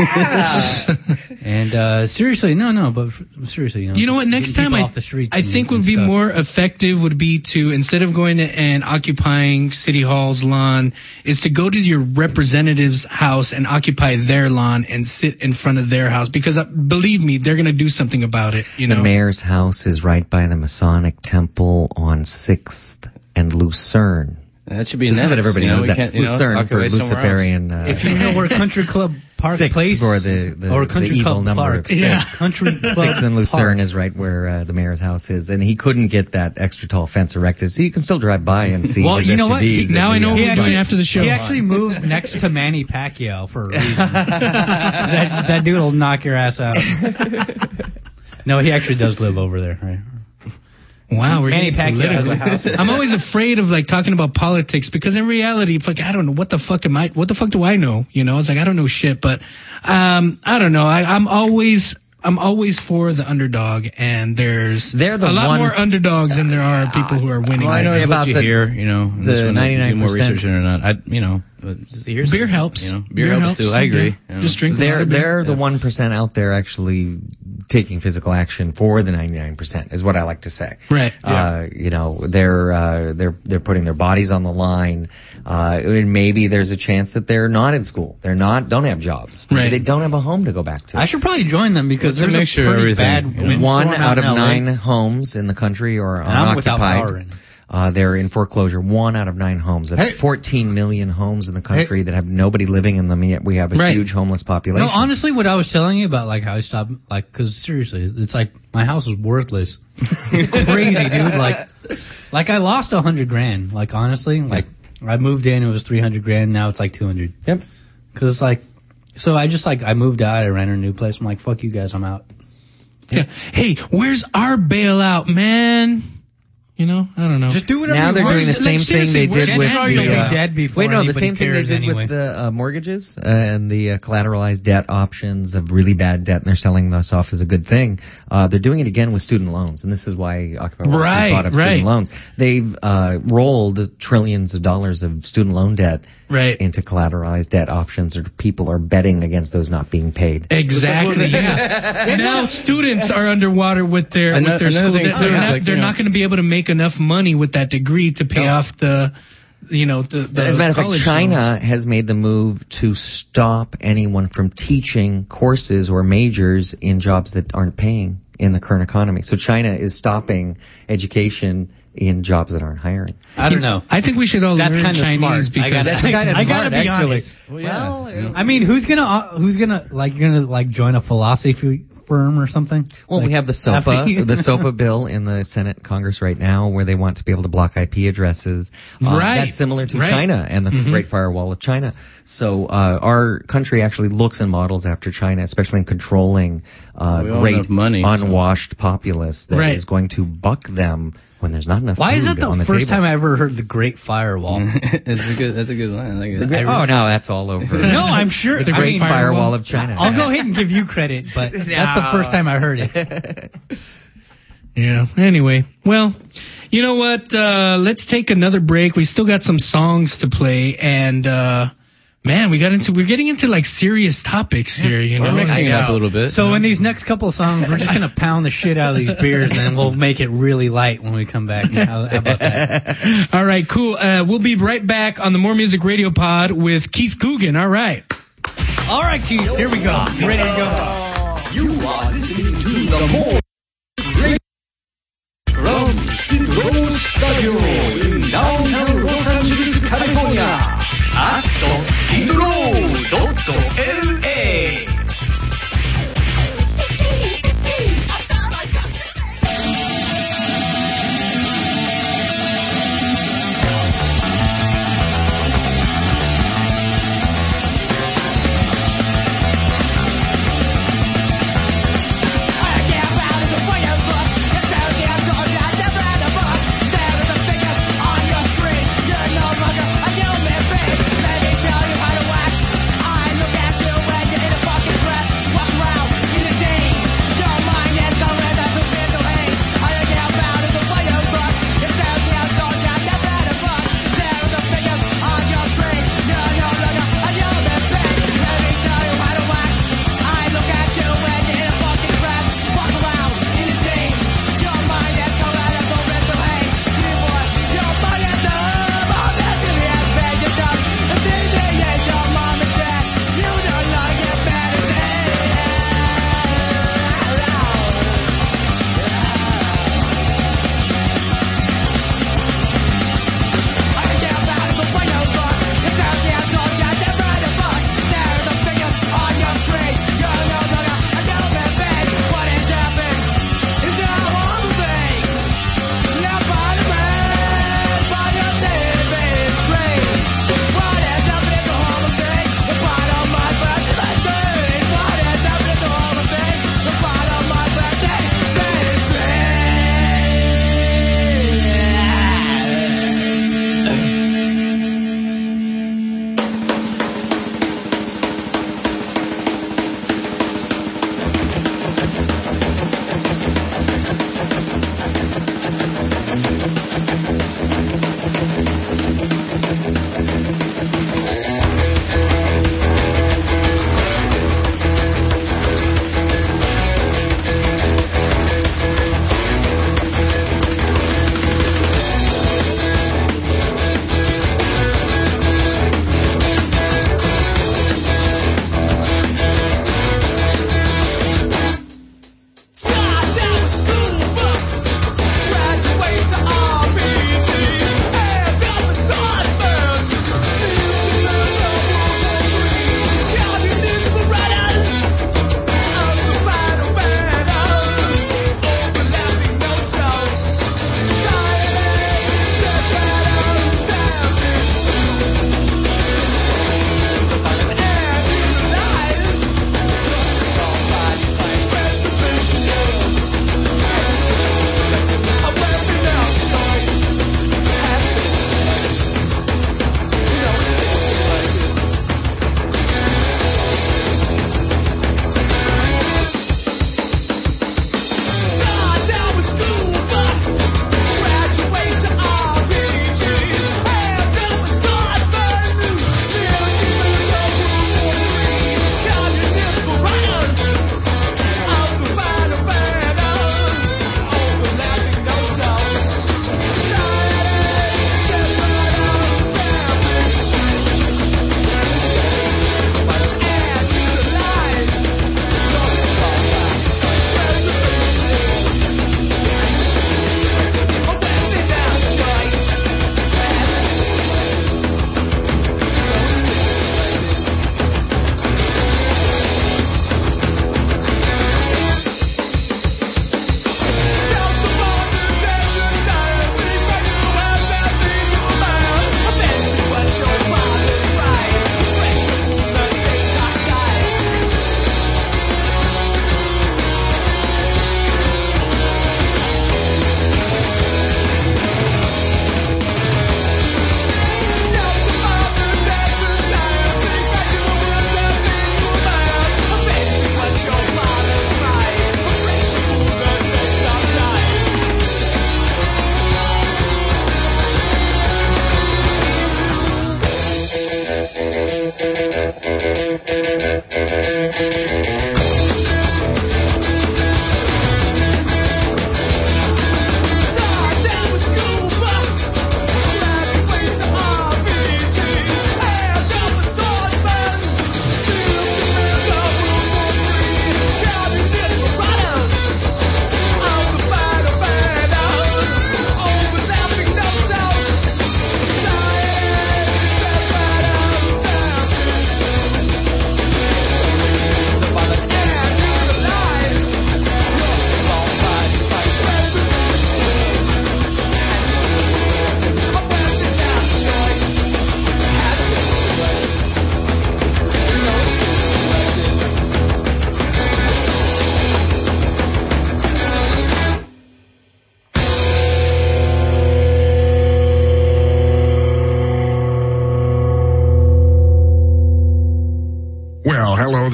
Yeah. And uh, seriously, no, no, but f- seriously, you know, You know what? Next getting time, people I, off the streets I and- think would and be stuff. more effective would be to, instead of going to, and occupying City Hall's lawn, is to go to your representative's house and occupy their lawn and sit in front of their house. Because uh, believe me, they're going to do something about it. You the know. mayor's house is right by the Masonic Temple on Sixth and Lucerne. That should be Just so next, that everybody you know, knows we that. can't- you know, Lucerne for occupy somewhere Luciferian. Uh, If you know where Country Club Park Sixth Place for the, the, or the Country evil Club number Park, of six. yeah, Country Club Sixth and Lucerne Park. is right where uh, the mayor's house is, and he couldn't get that extra tall fence erected, so you can still drive by and see Well, his you know what? S U Vs. He- now at I the, know uh, what He we're actually, doing after the show. he actually moved next to Manny Pacquiao for a reason. that, that dude will knock your ass out. No, he actually does live over there, right? Wow, we're Manny getting Pacquiao has political. a house. I'm always afraid of like talking about politics because in reality, it's like I don't know what the fuck am I? What the fuck do I know? You know, it's like I don't know shit. But um, I don't know. I, I'm always I'm always for the underdog, and there's They're the a lot one- more underdogs than there are people who are winning. Well, I know Say it's about what you the- hear, you know. the This one, do more ninety-nine percent research or not. I, you know, But just hear Beer something, helps. You know, beer, Beer helps, helps, too. I agree. yeah. You know. Just drink a lot They're of beer. they're the Yeah. one percent out there actually taking physical action for the ninety-nine percent is what I like to say. Right. Uh, you know, they're uh, they're they're putting their bodies on the line. Uh, and maybe there's a chance that they're not in school. They're not don't have jobs. Right. They don't have a home to go back to. I should probably join them because It's a there's a, mixture of pretty everything, bad you know. windstorm One out of in L A. nine homes in the country are And I'm without unoccupied. power in. Uh, they're in foreclosure. One out of nine homes. That's Hey. fourteen million homes in the country that have nobody living in them, and yet we have a Right. huge homeless population. No, honestly, what I was telling you about, like, how I stopped, like, because seriously, it's like my house is worthless. It's crazy, dude. Like, like I lost a hundred grand. Like, honestly, like I moved in, it was three hundred grand. Now it's like two hundred. Yep. Because it's like, so I just like I moved out. I rented a new place. I'm like, fuck you guys, I'm out. Yeah. Hey, where's our bailout, man? You know, I don't know. Just do whatever Now you they're want. doing the Like, same thing seriously, they we're- did with Ken's the. gonna be uh, dead before Wait, no, the anybody same thing they cares did anyway. with the uh, mortgages uh, and the uh, collateralized debt options of really bad debt, and they're selling this off as a good thing. Uh, they're doing it again with student loans, and this is why Occupy Wall Street Right, bought up right. student loans. They've uh, rolled trillions of dollars of student loan debt Right. into collateralized debt options, or people are betting against those not being paid. Exactly. Yeah. Now students are underwater with their Ano- with their another school thing debt. too They're, is not, like, they're you know- not going to be able to make enough money with that degree to pay No. off the, you know, the. the As a matter of fact, college China loans. has made the move to stop anyone from teaching courses or majors in jobs that aren't paying in the current economy. So China is stopping education in jobs that aren't hiring. I don't know. I think we should all That's learn kinda Chinese smart. I because gotta- That's kind of I smart, gotta be actually. honest. Well, yeah. Well, I mean, who's gonna uh, who's gonna like you're gonna like join a philosophy firm or something? Well, Like, we have the SOPA, I mean- the SOPA bill in the Senate and Congress right now, where they want to be able to block I P addresses. Uh, Right. That's similar to Right. China and the Mhm. Great Firewall of China. So uh, our country actually looks and models after China, especially in controlling uh, We all great have money, so- unwashed populace that is Right. going to buck them when there's not enough Why food is that the on the first table. time I ever heard the Great Firewall? That's a good. That's a good line. I like it. Oh no, that's all over. No, I'm sure. The I Great mean, Firewall of China. I'll go ahead and give you credit, but that's the first time I heard it. Yeah. Anyway, well, you know what? Uh, let's take another break. We still got some songs to play, and uh, man, we got into we're getting into like serious topics here. You know, We're mixing it up a little bit. So in these next couple of songs, we're just gonna pound the shit out of these beers, and then we'll make it really light when we come back. How, how about that? All right, cool. Uh, we'll be right back on the More Music Radio Pod with Keith Coogan. All right. All right, Keith, here we go. You ready to go? You are listening to the More from Skid Row Studio in downtown Los Angeles, California at the Skid Row dot L A.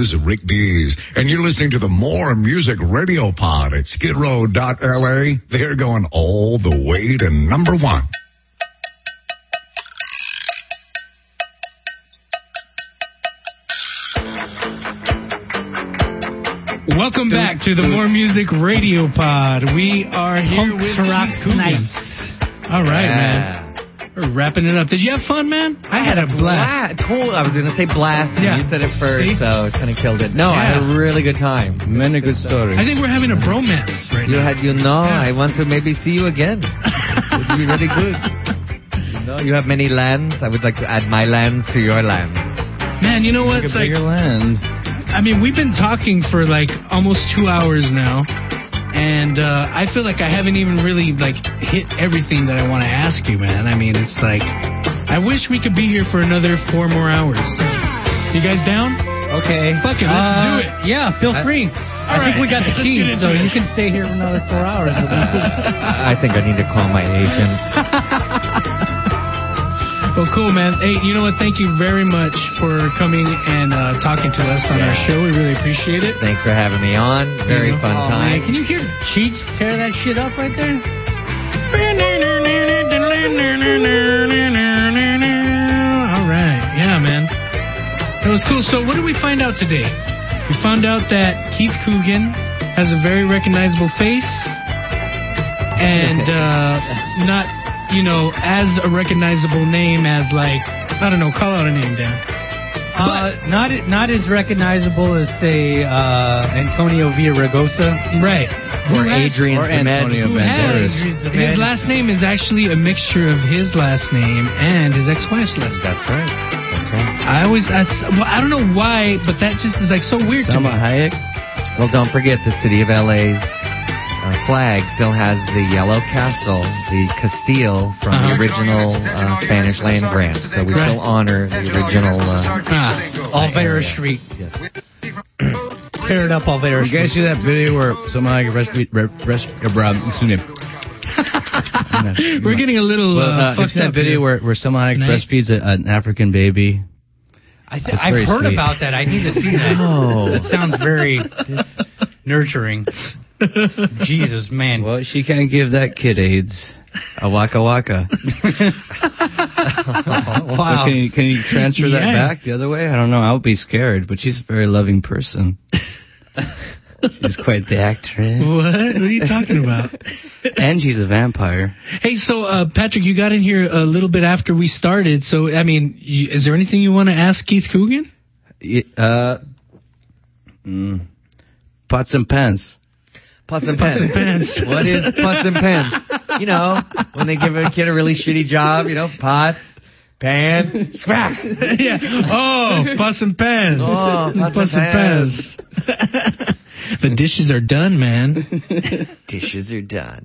is Rick Dees, and you're listening to the More Music Radio Pod at skid row dot L A. They're going all the way to number one. Welcome back to the More Music Radio Pod. We are here Punk with Rock Keith Coogan. Nights. All right, Yeah. man. We're wrapping it up. Did you have fun, man? I had a blast. Bla- told- I was going to say blast, and Yeah. you said it first, See? so it kind of killed it. No, I had a Yeah. really good time. Many good stories. I think we're having a bromance right You now. had, you know, Yeah. I want to maybe see you again. It would be really good. You know, you have many lands. I would like to add my lands to your lands. Man, you know what? Like It's a like, bigger land. I mean, we've been talking for like almost two hours now, and uh, I feel like I haven't even really like hit everything that I want to ask you, man. I mean, it's like I wish we could be here for another four more hours. You guys down? Okay. Fuck it, let's Uh, do it. Yeah, feel free. I think we got the Let's get keys, into so it. you can stay here for another four hours. I think I need to call my agent. Well, cool, man. Hey, you know what? Thank you very much for coming and uh, talking to us on our show. We really appreciate it. Thanks for having me on. Very Yeah. fun Oh, time. man, can you hear Cheats tear that shit up right there? All right. Yeah, man. That was cool. So what did we find out today? We found out that Keith Coogan has a very recognizable face and uh, not, you know, as a recognizable name as, like, I don't know, call out a name, Dan. Uh, not not as recognizable as, say, uh, Antonio Villaraigosa. Right. Or Who has- Adrian or Zemed. Antonio Who Banderas. has, his last name is actually a mixture of his last name and his ex-wife's last name. That's right. That's right. I always, that's, well, I don't know why, but that just is like so weird Selma to me. Hayek. Well, don't forget the city of L A's uh, flag still has the yellow castle, the Castile from Uh-huh. the original uh, Spanish land grant. So we Right. still honor the original. Uh, Ah, Alvera Street. yes. Tear it up, Alvera You Street. guys see that video where Selma Hayek breastfeed, breast, breast, uh, bro, excuse me. we're getting a little Well, uh, uh, you've fucked seen that up video here. where, where Selma Hayek Night. breastfeeds a, an African baby. I th- That's I've very heard sweet. about that. I need to see that. No. That sounds very nurturing. Jesus, man. Well, she can't give that kid AIDS. A waka waka. Wow. Can you, can you transfer that Yeah. back the other way? I don't know. I would be scared, but she's a very loving person. She's quite the actress. What? What are you talking about? And she's a vampire. Hey, so uh, Patrick, you got in here a little bit after we started. So, I mean, you, is there anything you want to ask Keith Coogan? Y- Uh, mm, pots and pans. Pots and Pots pens. and pans. What is pots and pens? You know, when they give a kid a really shitty job, you know, pots, pans, scrap. Yeah. Oh, pots and pans. Oh, pots Pots and and pans. The dishes are done, man. Dishes are done.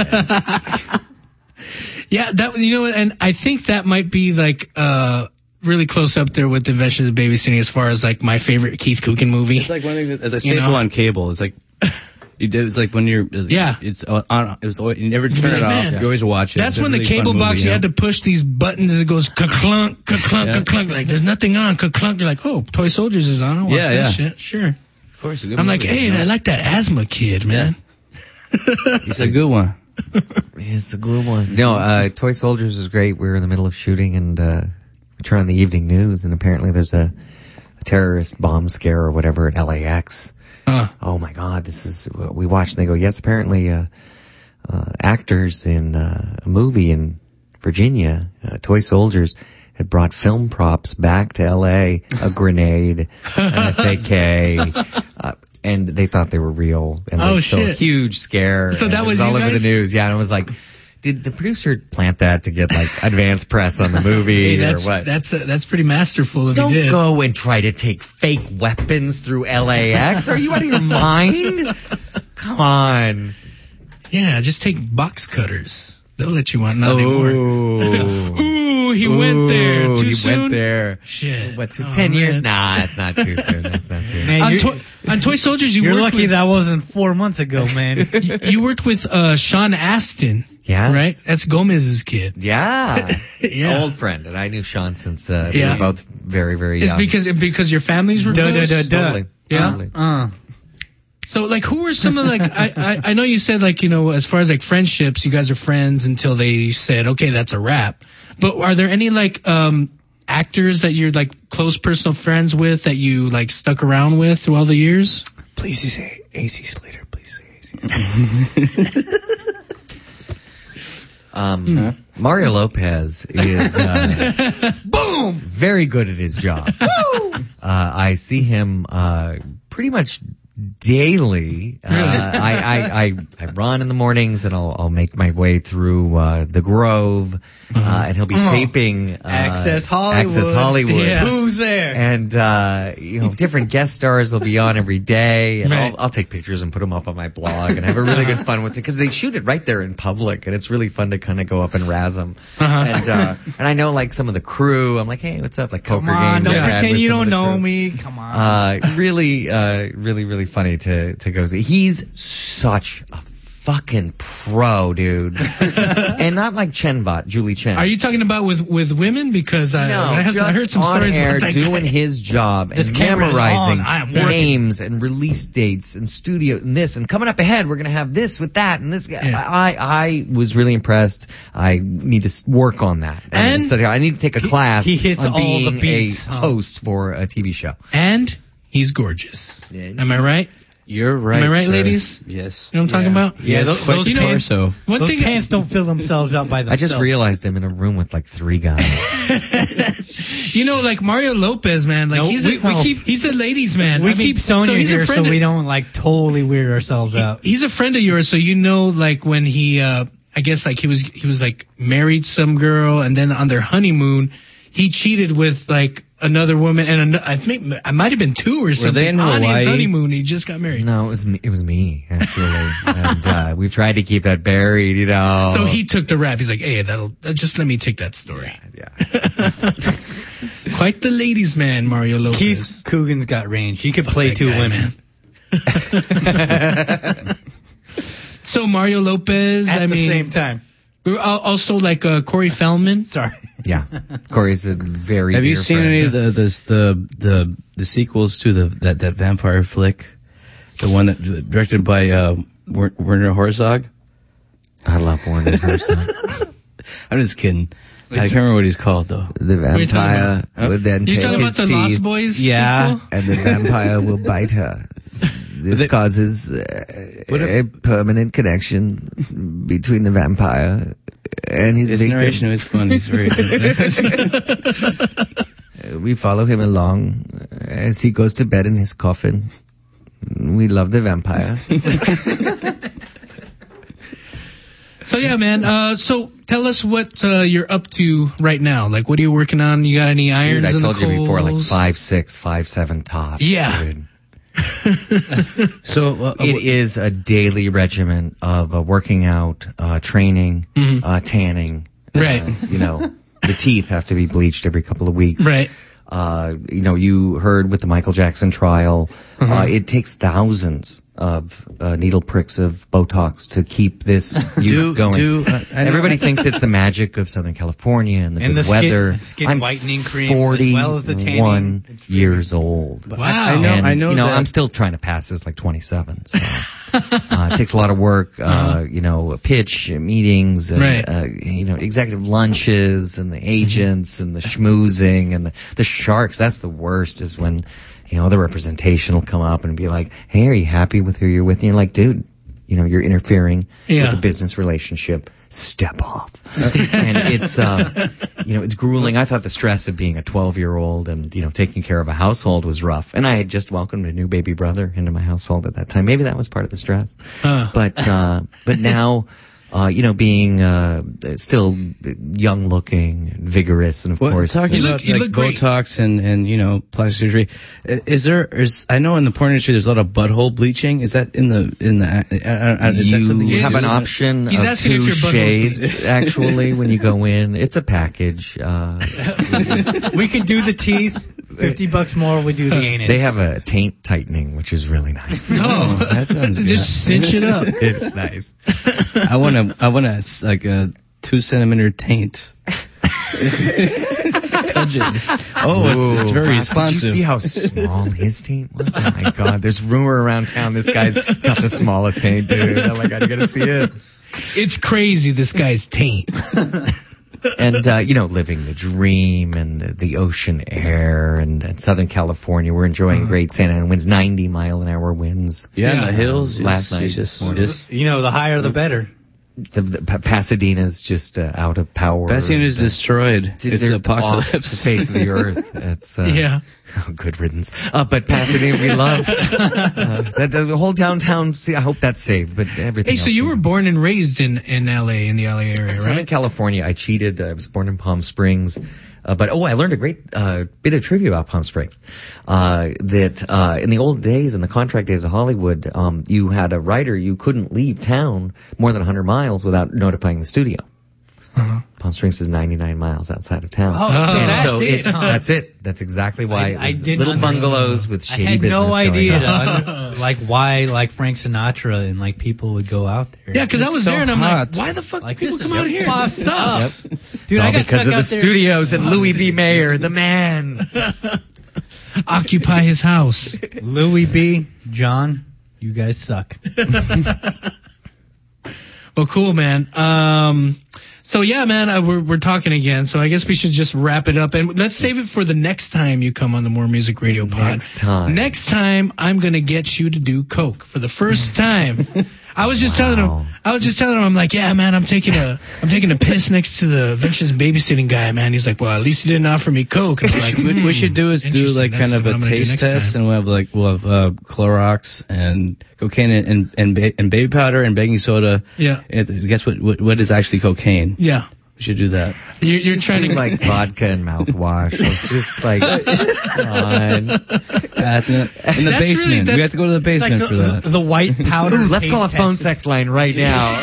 Yeah, that you know, what, and I think that might be like uh really close up there with Adventures of Babysitting as far as like my favorite Keith Coogan movie. It's like one thing that, as a You staple know? on cable. It's like, you did, it's like when you're, Yeah. It's on, it was always, you never turn it Man. off. You always watch it. That's It's a when the really fun cable box, movie, you know? had to push these buttons. It goes ka-clunk, ka-clunk, Yeah. ka-clunk. Like, there's nothing on, ka-clunk. You're like, oh, Toy Soldiers is on. I'll watch Yeah, that yeah. shit. Sure. Of course. a good I'm like, movie, hey, you know? I like that asthma kid, man. It's a good one. It's a good one. No, uh, Toy Soldiers is great. We were in the middle of shooting and, uh, we turn on the evening news and apparently there's a, a terrorist bomb scare or whatever at L A X. Uh, Oh my God, this is what we watched. And they go, yes, apparently, uh, uh, actors in, uh, a movie in Virginia, uh, Toy Soldiers, had brought film props back to L A, a grenade, an S A K, uh, and they thought they were real. And Oh, like, so shit. huge scare. So and that it was all you over guys? the news. Yeah, and it was like, did the producer plant that to get like advance press on the movie hey, or that's, what? that's, uh, that's pretty masterful if Don't you did. go and try to take fake weapons through L A X. Are you out of your mind? Come on. Yeah, just take box cutters. They'll let you on. Not anymore. Ooh, he Ooh, went there. Too he soon? went there. Shit. What, to Oh, ten man. years? Nah, it's not too soon. That's not too Man, On, you're, Toy, on Toy Soldiers, you you're worked lucky with, that wasn't four months ago, man. you, you worked with uh, Sean Astin. Yes. Right? That's Gomez's kid. Yeah. Yeah. Old friend. And I knew Sean since uh, we Yeah. were both very, very It's young. because because your families were Duh, close? duh, duh, duh. Totally. Yeah? Totally. Uh. So, like, who were some of, like, I, I I know you said, like, you know, as far as, like, friendships, you guys are friends until they said, okay, that's a wrap. But are there any, like, um, actors that you're, like, close personal friends with that you, like, stuck around with through all the years? Please say A C Slater. Please say A C. Um, huh? Mario Lopez is uh, boom very good at his job. uh, I see him uh, pretty much daily. Uh, I, I, I I run in the mornings and I'll I'll make my way through uh, the Grove, uh, and he'll be Uh-huh. taping uh, Access Hollywood. Access Hollywood. Yeah. Who's there? And uh, you know, different guest stars will be on every day, and Right. I'll, I'll take pictures and put them up on my blog, and have a really good fun with it because they shoot it right there in public, and it's really fun to kind of go up and razz them. Uh-huh. And uh, and I know like some of the crew. I'm like, hey, what's up? Like poker Come on, games. don't I've had pretend with you some of don't the know crew. me. Come on. Uh, really, uh, really, really funny to to go see. He's such a fucking pro, dude, and not like Chenbot, Julie Chen. Are you talking about with, with women? Because I, No, I, have, just I heard some on stories air about that doing guy. his job This and camera is memorizing on. I am working. names and release dates and studio and this and coming up ahead we're gonna have this with that and this. I I was really impressed. I need to s- work on that. And so I need to take a class he hits on all the being beats, a huh? host for a T V show. And he's gorgeous. Yeah, Am I right? You're right. Am I right, sir. ladies? Yes. You know what I'm talking Yeah. about? Yeah, Yes, those, quite those the you know, pants, torso. One those thing, pants don't fill themselves out by I themselves. just realized I'm in a room with like three guys. you know, like Mario Lopez, man. Like No, he's we- a, we keep- he's a ladies' man. We I mean, keep Sonya so he's a here so friend of- we don't like totally weird ourselves out. He's a friend of yours, so you know, like when he, uh, I guess, like he was, he was like married some girl, and then on their honeymoon, he cheated with like another woman, and an- I think I might have been two or something. they in on his Hawaii? honeymoon, he just got married. No, it was me, it was me actually, and uh, we've tried to keep that buried, you know. So he took the rap. He's like, hey, that'll uh, just let me take that story. Yeah. Quite the ladies' man, Mario Lopez. Keith Coogan's got range. He could Fuck play that two guy, women. So Mario Lopez, At I the mean, same time. al- also like uh, Corey Feldman. Sorry. Yeah, Corey's a very. Have you dear seen friend. any of the the the the, the sequels to the that, that vampire flick? The one that directed by uh, Wer- Werner Herzog. I love Werner Herzog. I'm just kidding. I can't remember what he's called though. The What are you talking vampire about? would then You take talking his about the Lost teeth, Boys? Yeah. sequel? and the vampire will bite her. This causes uh, a permanent connection between the vampire and his His victim. narration was fun. He's very good. Uh, we follow him along as he goes to bed in his coffin. We love the vampire. So yeah, man. Uh, so tell us what uh, you're up to right now. Like, what are you working on? You got any irons Dude, I in told the you coals? before, like five six, five seven tops. Yeah. Dude. So uh, It is a daily regimen of uh, working out, uh, training, Mhm. uh, tanning. Right. Uh, you know, the teeth have to be bleached every couple of weeks. Right. Uh, you know, you heard with the Michael Jackson trial, Uh-huh. uh, it takes thousands of uh, needle pricks of Botox to keep this youth Do- going. do, uh, I know- Everybody thinks it's the magic of Southern California and the And good the skin- weather. skin I'm whitening cream as well as the tanning. forty-one years old. Wow. I know. And, I know. You know, that, I'm still trying to pass as like twenty-seven. So uh, it takes a lot of work. Uh, you know, pitch meetings and Right. uh, you know executive lunches and the agents and the schmoozing and the the sharks. That's the worst. Is when you know the representation will come up and be like, "Hey, are you happy with who you're with?" And you're like, "Dude, you know, you're interfering Yeah. with a business relationship. Step off." And it's, uh, you know, it's grueling. I thought the stress of being a twelve-year-old and, you know, taking care of a household was rough. And I had just welcomed a new baby brother into my household at that time. Maybe that was part of the stress. Uh. But, uh, but now, uh, you know, being uh, still young looking, vigorous, and of well, course, talking uh, about like Botox and, and you know plastic surgery. Is there? Is I know in the porn industry there's a lot of butthole bleaching. Is that in the in the? Uh, uh, is you that something you you have do? an option He's of asking if two your butthole's shades actually when you go in. It's a package. Uh, We could do the teeth. Fifty bucks more. We do the anus. they have a taint tightening, which is really nice. Oh, that sounds good. just cinch it up. It's nice. I want to. I want to like a two centimeter taint. Touch it. Oh, it's, it's very Ooh, responsive. Did you see how small his taint was? Oh my god! There's rumor around town this guy's got the smallest taint, dude. Oh my god, you gotta see it. It's crazy, this guy's taint. And uh, you know, living the dream and the, the ocean air and, and Southern California. We're enjoying great Santa Ana winds, ninety mile an hour winds. Yeah, in the hills. Last it's- night, it's this just, morning. just You know, the higher the better. The, the Pa- Pasadena's just uh, out of power. Pasadena's destroyed. Dude, It's they're the apocalypse. off the face of the earth. It's uh, Yeah. oh, good riddance. Uh, but Pasadena we loved. Uh, that, the, the whole downtown. See, I hope that's saved. But everything. Hey, so else you we- were born and raised in, in L A, in the L A area, Southern right? California. I cheated. I was born in Palm Springs. Uh, but, oh, I learned a great uh, bit of trivia about Palm Springs. Uh, that uh, in the old days, in the contract days of Hollywood, um, you had a writer, you couldn't leave town more than one hundred miles without notifying the studio. Uh-huh. Palm Springs is ninety-nine miles outside of town. Oh, so and that's so it, huh? That's it. That's exactly why I- I it was didn't little understand. bungalows with shady I had business no idea, going on. to under- like why, like Frank Sinatra and like people would go out there. Yeah, because I It's was so there and I'm hot. like, why the fuck Like, do people this come is out here? fucked This up. sucks. Yep. Dude, it's I all got because stuck of the out there- studios and Louis B. Mayer, the man. Occupy his house. Louis B. John, you guys suck. Well, cool, man. Um, so yeah, man, I, we're we're talking again. So I guess we should just wrap it up and let's save it for the next time you come on the More Music Radio Pod. Next time. Next time, I'm gonna get you to do coke for the first time. I was just Wow. telling him. I was just telling him. I'm like, yeah, man. I'm taking a. I'm taking a piss next to the Ventures babysitting guy, man. He's like, well, at least he didn't offer me coke. And I'm like, what we should do is do Interesting. like That's kind of what a I'm gonna do taste next test, time. and we'll have like we'll have uh, Clorox and cocaine and and and, ba- and baby powder and baking soda. Yeah. And guess what, what? What is actually cocaine? Yeah. We should do that. You're, you're trying to like vodka and mouthwash. Let's just like, come on. That's in, the- in the That's really- basement. that's we have to go to the basement Like for the, that. the white powder. Let's call a taste phone test. sex line right now.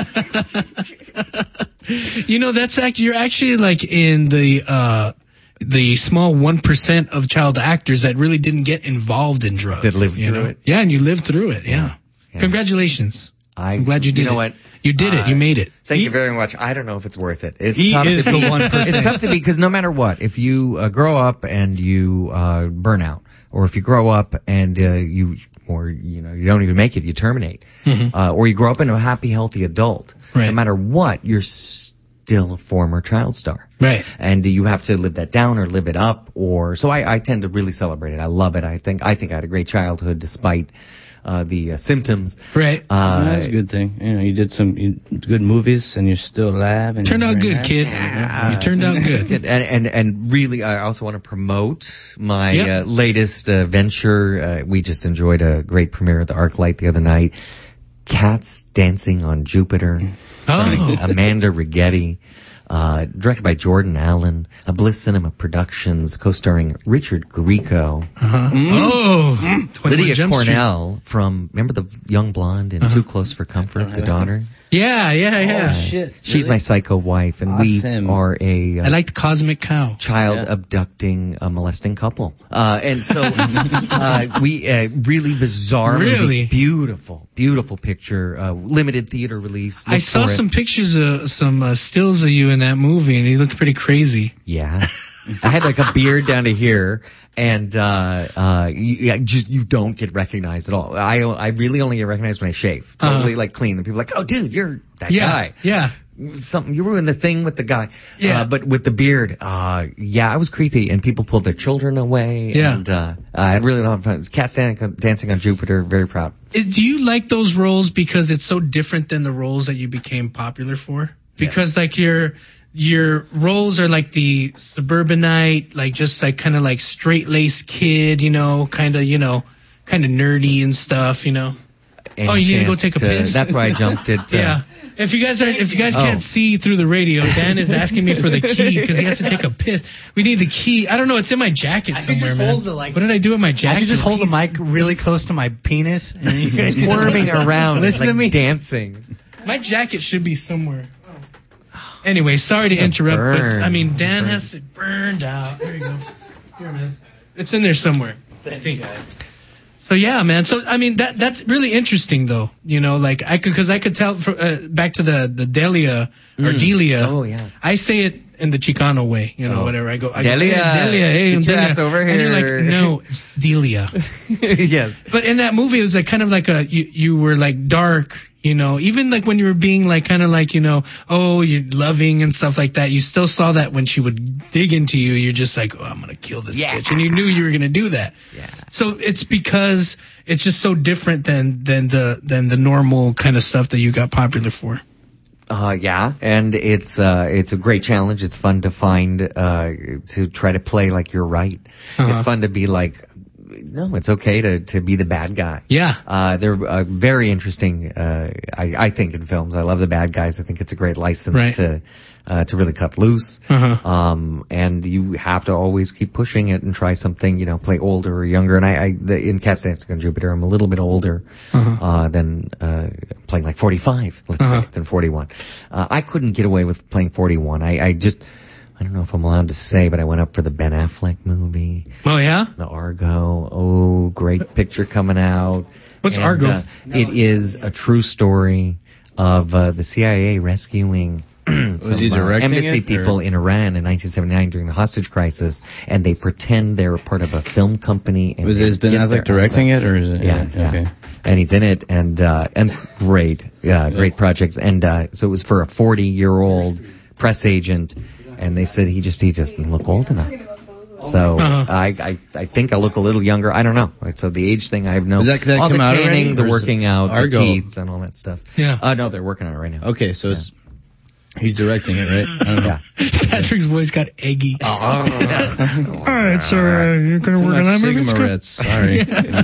You know, that's actually you're actually like in the uh the small one percent of child actors that really didn't get involved in drugs. That lived you through know? it. Yeah, and you lived through it. Yeah. Yeah. Congratulations. I, I'm glad you did You know it. what? You did it. You Uh, made it. Thank you very much. I don't know if it's worth it. It's He tough is to the be, one percent. It's tough to be because no matter what, if you uh, grow up and you uh, burn out, or if you grow up and uh, you, or you know, you don't even make it, you terminate, Mhm. uh, or you grow up into a happy, healthy adult. Right. No matter what, you're still a former child star. Right. And you have to live that down or live it up, or so I, I tend to really celebrate it. I love it. I think I think I had a great childhood despite uh, the uh, symptoms. Right. Uh, That's a good thing. You know, you did some you, good movies, and you're still alive. And Turned you're out very good, nice. kid. Yeah. You turned out good. and, and and really, I also want to promote my Yep. uh, latest uh, venture. Uh, we just enjoyed a great premiere at the ArcLight the other night. Cats Dancing on Jupiter, starring Oh. Amanda Rigetti, uh, directed by Jordan Allen. A Bliss Cinema Productions, co-starring Richard Grieco, Uh-huh. Oh. twenty-one Lydia Jump Street. Cornell from remember the young blonde in Uh-huh. Too Close for Comfort, the daughter. Yeah, yeah, yeah. Oh, shit. She's Really? my psycho wife, and Awesome. we are a uh, I liked Cosmic Cow. child Yeah. abducting, uh, molesting couple. Uh, and so, uh, we, uh, really bizarre movie. Really? Beautiful, beautiful picture, uh, limited theater release. I Look saw for it. some pictures of some uh, stills of you in that movie, and you looked pretty crazy. Yeah. I had like a beard down to here, and, uh, uh, you, yeah, just, you don't get recognized at all. I, I really only get recognized when I shave. Totally Uh-huh. like clean. And people are like, oh dude, you're that Yeah, guy. yeah. Something, you were in the thing with the guy. Yeah. Uh, but with the beard, uh, yeah, I was creepy, and people pulled their children away. Yeah. And, uh, I had really a lot of fun. It was Cats Dancing, Dancing on Jupiter, very proud. Uh, Do you like those roles because it's so different than the roles that you became popular for? Because like your your roles are like the suburbanite, like just like kind of like straight laced kid, you know, kind of you know, kind of nerdy and stuff, you know. any Oh, you need to go chance take a piss? That's why I jumped it. Uh, Yeah. If you guys are, if you guys Oh. can't see through the radio, Dan is asking me for the key because he has to take a piss. We need the key. I don't know. It's in my jacket I could somewhere, just man. hold the, like- what did I do with my jacket? I could just hold the He's- mic really close to my penis and you can squirming around, Listen like to me. dancing. My jacket should be somewhere. Anyway, sorry to interrupt, burn. but I mean, Dan has it burned out. There you go. Here, man. It's in there somewhere. I think. So yeah, man. So I mean, that that's really interesting, though. You know, like I could, because I could tell from, uh, back to the the Delia or Mm. Delia. Oh, yeah. I say it in the Chicano way. You know, Oh. whatever. I go, I Delia. go, hey, Delia, hey, Get your Delia. ass over And you're here. like, no, it's Delia. Yes. But in that movie, it was like kind of like a you, you were like dark, you know. Even like when you were being like kind of like you know, oh, you're loving and stuff like that. You still saw that when she would dig into you. You're just like, oh, I'm gonna kill this Yeah. bitch, and you knew you were gonna do that. Yeah. So it's because it's just so different than than the than the normal kind of stuff that you got popular for. Uh, yeah, and it's uh, it's a great challenge. It's fun to find uh, to try to play like you're right. Uh-huh. It's fun to be like, no, it's okay to, to be the bad guy. Yeah. Uh, they're uh, very interesting. Uh, I I think in films, I love the bad guys. I think it's a great license Right. to uh, to really cut loose. Uh-huh. Um, and you have to always keep pushing it and try something. You know, play older or younger. And I, I the, in Cats Dancing on Jupiter, I'm a little bit older Uh-huh. uh, than uh, playing like forty-five, let's Uh-huh. say, than forty-one. Uh, I couldn't get away with playing forty-one. I, I just, I don't know if I'm allowed to say, but I went up for the Ben Affleck movie, Oh yeah. the Argo. Oh, great picture coming out. What's And, Argo? Uh, it is a true story of uh, the C I A rescuing some, Was he uh, directing embassy it, people or? in Iran in nineteen seventy-nine during the hostage crisis, and they pretend they're part of a film company. And Was they is Ben get Affleck their directing assets. it, or is it? Yeah, yeah. Okay. And he's in it, and uh, and great, yeah, great projects. And uh, so it was for a forty-year-old press agent, and they said he just he just didn't look old enough. So Uh-huh. I, I I think I look a little younger. I don't know. Right, so the age thing I have no. Did that- that all the come out already, tanning, the or is it working out, Argo? the teeth, and all that stuff. Yeah. Uh, no, they're working on it right now. Okay, so it's he's directing it, right? I don't know. Yeah. Patrick's voice got eggy. Oh. All right, so uh, you're gonna Too work on much that movie? cigarettes. Sorry.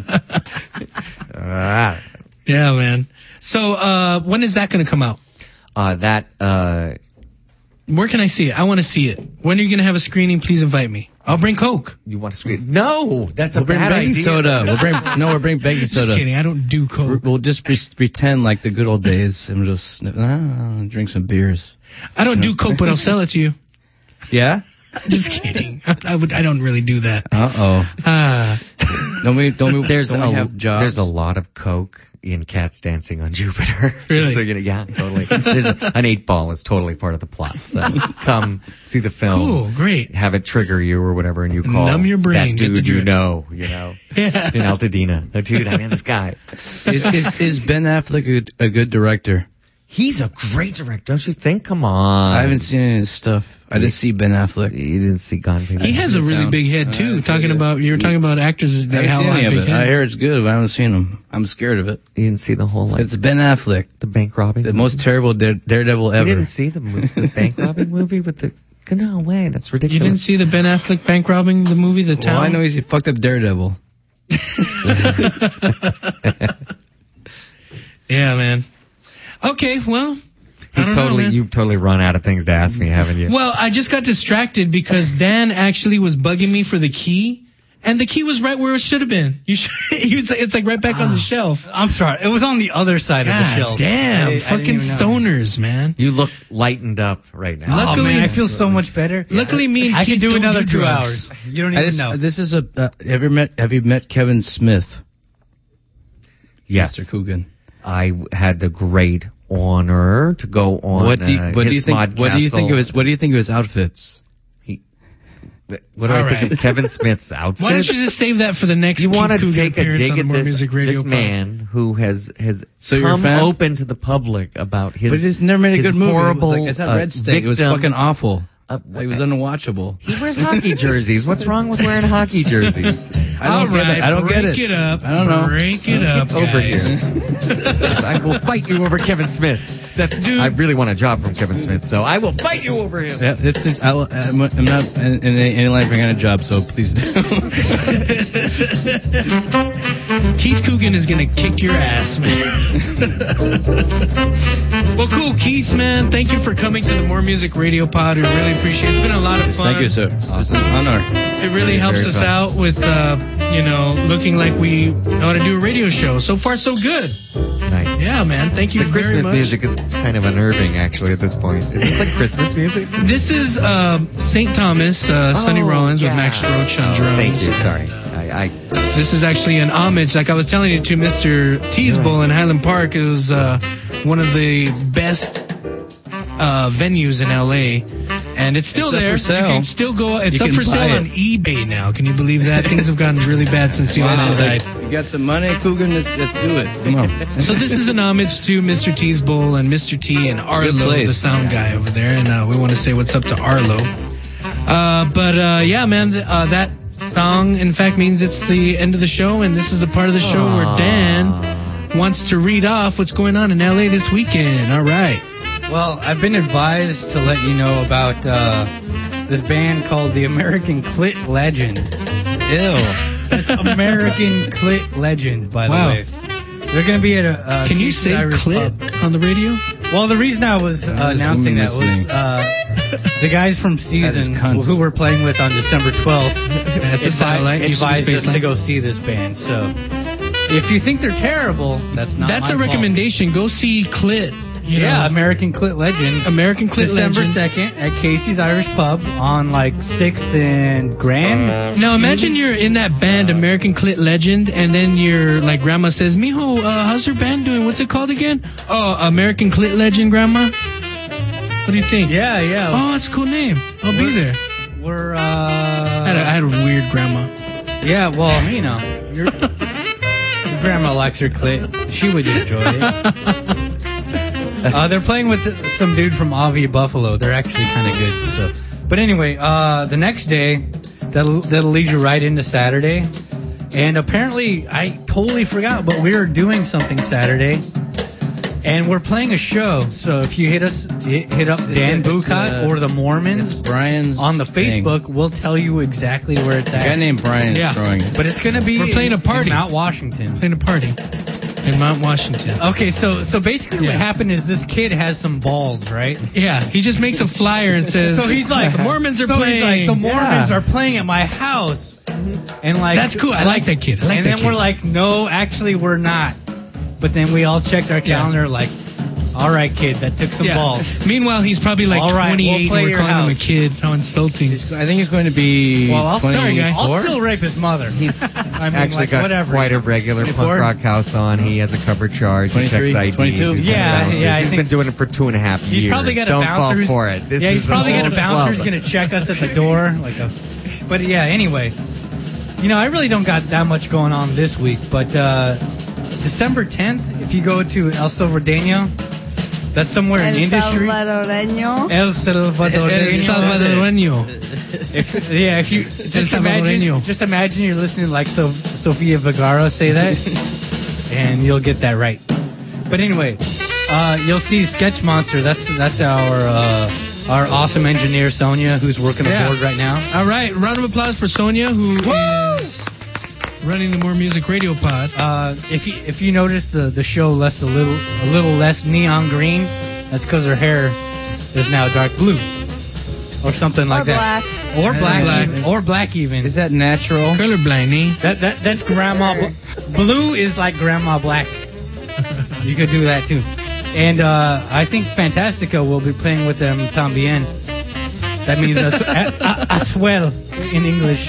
Ah. Yeah, man. So uh, when is that gonna come out? Uh, that uh, Where can I see it? I want to see it. When are you gonna have a screening? Please invite me. I'll bring Coke. you want to scream? No, that's a We'll bring bad baking idea. soda. We'll bring no. We'll bring baking Just soda. kidding. I don't do Coke. We'll just pre- pretend like the good old days, and we'll just sniff, ah, drink some beers. I don't do Coke, but I'll sell it to you. Yeah. Just kidding. I would. I don't really do that. Uh oh. Ah. Don't we? Don't we? There's don't a we have jobs? there's a lot of Coke in Cats Dancing on Jupiter. Just Really? so you know, yeah, totally. There's a, an eight ball is totally part of the plot. So come see the film. Cool. Great. Have it trigger you or whatever, and you call Numb your brain, that get the dude you drips. know, you know, Yeah. in Altadena. No, dude, I know this guy. Is, is is Ben Affleck a, a good director? He's a great director, don't you think? Come on. I haven't seen any of his stuff. I didn't see Ben Affleck. You didn't see Gone Baby. He has a really Town. big head I too. haven't seen Talking it. about you were talking about actors I that haven't have seen any big of it. heads. I hear it's good, but I haven't seen him. I'm scared of it. You didn't see the whole like It's Ben Affleck, the bank robbing. the most terrible dare, daredevil You ever. didn't see the, mo- the bank robbing movie with the. No way, that's You ridiculous. didn't see the Ben Affleck bank robbing the movie, The Town? Well, I know he's a fucked up daredevil. Yeah, man. Okay, well, I He's don't know, totally. man. You've totally run out of things to ask me, haven't you? Well, I just got distracted because Dan actually was bugging me for the key, and the key was right where it should have been. You should. He was, it's like right back on the shelf. I'm sorry. It was on the other side of the God shelf. damn, I- I didn't fucking even know. stoners, man. You look lightened up right now. Oh Luckily- man, I feel so much better. Luckily, me and I Keith could do don't another do two drugs. hours. You don't I even just, know. this is a. Uh, have you met? Have you met Kevin Smith? Yes. Mister Coogan. I had the great honor to go on. What do you, uh, what do you his think? What do you think of his? What do you think of his outfits? He, what do All I think right. of Kevin Smith's outfit? Why don't you just save that for the next You want Keith to Coogan take a appearance dig on the at More this, Music Radio this Pod? man who has has So you're a come fan? open to the public about his. But he's never made a his good movie. Horrible, It was like, it's not uh, Red State. It was victim. fucking awful. Uh, It was unwatchable. He wears hockey jerseys. What's wrong with wearing hockey jerseys? I All don't get right, it. I don't break get it. it up. I don't know. Break it up, Over guys. here. I will fight you over Kevin Smith. That's dude. I really want a job from Kevin Smith, so I will fight you over him. Yeah, it's just, I, I'm I'm not in, in any, any line for a job, so please do. Keith Coogan is gonna kick your ass, man. Well, cool, Keith, man. Thank you for coming to the More Music Radio Pod. We really appreciate it. It's been a lot of fun. Thank you, sir. It's an honor. It really helps Very us fun. out with, uh, you know, looking like we know how to do a radio show. So far, so good. Nice. Yeah, man. Thank you The very Christmas much. music is kind of unnerving, actually, at this point. Is this like Christmas music? This is uh, Saint Thomas, uh, Sonny Oh, Rollins yeah. with Max Roach on Oh, drums. thank you. Sorry. I, I This is actually an homage, like I was telling you, to Mister Tees Bowl in Highland Park. It was uh, one of the best uh, venues in L A, and it's still It's up there. for sale. You can still go. It's You up can for sale buy on it. eBay now. Can you believe that? Things have gotten really bad since the legend died. You got some money, Coogan? Let's, let's do it. Come on. So this is an homage to Mister Tees Bowl and Mister T and Arlo, place. the sound guy over there, and uh, we want to say what's up to Arlo. Uh, but uh, yeah, man, th- uh, that song in fact means it's the end of the show, and this is a part of the show Aww. where Dan wants to read off what's going on in L A this weekend. All right. Well, I've been advised to let you know about uh, this band called the American Clit Legend. Ew. It's American Clit Legend, by the Wow. way. They're going to be at a. Uh, Can you Casey's say Irish clit Pub. on the radio? Well, the reason I was uh, There's announcing women that was listening. uh, the guys from That is Seasons, cunt. who we're playing with on December twelfth, At the satellite, used to be advised us Spaceland. to go see this band. So if you think they're terrible, that's not That's my a fault. recommendation. Go see Clit. You Yeah, know, American Clit Legend. American Clit December Legend. second at Casey's Irish Pub on like sixth and Grand. Now imagine you're in that band, American Clit Legend, and then your like grandma says, "Mijo, uh, how's your band doing? What's it called again?" "Oh, American Clit Legend, Grandma." What do you think? Yeah, yeah. Oh, that's a cool name. I'll be there. We're uh. I had, a, I had a weird grandma. Yeah, well, you know, your, your grandma likes her clit. She would enjoy it. Uh, they're playing with some dude from Avi Buffalo. They're actually kind of good. So, but anyway, uh, the next day, that'll that'll lead you right into Saturday. And apparently, I totally forgot, but we are doing something Saturday, and we're playing a show. So if you hit us, hit, hit up It's- Dan it's, Bucott uh, or the Mormons It's Brian's on the thing. Facebook, we'll tell you exactly where it's A at. guy named Brian is Yeah. throwing it. But it's gonna be We're playing a in- party. in Mount Washington. Playing a party in Mount Washington. Okay, so so basically what Yeah. happened is this kid has some balls, right? Yeah, he just makes a flyer and says, So he's like, the Mormons are so playing. He's like, the Mormons Yeah. are playing at my house, and like That's cool. I like that kid. I like and that then kid. we're like, no, actually we're not. But then we all checked our calendar, like, all right, kid, that took some Yeah. balls. Meanwhile, he's probably like All right, we'll twenty-eight play and we're your calling him a house. kid. How insulting. I think he's going to be Well, I'll, twenty-four. sorry, guy. I'll still rape his mother. He's I mean, actually like, got whatever. quite a regular twenty-four? punk rock house on. He has a covered charge. He twenty-three, checks I Ds. twenty-two? He's Yeah, got bouncers. yeah, I He's think- been doing it for two and a half He's years. probably got a Don't bouncer. fall who's- for it. This yeah, is he's probably an got a old bouncer who's club. gonna check us at the door, like a. But yeah, anyway, you know, I really don't got that much going on this week, but uh, December tenth, if you go to El Salvadoreño, that's somewhere in El industry. Salvadoreño. El Salvadoreño. El Salvadoreño. If, yeah, if you just El imagine, Salvadoreño. just imagine you're listening like so, Sofia Vergara say that, and you'll get that right. But anyway, uh, you'll see Sketch Monster. That's that's our uh, our awesome engineer Sonia, who's working the Yeah. board right now. All right, round of applause for Sonia, who is running the More Music Radio Pod. Uh, if you if you notice the the show less a little a little less neon green, that's because her hair is now dark blue, or something like Or that. black. Or black, Black. even, or black even. Is that natural? Colorblind, That that that's grandma. Bl- blue is like grandma black. You could do that too. And uh, I think Fantastica will be playing with them tambien. That means as, a, a, as well in English.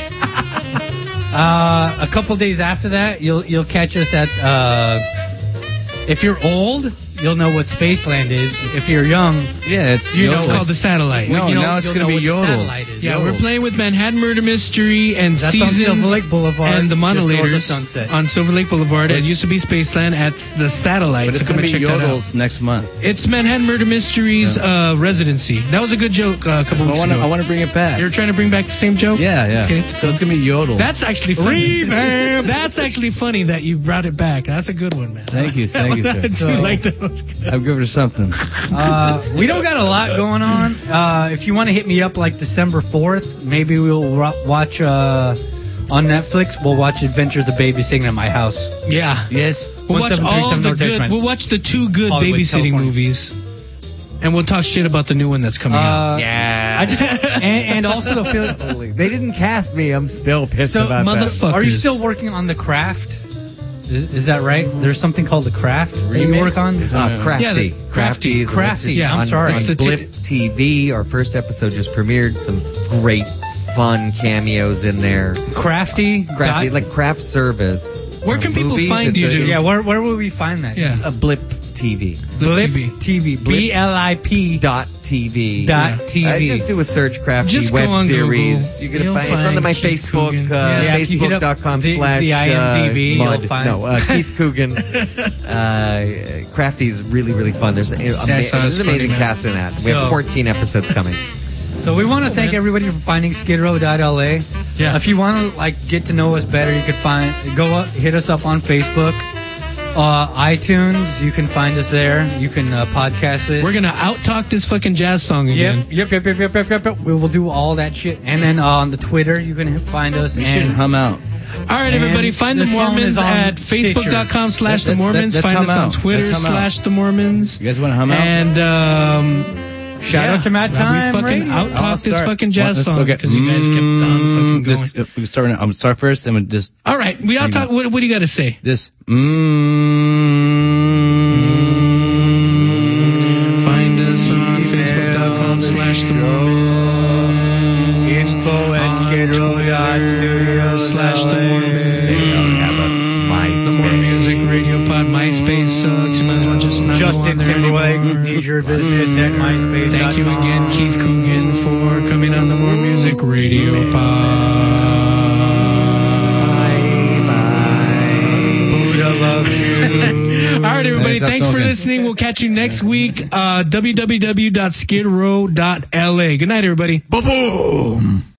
Uh, a couple days after that, you'll you'll catch us at. Uh, if you're old, you'll know what Spaceland is. If you're young, Yeah, it's You know, It's Yodels. called the Satellite. No, you know, now it's you'll going to know be what the Yodels. satellite is. Yeah, Yodels. we're playing with Manhattan Murder Mystery and That's on Seasons Silver Lake Boulevard, and the just north of Monolators Sunset. on Silver Lake Boulevard. It used to be Spaceland at the Satellite. But it's so come going and to be check that out. Yodels next month. It's Manhattan Murder Mysteries uh, residency. That was a good joke uh, a couple I weeks want to ago. I want to bring it back. You were trying to bring back the same joke? Yeah, yeah. Okay, it's so it's going to be Yodels. That's actually funny. Revamp. That's actually funny that you brought it back. That's a good one, man. Thank you, thank you, sir. I do So- like that I'm good for something. Uh, we don't got a lot going on. Uh, if you want to hit me up like December fourth, maybe we'll ro- watch uh, on Netflix. We'll watch Adventures of Babysitting at My House. Yeah. Yes. We'll watch all the North good. Richmond. We'll watch the two good Hollywood, babysitting California. movies, and we'll talk shit about the new one that's coming out. Uh, Yeah. I just and, and also feel. They didn't cast me. I'm still pissed So, about that. motherfuckers. Are you still working on The Craft? Is, is that right? There's something called The Craft that you work on? Uh, Crafty. Yeah, the- Crafty. is- Crafty, it's yeah, I'm on, sorry. On It's the Blip T V, our first episode just premiered. Some great, fun cameos in there. Crafty? Crafty, dot- like craft service. Where uh, can people movies. find It's you, a- dude? it's Yeah, where, where will we find that? Yeah. A Blip T V. Blip T V. T V. B L I P Dot T V. dot T V. I just do a search, Crafty Just web go on series. Google. You're gonna You'll find it's find under my Keith Facebook, Coogan. uh, Yeah, if you hit up Facebook.com the- slash the I M D B, uh, you'll mud. find- No, uh, Keith Coogan. uh, Crafty's really, really fun. There's, an ama- That sounds there's an amazing funny, man. cast in that. We have So- fourteen episodes coming. So we want to thank man. everybody for finding skid row dot L A. Yeah. If you want to like get to know us better, you could find go up, hit us up on Facebook, uh, iTunes. You can find us there. You can uh, podcast this. We're gonna out talk this fucking jazz song again. Yep, yep, yep, yep, yep, yep, yep. We will do all that shit. And then uh, on the Twitter, you can find us. You and should hum out. All right, everybody, And find the the phone Mormons is on at Stitcher. facebook.com slash That- the that- Mormons. that's Find hum us on out. Twitter That's hum out. slash the Mormons. You guys want to hum out? And um, Shout yeah, out to Matt we Time fucking Radio. out I'll talk this start. fucking jazz Let's- song okay. because you guys kept on fucking going. This, uh, we start. I'm start first, then we just. All right, we out You talk. know. What, what do you got to say? This. Mm, Find us on facebook.com slash the Mormons. Info at skid row dot studio slash the Mormons. The More Music Radio Pod. MySpace sucks. You might as well just not go Justin on there Timberlake anymore. needs your business at MySpace. Thank you again, Keith Coogan, for coming on the More Music Radio Pod. Buddha loves you. All right, everybody. Nice, Thanks that's for okay. listening. We'll catch you next week. Uh, w w w dot skid row dot L A. Good night, everybody. Boom.